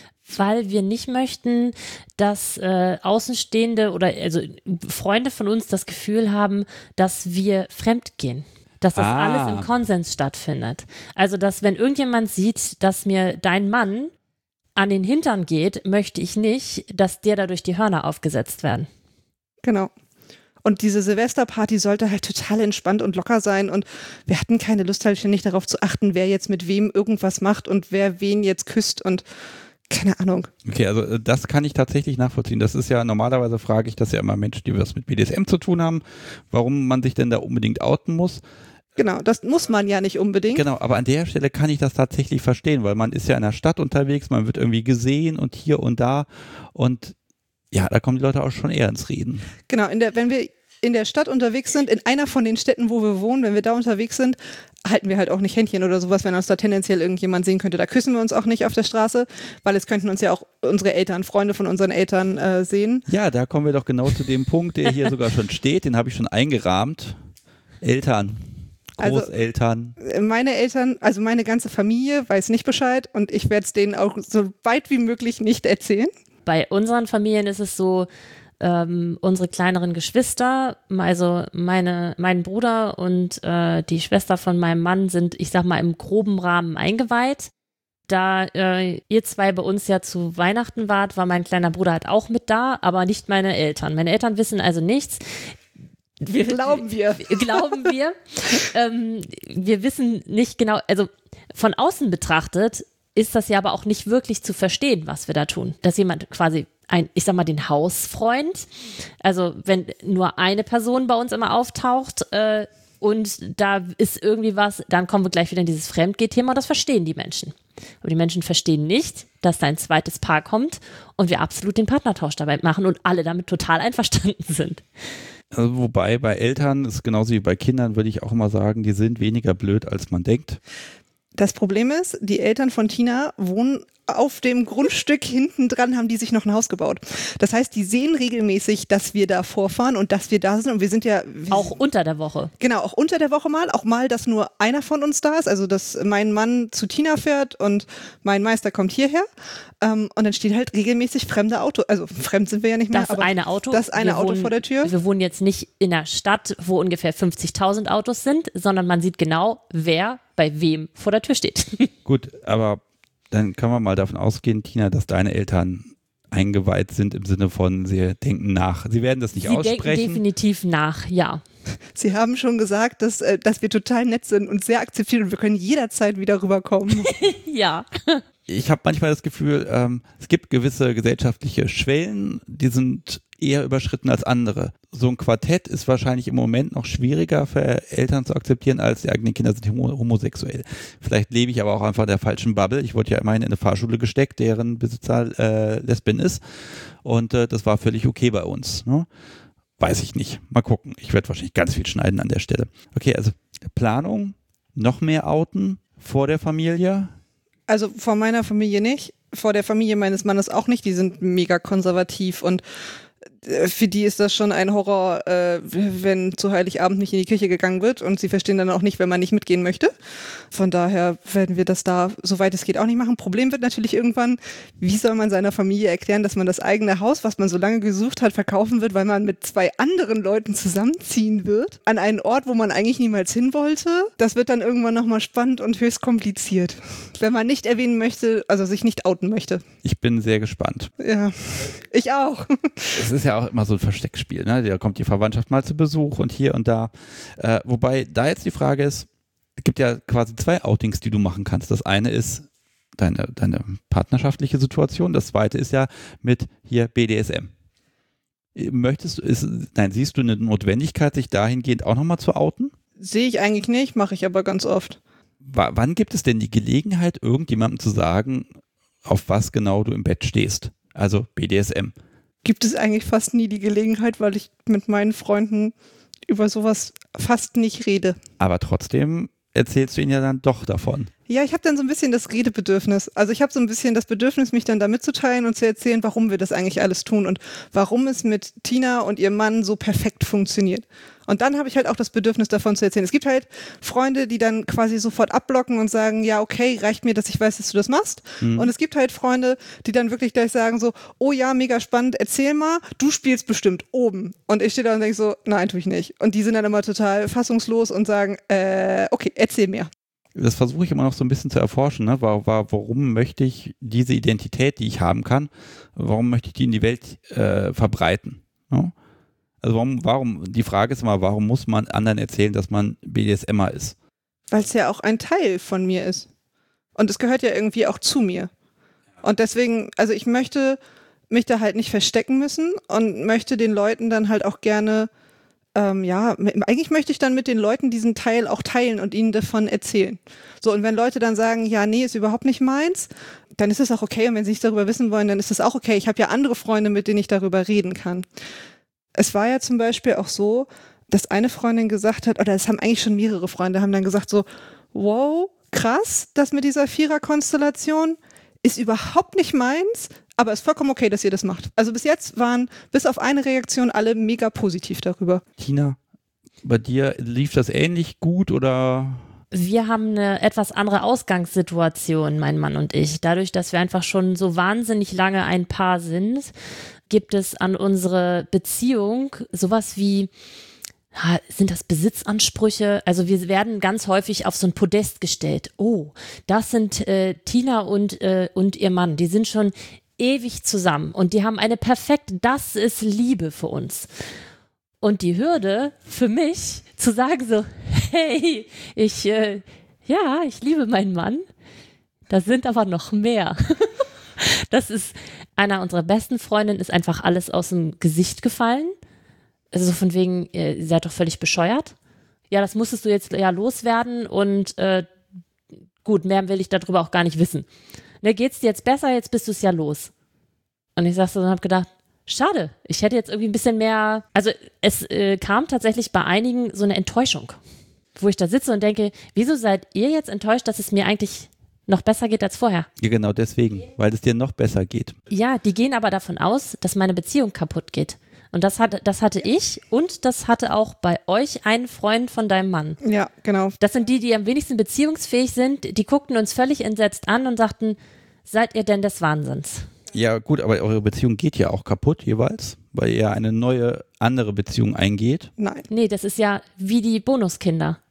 Weil wir nicht möchten, dass äh, Außenstehende oder also Freunde von uns das Gefühl haben, dass wir fremdgehen. Dass das Ah. alles im Konsens stattfindet. Also, dass wenn irgendjemand sieht, dass mir dein Mann an den Hintern geht, möchte ich nicht, dass der dadurch die Hörner aufgesetzt werden. Genau. Und diese Silvesterparty sollte halt total entspannt und locker sein und wir hatten keine Lust halt ständig darauf zu achten, wer jetzt mit wem irgendwas macht und wer wen jetzt küsst und keine Ahnung. Okay, also das kann ich tatsächlich nachvollziehen. Das ist ja, normalerweise frage ich das ja immer Menschen, die was mit B D S M zu tun haben, warum man sich denn da unbedingt outen muss. Genau, das muss man ja nicht unbedingt. Genau, aber an der Stelle kann ich das tatsächlich verstehen, weil man ist ja in der Stadt unterwegs, man wird irgendwie gesehen und hier und da und ja, da kommen die Leute auch schon eher ins Reden. Genau, in der, wenn wir in der Stadt unterwegs sind, in einer von den Städten, wo wir wohnen, wenn wir da unterwegs sind, halten wir halt auch nicht Händchen oder sowas, wenn uns da tendenziell irgendjemand sehen könnte. Da küssen wir uns auch nicht auf der Straße, weil es könnten uns ja auch unsere Eltern, Freunde von unseren Eltern äh, sehen. Ja, da kommen wir doch genau zu dem Punkt, der hier sogar schon steht, den habe ich schon eingerahmt. Eltern, Großeltern. Also, meine Eltern, also meine ganze Familie weiß nicht Bescheid und ich werde es denen auch so weit wie möglich nicht erzählen. Bei unseren Familien ist es so, ähm, unsere kleineren Geschwister, also meine, mein Bruder und äh, die Schwester von meinem Mann sind, ich sag mal, im groben Rahmen eingeweiht. Da äh, ihr zwei bei uns ja zu Weihnachten wart, war mein kleiner Bruder halt auch mit da, aber nicht meine Eltern. Meine Eltern wissen also nichts. Wir, glauben wir. Glauben wir. ähm, wir wissen nicht genau, also von außen betrachtet ist das ja aber auch nicht wirklich zu verstehen, was wir da tun. Dass jemand quasi ein, ich sag mal, den Hausfreund, also wenn nur eine Person bei uns immer auftaucht äh, und da ist irgendwie was, dann kommen wir gleich wieder in dieses Fremdgeh-Thema und das verstehen die Menschen. Aber die Menschen verstehen nicht, dass da ein zweites Paar kommt und wir absolut den Partnertausch dabei machen und alle damit total einverstanden sind. Also wobei bei Eltern, ist genauso wie bei Kindern, würde ich auch immer sagen, die sind weniger blöd, als man denkt. Das Problem ist, die Eltern von Tina wohnen auf dem Grundstück hinten dran, haben die sich noch ein Haus gebaut. Das heißt, die sehen regelmäßig, dass wir da vorfahren und dass wir da sind. Und wir sind ja... Wir auch unter der Woche. Genau, auch unter der Woche mal. Auch mal, dass nur einer von uns da ist. Also, dass mein Mann zu Tina fährt und mein Meister kommt hierher. Ähm, und dann steht halt regelmäßig fremde Auto. Also, fremd sind wir ja nicht mehr. Das aber eine Auto. Das eine wir Auto wohnen, vor der Tür. Wir wohnen jetzt nicht in einer Stadt, wo ungefähr fünfzigtausend Autos sind, sondern man sieht genau, wer bei wem vor der Tür steht. Gut, aber dann können wir mal davon ausgehen, Tina, dass deine Eltern eingeweiht sind im Sinne von, sie denken nach. Sie werden das nicht Sie aussprechen. denken definitiv nach, ja. Sie haben schon gesagt, dass, äh, dass wir total nett sind und sehr akzeptiert und wir können jederzeit wieder rüberkommen. Ja. Ich habe manchmal das Gefühl, ähm, es gibt gewisse gesellschaftliche Schwellen, die sind eher überschritten als andere. So ein Quartett ist wahrscheinlich im Moment noch schwieriger für Eltern zu akzeptieren, als die eigenen Kinder sind homo- homosexuell. Vielleicht lebe ich aber auch einfach in der falschen Bubble. Ich wurde ja immerhin in eine Fahrschule gesteckt, deren Besitzer äh, Lesbin ist und äh, das war völlig okay bei uns. Ne? Weiß ich nicht. Mal gucken. Ich werde wahrscheinlich ganz viel schneiden an der Stelle. Okay, also Planung, noch mehr outen vor der Familie. Also vor meiner Familie nicht, vor der Familie meines Mannes auch nicht. Die sind mega konservativ und für die ist das schon ein Horror, äh, wenn zu Heiligabend nicht in die Kirche gegangen wird und sie verstehen dann auch nicht, wenn man nicht mitgehen möchte. Von daher werden wir das da, soweit es geht, auch nicht machen. Problem wird natürlich irgendwann, wie soll man seiner Familie erklären, dass man das eigene Haus, was man so lange gesucht hat, verkaufen wird, weil man mit zwei anderen Leuten zusammenziehen wird, an einen Ort, wo man eigentlich niemals hin wollte. Das wird dann irgendwann nochmal spannend und höchst kompliziert. Wenn man nicht erwähnen möchte, also sich nicht outen möchte. Ich bin sehr gespannt. Ja, ich auch. Es ist ja auch immer so ein Versteckspiel, ne? Da kommt die Verwandtschaft mal zu Besuch und hier und da. Äh, wobei da jetzt die Frage ist, es gibt ja quasi zwei Outings, die du machen kannst. Das eine ist deine, deine partnerschaftliche Situation. Das zweite ist ja mit hier B D S M. Möchtest du, ist, nein, siehst du eine Notwendigkeit, sich dahingehend auch nochmal zu outen? Sehe ich eigentlich nicht, mache ich aber ganz oft. W- wann gibt es denn die Gelegenheit, irgendjemandem zu sagen, auf was genau du im Bett stehst? Also B D S M. Gibt es eigentlich fast nie die Gelegenheit, weil ich mit meinen Freunden über sowas fast nicht rede. Aber trotzdem erzählst du ihnen ja dann doch davon. Ja, ich habe dann so ein bisschen das Redebedürfnis. Also ich habe so ein bisschen das Bedürfnis, mich dann da mitzuteilen und zu erzählen, warum wir das eigentlich alles tun und warum es mit Tina und ihrem Mann so perfekt funktioniert. Und dann habe ich halt auch das Bedürfnis davon zu erzählen. Es gibt halt Freunde, die dann quasi sofort abblocken und sagen, ja, okay, reicht mir, dass ich weiß, dass du das machst. Mhm. Und es gibt halt Freunde, die dann wirklich gleich sagen so, oh ja, mega spannend, erzähl mal, du spielst bestimmt oben. Und ich stehe da und denke so, nein, tue ich nicht. Und die sind dann immer total fassungslos und sagen, äh, okay, erzähl mir. Das versuche ich immer noch so ein bisschen zu erforschen. Ne? War, war, warum möchte ich diese Identität, die ich haben kann, warum möchte ich die in die Welt äh, verbreiten? Ne? Also warum, warum, die Frage ist immer, warum muss man anderen erzählen, dass man B D S M er ist? Weil es ja auch ein Teil von mir ist. Und es gehört ja irgendwie auch zu mir. Und deswegen, also ich möchte mich da halt nicht verstecken müssen und möchte den Leuten dann halt auch gerne, ähm, ja, eigentlich möchte ich dann mit den Leuten diesen Teil auch teilen und ihnen davon erzählen. So, und wenn Leute dann sagen, ja, nee, ist überhaupt nicht meins, dann ist es auch okay. Und wenn sie nichts darüber wissen wollen, dann ist es auch okay. Ich habe ja andere Freunde, mit denen ich darüber reden kann. Es war ja zum Beispiel auch so, dass eine Freundin gesagt hat, oder es haben eigentlich schon mehrere Freunde, haben dann gesagt so, wow, krass, das mit dieser Vierer-Konstellation ist überhaupt nicht meins, aber ist vollkommen okay, dass ihr das macht. Also bis jetzt waren, bis auf eine Reaktion, alle mega positiv darüber. Tina, bei dir lief das ähnlich gut oder? Wir haben eine etwas andere Ausgangssituation, mein Mann und ich. Dadurch, dass wir einfach schon so wahnsinnig lange ein Paar sind, gibt es an unsere Beziehung sowas wie, sind das Besitzansprüche? Also wir werden ganz häufig auf so ein Podest gestellt. Oh, das sind äh, Tina und, äh, und ihr Mann. Die sind schon ewig zusammen und die haben eine perfekte, das ist Liebe für uns. Und die Hürde für mich zu sagen so, hey, ich, äh, ja, ich liebe meinen Mann. Das sind aber noch mehr. Das ist, einer unserer besten Freundinnen ist einfach alles aus dem Gesicht gefallen. Also so von wegen, ihr seid doch völlig bescheuert. Ja, das musstest du jetzt ja loswerden und äh, gut, mehr will ich darüber auch gar nicht wissen. Ne, geht's dir jetzt besser, jetzt bist du es ja los. Und ich saß so und hab gedacht, schade, ich hätte jetzt irgendwie ein bisschen mehr, also es äh, kam tatsächlich bei einigen so eine Enttäuschung. wo ich da sitze und denke, wieso seid ihr jetzt enttäuscht, dass es mir eigentlich noch besser geht als vorher? Ja, genau deswegen, weil es dir noch besser geht. Ja, die gehen aber davon aus, dass meine Beziehung kaputt geht. Und das, hat, das hatte ich und das hatte auch bei euch ein Freund von deinem Mann. Ja, genau. Das sind die, die am wenigsten beziehungsfähig sind. Die guckten uns völlig entsetzt an und sagten, seid ihr denn des Wahnsinns? Ja gut, aber eure Beziehung geht ja auch kaputt jeweils, weil ihr eine neue, andere Beziehung eingeht. Nein. Nee, das ist ja wie die Bonuskinder.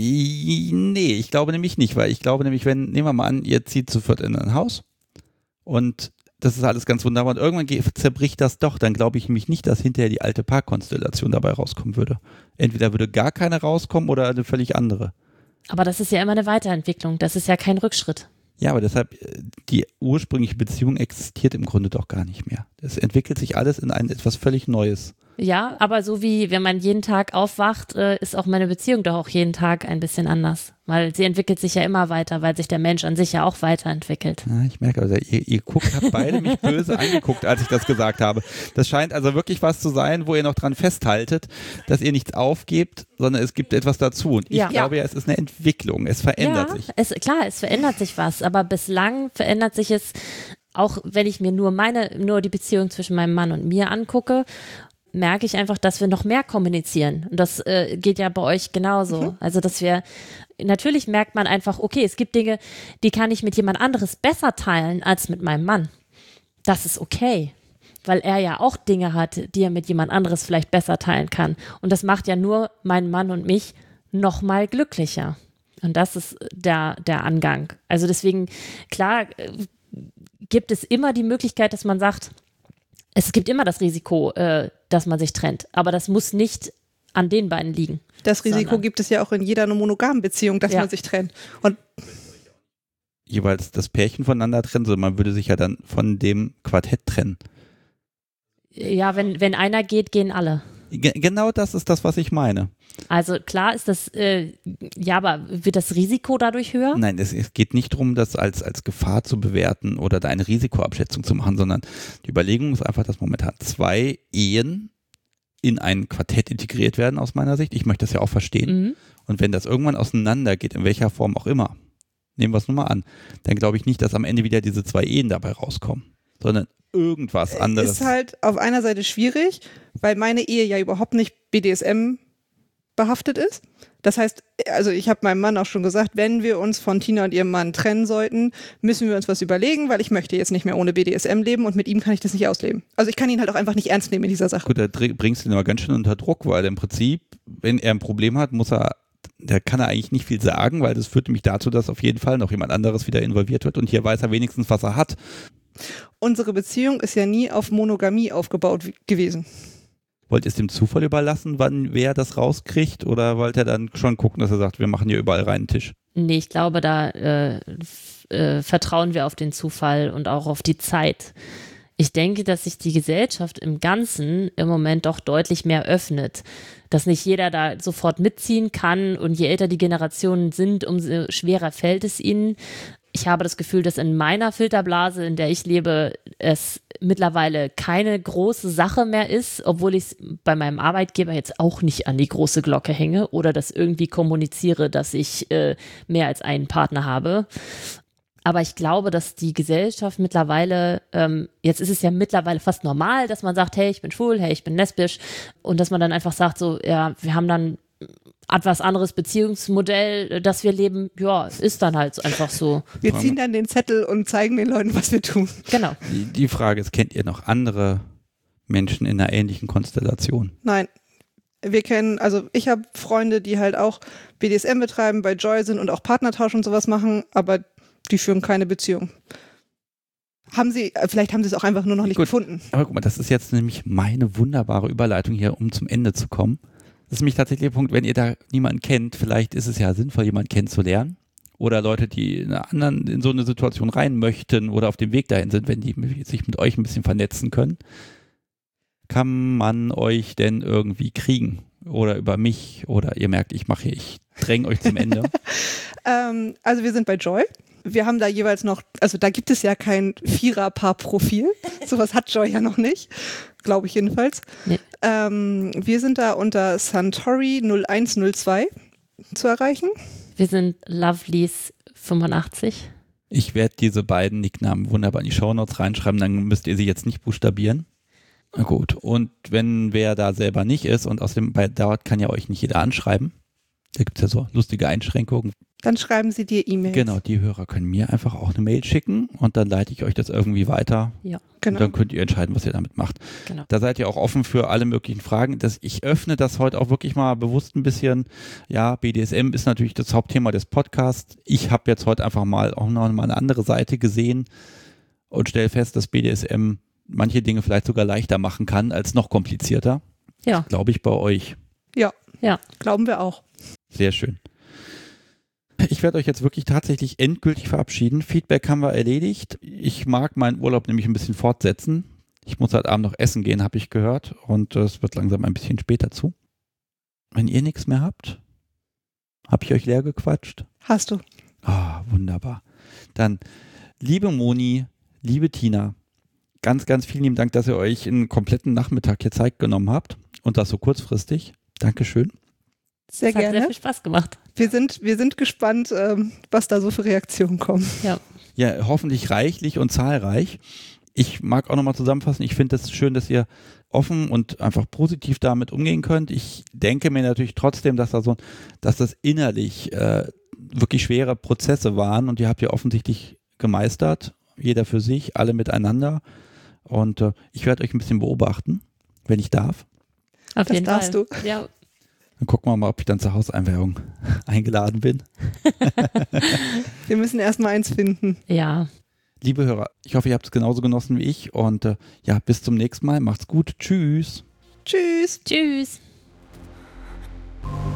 Nee, ich glaube nämlich nicht, weil ich glaube nämlich, wenn, nehmen wir mal an, ihr zieht sofort in ein Haus und das ist alles ganz wunderbar und irgendwann geht, zerbricht das doch, dann glaube ich nämlich nicht, dass hinterher die alte Paarkonstellation dabei rauskommen würde. Entweder würde gar keine rauskommen oder eine völlig andere. Aber das ist ja immer eine Weiterentwicklung, das ist ja kein Rückschritt. Ja, aber deshalb, die ursprüngliche Beziehung existiert im Grunde doch gar nicht mehr. Es entwickelt sich alles in ein etwas völlig Neues. Ja, aber so wie wenn man jeden Tag aufwacht, äh, ist auch meine Beziehung doch auch jeden Tag ein bisschen anders. Weil sie entwickelt sich ja immer weiter, weil sich der Mensch an sich ja auch weiterentwickelt. Ja, ich merke, also ihr, ihr guckt, habt beide mich böse angeguckt, als ich das gesagt habe. Das scheint also wirklich was zu sein, wo ihr noch dran festhaltet, dass ihr nichts aufgebt, sondern es gibt etwas dazu. Und ich Ja. glaube ja, es ist eine Entwicklung, es verändert ja, sich. Es, klar, es verändert sich was, aber bislang verändert sich es, auch wenn ich mir nur meine, nur die Beziehung zwischen meinem Mann und mir angucke, merke ich einfach, dass wir noch mehr kommunizieren. Und das äh, geht ja bei euch genauso. Mhm. Also, dass wir, natürlich merkt man einfach, okay, es gibt Dinge, die kann ich mit jemand anderes besser teilen als mit meinem Mann. Das ist okay, weil er ja auch Dinge hat, die er mit jemand anderes vielleicht besser teilen kann. Und das macht ja nur meinen Mann und mich noch mal glücklicher. Und das ist der, der Angang. Also deswegen, klar, äh, gibt es immer die Möglichkeit, dass man sagt, es gibt immer das Risiko, äh, dass man sich trennt. Aber das muss nicht an den beiden liegen. Das Risiko sondern, gibt es ja auch in jeder monogamen Beziehung, dass ja. man sich trennt. Und Jeweils das Pärchen voneinander trennen, sondern man würde sich ja dann von dem Quartett trennen. Ja, wenn, wenn einer geht, gehen alle. Ge- genau das ist das, was ich meine. Also klar ist das, äh, ja, aber wird das Risiko dadurch höher? Nein, es, es geht nicht darum, das als, als Gefahr zu bewerten oder da eine Risikoabschätzung zu machen, sondern die Überlegung ist einfach, dass momentan zwei Ehen in ein Quartett integriert werden, aus meiner Sicht. Ich möchte das ja auch verstehen. Mhm. Und wenn das irgendwann auseinandergeht, in welcher Form auch immer, nehmen wir es nur mal an, dann glaube ich nicht, dass am Ende wieder diese zwei Ehen dabei rauskommen, sondern irgendwas anderes. ist halt auf einer Seite schwierig, weil meine Ehe ja überhaupt nicht B D S M behaftet ist. Das heißt, also ich habe meinem Mann auch schon gesagt, wenn wir uns von Tina und ihrem Mann trennen sollten, müssen wir uns was überlegen, weil ich möchte jetzt nicht mehr ohne B D S M leben und mit ihm kann ich das nicht ausleben. Also ich kann ihn halt auch einfach nicht ernst nehmen in dieser Sache. Gut, da dr- bringst du ihn aber ganz schön unter Druck, weil im Prinzip, wenn er ein Problem hat, muss er, da kann er eigentlich nicht viel sagen, weil das führt nämlich dazu, dass auf jeden Fall noch jemand anderes wieder involviert wird und hier weiß er wenigstens, was er hat. Unsere Beziehung ist ja nie auf Monogamie aufgebaut w- gewesen. Wollt ihr es dem Zufall überlassen, wann wer das rauskriegt, oder wollt ihr dann schon gucken, dass er sagt, wir machen hier überall rein einen Tisch? Nee, ich glaube, da äh, f- äh, vertrauen wir auf den Zufall und auch auf die Zeit. Ich denke, dass sich die Gesellschaft im Ganzen im Moment doch deutlich mehr öffnet. Dass nicht jeder da sofort mitziehen kann und je älter die Generationen sind, umso schwerer fällt es ihnen. Ich habe das Gefühl, dass in meiner Filterblase, in der ich lebe, es mittlerweile keine große Sache mehr ist, obwohl ich es bei meinem Arbeitgeber jetzt auch nicht an die große Glocke hänge oder das irgendwie kommuniziere, dass ich äh, mehr als einen Partner habe. Aber ich glaube, dass die Gesellschaft mittlerweile, ähm, jetzt ist es ja mittlerweile fast normal, dass man sagt, hey, ich bin schwul, hey, ich bin lesbisch, und dass man dann einfach sagt, so, ja, wir haben dann etwas anderes Beziehungsmodell, das wir leben, ja, ist dann halt einfach so. Wir ziehen dann den Zettel und zeigen den Leuten, was wir tun. Genau. Die, die Frage ist, kennt ihr noch andere Menschen in einer ähnlichen Konstellation? Nein. Wir kennen, also ich habe Freunde, die halt auch B D S M betreiben, bei Joy sind und auch Partnertausch und sowas machen, aber die führen keine Beziehung. Haben sie, vielleicht haben sie es auch einfach nur noch nicht Gut, gefunden. Aber guck mal, das ist jetzt nämlich meine wunderbare Überleitung hier, um zum Ende zu kommen. Das ist nämlich tatsächlich der Punkt, wenn ihr da niemanden kennt, vielleicht ist es ja sinnvoll, jemanden kennenzulernen. Oder Leute, die in, einer anderen, in so eine Situation rein möchten oder auf dem Weg dahin sind, wenn die sich mit euch ein bisschen vernetzen können. Kann man euch denn irgendwie kriegen? Oder über mich? Oder ihr merkt, ich mache hier, ich dränge euch zum Ende. ähm, also wir sind bei Joy. Wir haben da jeweils noch, also da gibt es ja kein Vierer-Paar-Profil. Sowas hat Joy ja noch nicht. Glaube ich jedenfalls. Nee. Ähm, wir sind da unter Santori null eins null zwei. zu erreichen? Wir sind Lovelies fünfundachtzig. Ich werde diese beiden Nicknamen wunderbar in die Shownotes reinschreiben, dann müsst ihr sie jetzt nicht buchstabieren. Na gut, und wenn wer da selber nicht ist und außerdem bei dort kann ja euch nicht jeder anschreiben, da gibt es ja so lustige Einschränkungen. Dann schreiben sie dir E-Mails. Genau, die Hörer können mir einfach auch eine Mail schicken und dann leite ich euch das irgendwie weiter. Ja, genau. Und dann könnt ihr entscheiden, was ihr damit macht. genau. Da seid ihr auch offen für alle möglichen Fragen. Das, ich öffne das heute auch wirklich mal bewusst ein bisschen. Ja, B D S M ist natürlich das Hauptthema des Podcasts. Ich habe jetzt heute einfach mal auch noch mal eine andere Seite gesehen und stelle fest, dass B D S M manche Dinge vielleicht sogar leichter machen kann, als noch komplizierter. Ja. Glaube ich bei euch. Ja, Ja. glauben wir auch. Sehr schön. Ich werde euch jetzt wirklich tatsächlich endgültig verabschieden. Feedback haben wir erledigt. Ich mag meinen Urlaub nämlich ein bisschen fortsetzen. Ich muss heute Abend noch essen gehen, habe ich gehört. Und es wird langsam ein bisschen später zu. Wenn ihr nichts mehr habt, habe ich euch leer gequatscht. Hast du. Ah, wunderbar. Dann, liebe Moni, liebe Tina, ganz, ganz vielen lieben Dank, dass ihr euch einen kompletten Nachmittag hier Zeit genommen habt und das so kurzfristig. Dankeschön. Sehr Das hat gerne. sehr viel Spaß gemacht. Wir sind, wir sind gespannt, ähm, was da so für Reaktionen kommen. Ja. Ja, hoffentlich reichlich und zahlreich. Ich mag auch nochmal zusammenfassen, ich finde es schön, dass ihr offen und einfach positiv damit umgehen könnt. Ich denke mir natürlich trotzdem, dass, da so, dass das innerlich äh, wirklich schwere Prozesse waren und ihr habt ja offensichtlich gemeistert, jeder für sich, alle miteinander. Und äh, ich werde euch ein bisschen beobachten, wenn ich darf. Auf Das jeden darfst Fall. du. Ja. Dann gucken wir mal, ob ich dann zur Hauseinweihung eingeladen bin. Wir müssen erstmal eins finden. Ja. Liebe Hörer, ich hoffe, ihr habt es genauso genossen wie ich und äh, ja, bis zum nächsten Mal. Macht's gut. Tschüss. Tschüss. Tschüss.